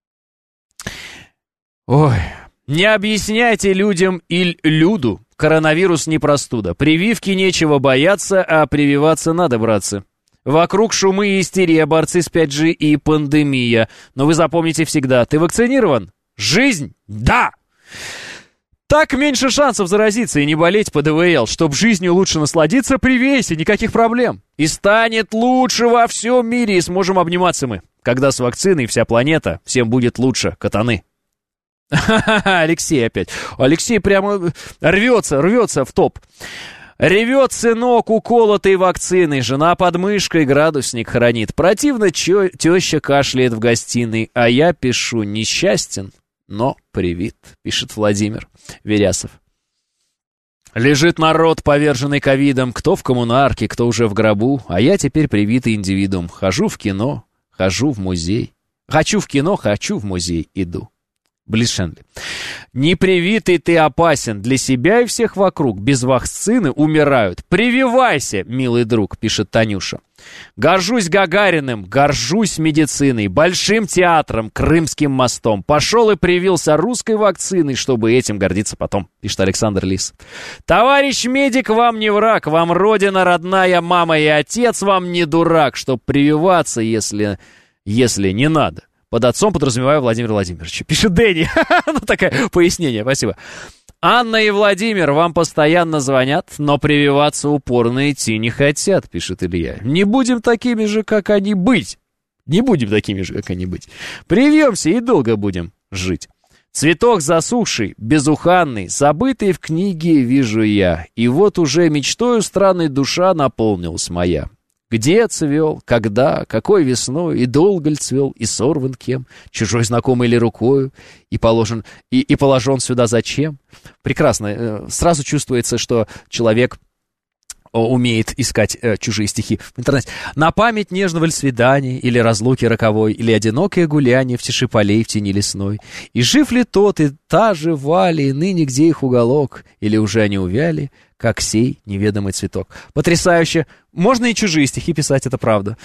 Speaker 10: Ой, не объясняйте людям и люду, коронавирус не простуда. Прививки нечего бояться, а прививаться надо, братцы. Вокруг шумы и истерия, борцы с 5G и пандемия. Но вы запомните всегда, ты вакцинирован? Жизнь? Да! Так меньше шансов заразиться и не болеть по ДВЛ. Чтоб жизнью лучше насладиться, привейся, никаких проблем. И станет лучше во всем мире, и сможем обниматься мы. Когда с вакциной вся планета, всем будет лучше, катаны. Алексей опять. Алексей прямо рвется в топ. Ревет сынок уколотой вакциной, жена под мышкой градусник хранит. Противно теща кашляет в гостиной, а я пишу: несчастен, но привит, пишет Владимир Верясов. Лежит народ, поверженный ковидом, кто в коммунарке, кто уже в гробу, а я теперь привитый индивидуум. Хожу в кино, хожу в музей. Хочу в кино, хочу в музей, иду. Близ Шенли. Непривитый ты опасен для себя и всех вокруг. Без вакцины умирают. Прививайся, милый друг, пишет Танюша. Горжусь Гагариным, горжусь медициной, большим театром, Крымским мостом. Пошел и привился русской вакциной, чтобы этим гордиться потом, пишет Александр Лис. Товарищ медик, вам не враг, вам родина родная, мама и отец вам не дурак, чтоб прививаться, если не надо. Под отцом подразумеваю Владимира Владимировича. Пишет Дэнни. Ну, такое пояснение, спасибо. Анна и Владимир вам постоянно звонят, но прививаться упорно идти не хотят, пишет Илья. Не будем такими же, как они, быть. Не будем такими же, как они, быть. Привьемся и долго будем жить. Цветок засохший, безуханный, забытый в книге вижу я. И вот уже мечтою странной душа наполнилась моя. Где цвел, когда, какой весной, и долго ли цвел, и сорван кем, чужой знакомый ли рукою, и положен сюда зачем? Прекрасно. Сразу чувствуется, что человек умеет искать чужие стихи в интернете. На память нежного ли свидания, или разлуки роковой, или одинокое гуляние в тиши полей в тени лесной. И жив ли тот, и та жива ли, и ныне где их уголок, или уже они увяли, как сей неведомый цветок. Потрясающе. Можно и чужие стихи писать, это правда.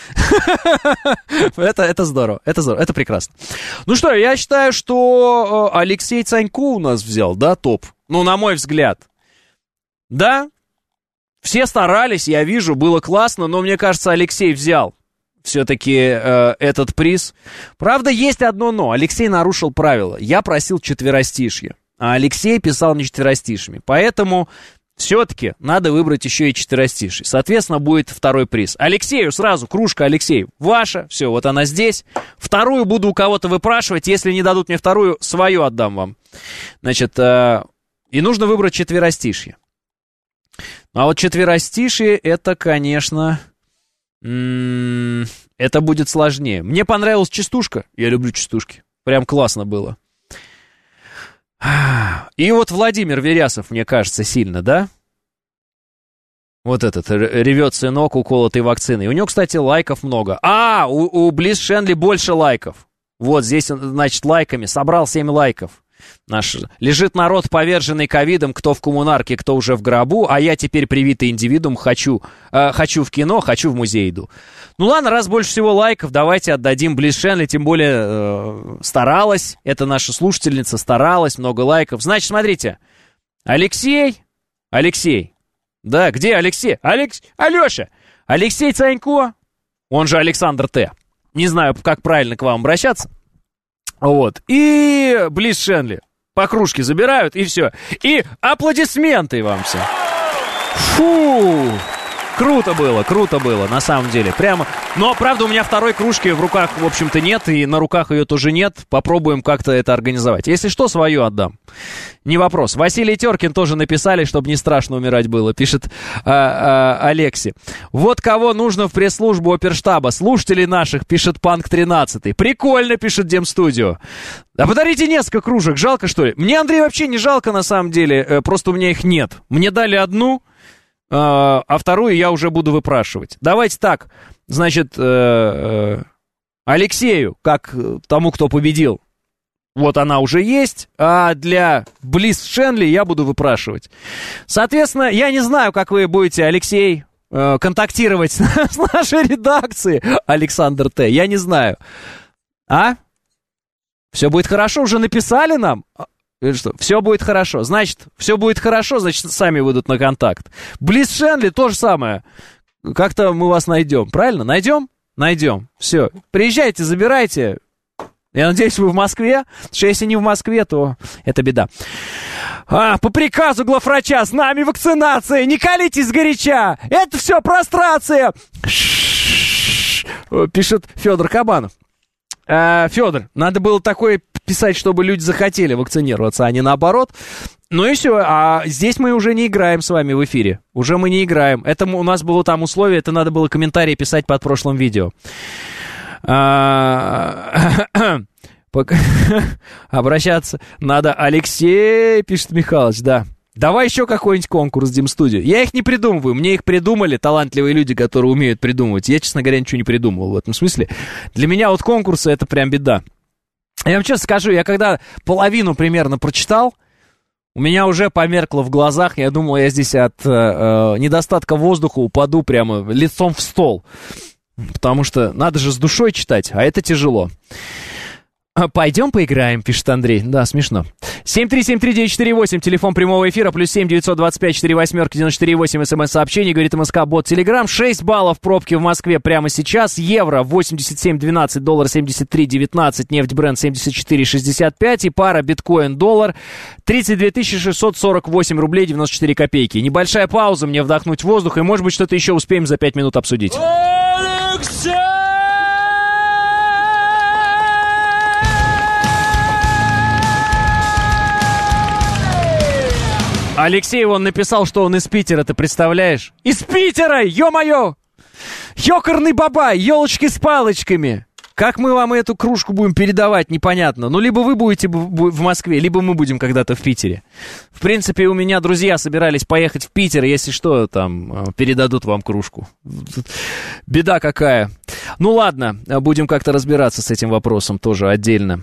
Speaker 10: Это здорово, это прекрасно. Ну что, я считаю, что Алексей Цанько у нас взял, да, топ. Ну, на мой взгляд. Да, все старались, я вижу, было классно, но мне кажется, Алексей взял все-таки этот приз. Правда, есть одно но. Алексей нарушил правила. Я просил четверостишье, а Алексей писал не четверостишьями. Поэтому все-таки надо выбрать еще и четверостишье. Соответственно, будет второй приз. Алексею сразу, кружка, Алексей, ваша. Все, вот она здесь. Вторую буду у кого-то выпрашивать. Если не дадут мне вторую, свою отдам вам. Значит, и нужно выбрать четверостишье. А вот четверостишье, это, конечно, это будет сложнее. Мне понравилась частушка. Я люблю частушки. Прям классно было. И вот Владимир Верясов, мне кажется, сильно, да? Вот этот, ревет сынок, уколотый вакциной. У него, кстати, лайков много. У Близ Шенли больше лайков. Вот здесь, значит, лайками. Собрал 7 лайков. Лежит народ, поверженный ковидом, кто в коммунарке, кто уже в гробу, а я теперь привитый индивидуум, хочу в кино, хочу в музей иду. Ну ладно, раз больше всего лайков, давайте отдадим Близ Шенли, тем более старалась, это наша слушательница, старалась, много лайков. Значит, смотрите, Алексей, да, где Алексей? Алеша, Алексей Цанько, он же Александр Т. Не знаю, как правильно к вам обращаться. Вот, и Близ Шенли по кружке забирают, и все. И аплодисменты вам все. Фу! Круто было, на самом деле. Прямо. Но, правда, у меня второй кружки в руках, в общем-то, нет, и на руках ее тоже нет. Попробуем как-то это организовать. Если что, свою отдам. Не вопрос. Василий Теркин тоже написали, чтобы не страшно умирать было, пишет Алекси. Вот кого нужно в пресс-службу оперштаба. Слушателей наших, пишет Панк 13. Прикольно, пишет Демстудио. А подарите несколько кружек, жалко, что ли? Мне, Андрей, вообще не жалко, на самом деле. Просто у меня их нет. Мне дали одну, а вторую я уже буду выпрашивать. Давайте так, значит, Алексею, как тому, кто победил, вот она уже есть, а для Близ Шенли я буду выпрашивать. Соответственно, я не знаю, как вы будете, Алексей, контактировать с нашей редакцией, Александр Т. Я не знаю. Все будет хорошо? Уже написали нам? Что? Все будет хорошо. Значит, все будет хорошо, значит, сами выйдут на контакт. Близ Шенли то же самое. Как-то мы вас найдем. Правильно? Найдем? Найдем. Все. Приезжайте, забирайте. Я надеюсь, вы в Москве. Потому что если не в Москве, то это беда. По приказу главврача с нами вакцинация. Не колитесь сгоряча. Это все прострация. Пишет Федор Кабанов. Федор, надо было такое писать, чтобы люди захотели вакцинироваться, а не наоборот. Ну и все, а здесь мы уже не играем с вами в эфире. Уже мы не играем. Это у нас было там условие, это надо было комментарии писать под прошлым видео. Обращаться надо. Алексей, пишет Михалыч, да. Давай еще какой-нибудь конкурс Дим-студию. Я их не придумываю, мне их придумали талантливые люди, которые умеют придумывать. Я, честно говоря, ничего не придумывал в этом смысле. Для меня вот конкурсы — это прям беда. Я вам честно скажу, я когда половину примерно прочитал, у меня уже померкло в глазах. Я думал, я здесь от недостатка воздуха упаду прямо лицом в стол. Потому что надо же с душой читать, а это тяжело. Пойдем поиграем, пишет Андрей. Да, смешно. 7373948, телефон прямого эфира, +7 925 48 94,8, смс-сообщение, говорит МСК-бот Телеграм. 6 баллов пробки в Москве прямо сейчас. Евро 87.12, доллар 73.19, нефть Брент 74.65 и пара биткоин-доллар 32 648 рублей 94 копейки. Небольшая пауза, мне вдохнуть воздух, и, может быть, что-то еще успеем за 5 минут обсудить. Алексей вон написал, что он из Питера, ты представляешь? Из Питера, ё-моё! Ёкарный бабай, ёлочки с палочками. Как мы вам эту кружку будем передавать, непонятно. Ну, либо вы будете в Москве, либо мы будем когда-то в Питере. В принципе, у меня друзья собирались поехать в Питер, если что, там, передадут вам кружку. Беда какая. Ну, ладно, будем как-то разбираться с этим вопросом тоже отдельно.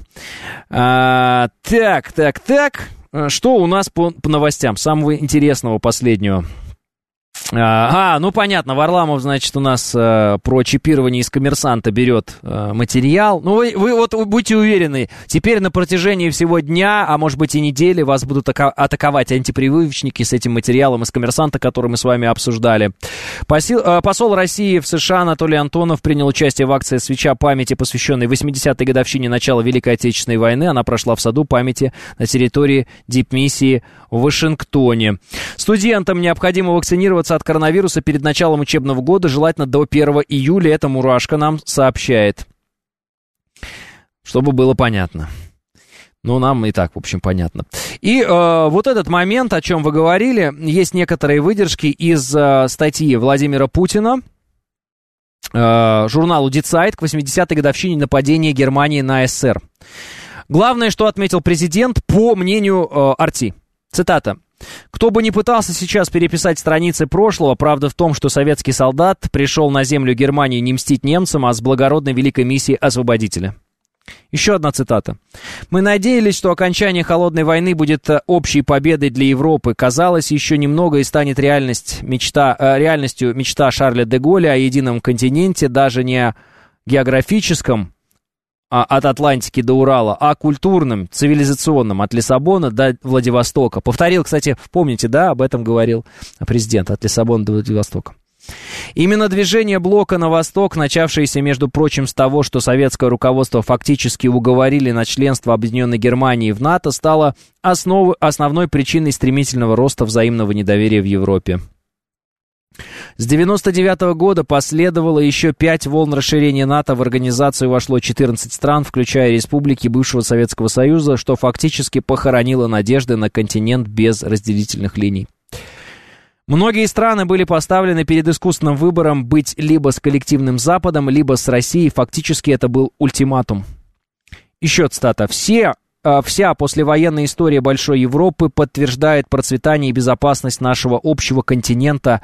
Speaker 10: Так. Что у нас по новостям? Самого интересного, последнего. Ну понятно, Варламов, значит, у нас про чипирование из «Коммерсанта» берет материал. Ну вы вот будьте уверены, теперь на протяжении всего дня, а может быть и недели, вас будут атаковать антипрививочники с этим материалом из «Коммерсанта», который мы с вами обсуждали. Посол России в США Анатолий Антонов принял участие в акции «Свеча памяти», посвященной 80-й годовщине начала Великой Отечественной войны. Она прошла в саду памяти на территории дипмиссии в Вашингтоне. Студентам необходимо вакцинироваться от коронавируса перед началом учебного года, желательно до 1 июля. Это Мурашко нам сообщает. Чтобы было понятно. Ну, нам и так, в общем, понятно. И вот этот момент, о чем вы говорили, есть некоторые выдержки из статьи Владимира Путина журналу Die Zeit к 80-й годовщине нападения Германии на СССР. Главное, что отметил президент, по мнению RT. Цитата. «Кто бы ни пытался сейчас переписать страницы прошлого, правда в том, что советский солдат пришел на землю Германии не мстить немцам, а с благородной великой миссией освободителя». Еще одна цитата. «Мы надеялись, что окончание холодной войны будет общей победой для Европы. Казалось, еще немного и станет реальностью мечта Шарля де Голля о едином континенте, даже не географическом, от Атлантики до Урала, а культурным, цивилизационным, от Лиссабона до Владивостока». Повторил, кстати, помните, да, об этом говорил президент, от Лиссабона до Владивостока. Именно движение блока на восток, начавшееся, между прочим, с того, что советское руководство фактически уговорили на членство Объединенной Германии в НАТО, стало основной причиной стремительного роста взаимного недоверия в Европе. С 1999 года последовало еще 5 волн расширения НАТО. В организацию вошло 14 стран, включая республики бывшего Советского Союза, что фактически похоронило надежды на континент без разделительных линий. Многие страны были поставлены перед искусственным выбором быть либо с коллективным Западом, либо с Россией. Фактически это был ультиматум. Еще цитата. Вся послевоенная история Большой Европы подтверждает процветание и безопасность нашего общего континента.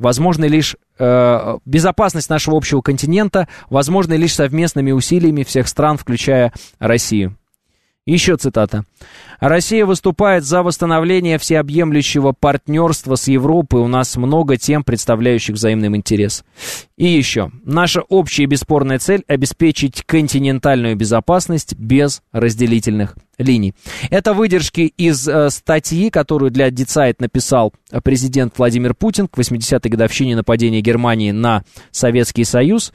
Speaker 10: Безопасность нашего общего континента возможна лишь совместными усилиями всех стран, включая Россию. Еще цитата. «Россия выступает за восстановление всеобъемлющего партнерства с Европой. У нас много тем, представляющих взаимный интерес». И еще. «Наша общая и бесспорная цель — обеспечить континентальную безопасность без разделительных линий». Это выдержки из статьи, которую для Die Zeit написал президент Владимир Путин к 80-й годовщине нападения Германии на Советский Союз.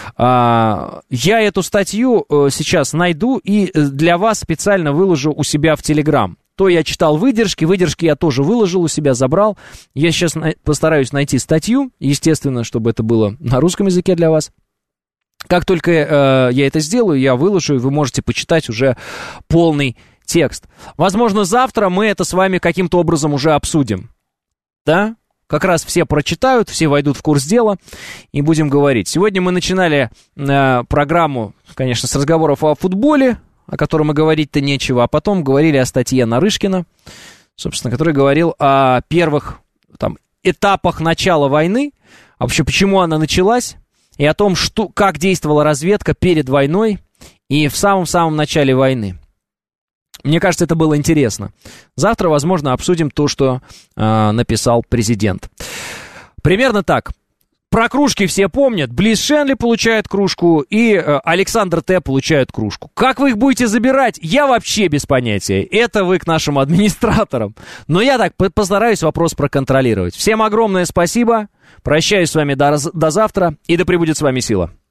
Speaker 10: Я эту статью сейчас найду и для вас специально выложу у себя в Телеграм. То я читал выдержки я тоже выложил у себя, забрал. Я сейчас постараюсь найти статью, естественно, чтобы это было на русском языке для вас. Как только я это сделаю, я выложу, и вы можете почитать уже полный текст. Возможно, завтра мы это с вами каким-то образом уже обсудим. Да? Как раз все прочитают, все войдут в курс дела, и будем говорить. Сегодня мы начинали программу, конечно, с разговоров о футболе. о котором и говорить-то нечего, а потом говорили о статье Нарышкина, собственно, который говорил о первых там этапах начала войны, вообще почему она началась, и о том, как действовала разведка перед войной и в самом-самом начале войны. Мне кажется, это было интересно. Завтра, возможно, обсудим то, что написал президент. Примерно так. Про кружки все помнят. Близ Шенли получает кружку, и Александр Т. получает кружку. Как вы их будете забирать, я вообще без понятия. Это вы к нашим администраторам. Но я так постараюсь вопрос проконтролировать. Всем огромное спасибо. Прощаюсь с вами до завтра, и да пребудет с вами сила.